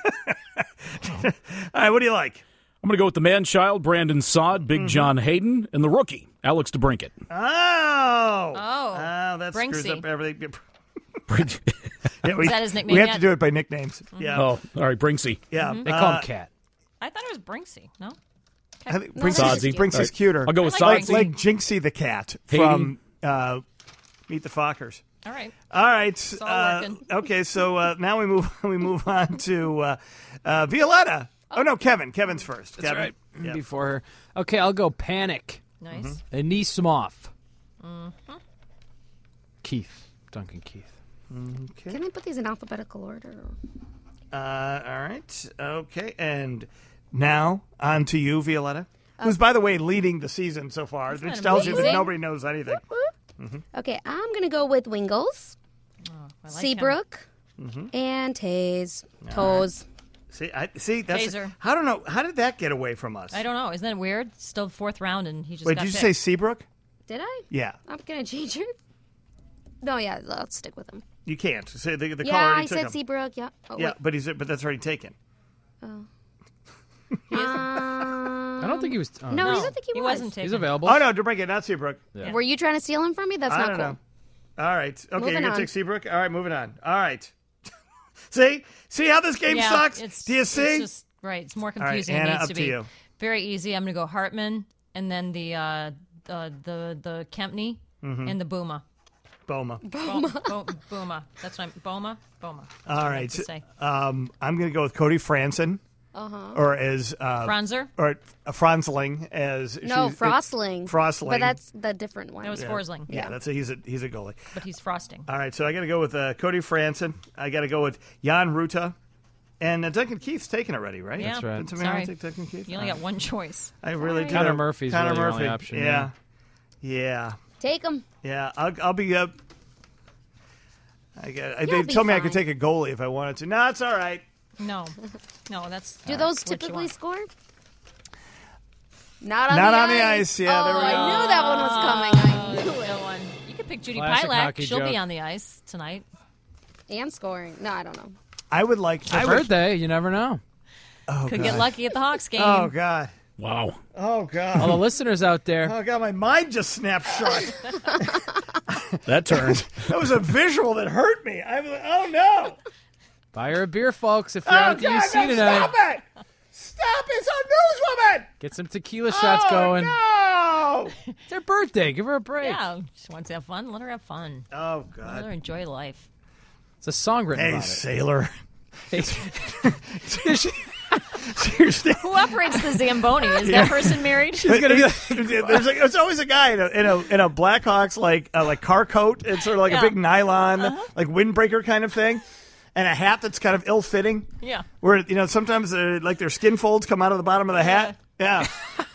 All right, what do you like? I'm going to go with the man-child, Brandon Saad, Big Mm-hmm. John Hayden, and the rookie, Alex DeBrincat. Oh! Oh, Oh, that screws Brinksy. up everything. Brinksy. Yeah, we, Is that his nickname we have yet? to do it by nicknames. Yeah. Oh, all right, Brinksy. Yeah. They call uh, him Cat. I thought it was Brinksy. No? I think No, Brinksy, that's Sodsy. Brinksy's All right. cuter. I'll go with I like Like, Sodsy. like Jinxie the cat Haiti. from uh, Meet the Fockers. All right. All right. all uh, working. okay, so uh, now we move we move on to uh, uh, Violetta. Oh no, Kevin. Kevin's first. That's Kevin. right. Yep. Before her. Okay, I'll go Panic. Nice. Anisimov. Mm-hmm. Keith. Duncan Keith. Okay. Can I put these in alphabetical order? Uh, all right. Okay, and now on to you, Violetta, who's by the way leading the season so far, Isn't which that tells you that amazing? nobody knows anything. Okay, I'm going to go with Wingles, Oh, I like him. Seabrook, and Taze. Toes. See, I see. That's Taser. I don't know. How did that get away from us? I don't know. Isn't that weird? Still fourth round, and he just Wait, got did you picked. say Seabrook? Did I? Yeah, I'm going to change it. No, yeah, let's stick with him. you can't. Say the, the yeah, caller already I took said him. Seabrook, yeah. Oh, Yeah, wait. but he's but that's already taken. Oh. I don't think he was. Oh, No, I No, don't think he, he was. wasn't taken. He's available. Oh no, DeBrincat, not Seabrook. Yeah. Were you trying to steal him from me? That's I not don't cool. know. All right. Okay, Moving you're gonna on. take Seabrook. All right, moving on. All right. see, see how this game yeah, sucks. It's, Do you it's see? just, right. It's more right, confusing. Anna, it needs up to to be you. very easy. I'm going to go Hartman, and then the uh, uh, the the Kempney. Mhm. and the Booma. Boma. Boma. Bo- Booma. That's what I'm. Boma. Boma. That's All what I right. like to say. Um, I'm going to go with Cody Franson. Uh-huh. Or as uh, Franzer? or uh, Franzling as No, she's- Frostling. Frostling, But that's the different one. That was yeah. Forsling. Yeah, that's a, he's a he's a goalie. But he's frosting. All right, so I got to go with uh, Cody Franson. I got to go with Jan Ruta, and uh, Duncan Keith's taken already, right? Yeah. That's right. Didn't somebody Sorry. take Duncan Keith? You only All got right. one choice. I really Sorry. do. Connor Murphy's Connor really your Murphy. only option, Yeah, yeah, Take them. yeah. I'll, I'll be up. I got. I, they You'll be told me I could fine. take a goalie if I wanted to. No, it's all right. No. No, that's. Do uh, those what you typically want. score? Not on Not the on ice. the ice. Yeah, oh, there we go. I knew that one was coming. I knew Good it. one. You could pick Judy Classic Pilak. hockey She'll joke. be on the ice tonight. And scoring. No, I don't know. I would like. It's I her would, birthday. You never know. oh, Could God. get lucky at the Hawks game. Oh God. Wow. Oh God. All the listeners out there. Oh God, my mind just snapped shut. That turned. That was a visual that hurt me. I was like, oh no. Buy her a beer, folks, if you're Oh out at the God, U C no, tonight. stop it! Stop it! It's a newswoman. Get some tequila shots oh, going. No. It's her birthday. Give her a break. Yeah, she wants to have fun. Let her have fun. Oh Let God. her enjoy life. It's a song written Hey, about sailor. it. Seriously. Who operates the Zamboni? Is that person married? She's gonna be like, There's, like, there's always a guy in a in a, in a Blackhawks like uh, like car coat. It's sort of like Yeah. a big nylon Uh-huh. like windbreaker kind of thing, and a hat that's kind of ill fitting. Yeah. Where you know sometimes uh, like their skin folds come out of the bottom of the hat. Yeah.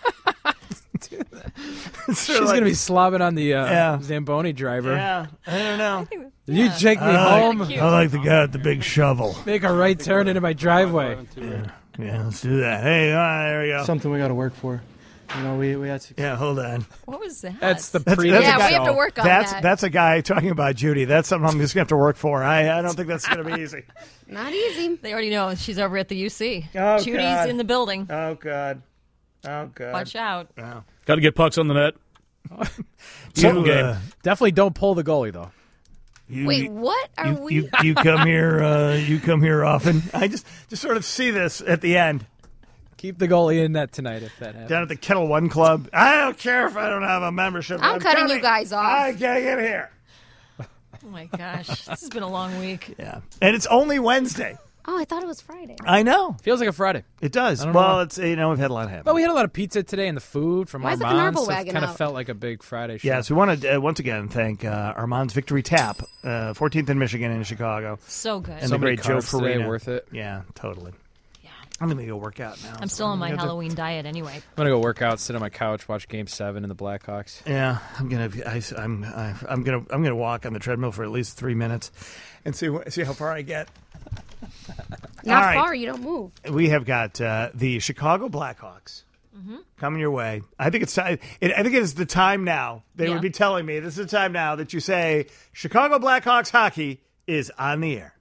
It's she's sort of like- gonna be slobbing on the uh, Yeah. Zamboni driver. Yeah, I don't know. You take me I home. like, I like the guy with the big shovel. Make a right turn into my driveway. Yeah, yeah let's do that. Hey, all right, there we go. Something we got to work for. You know, we we had to. Yeah, hold on. What was that? That's the That's, pre. that's a Yeah, guy, we have to work on that's, that. That's a guy talking about Judy. That's something I'm just going to have to work for. I, I don't think that's going to be easy. Not easy. They already know she's over at the U C. Oh, Judy's God. in the building. Oh, God. Oh, God. Watch out. Wow. Got to get pucks on the net. You, Something game. uh, Definitely don't pull the goalie though. you, Wait, what are you, we? you, you come here. Uh, you come here often. I just just sort of see this at the end Keep the goalie in net tonight if that happens. down at the Kettle One Club. I don't care if I don't have a membership. I'm cutting coming. you guys off. I can't get here. Oh my gosh, this has been a long week. Yeah, and it's only Wednesday. Oh, I thought it was Friday. I know Feels like a Friday. it does. I don't know Well, why. it's you know we've had a lot happen. But we had a lot of pizza today and the food from Why is the Armand's. Knurble So it wagon kind of out? felt like a big Friday show. Yes, we want to uh, once again thank uh, Armand's Victory Tap, uh, fourteenth in Michigan and Chicago. So good. And So the many great Joe carbs today, Farina. worth it. Yeah, totally. Yeah, I'm gonna go work out now. I'm so still on my gonna have to- Halloween diet anyway. I'm gonna go work out, sit on my couch, watch Game Seven in the Blackhawks. Yeah, I'm gonna. I, I'm. I, I'm gonna. I'm gonna walk on the treadmill for at least three minutes, and see wh- see how far I get. Not All right. far. You don't move. We have got uh, the Chicago Blackhawks Mm-hmm. coming your way. I think it's time. It, I think it is the time now. They Yeah. would be telling me this is the time now that you say Chicago Blackhawks hockey is on the air.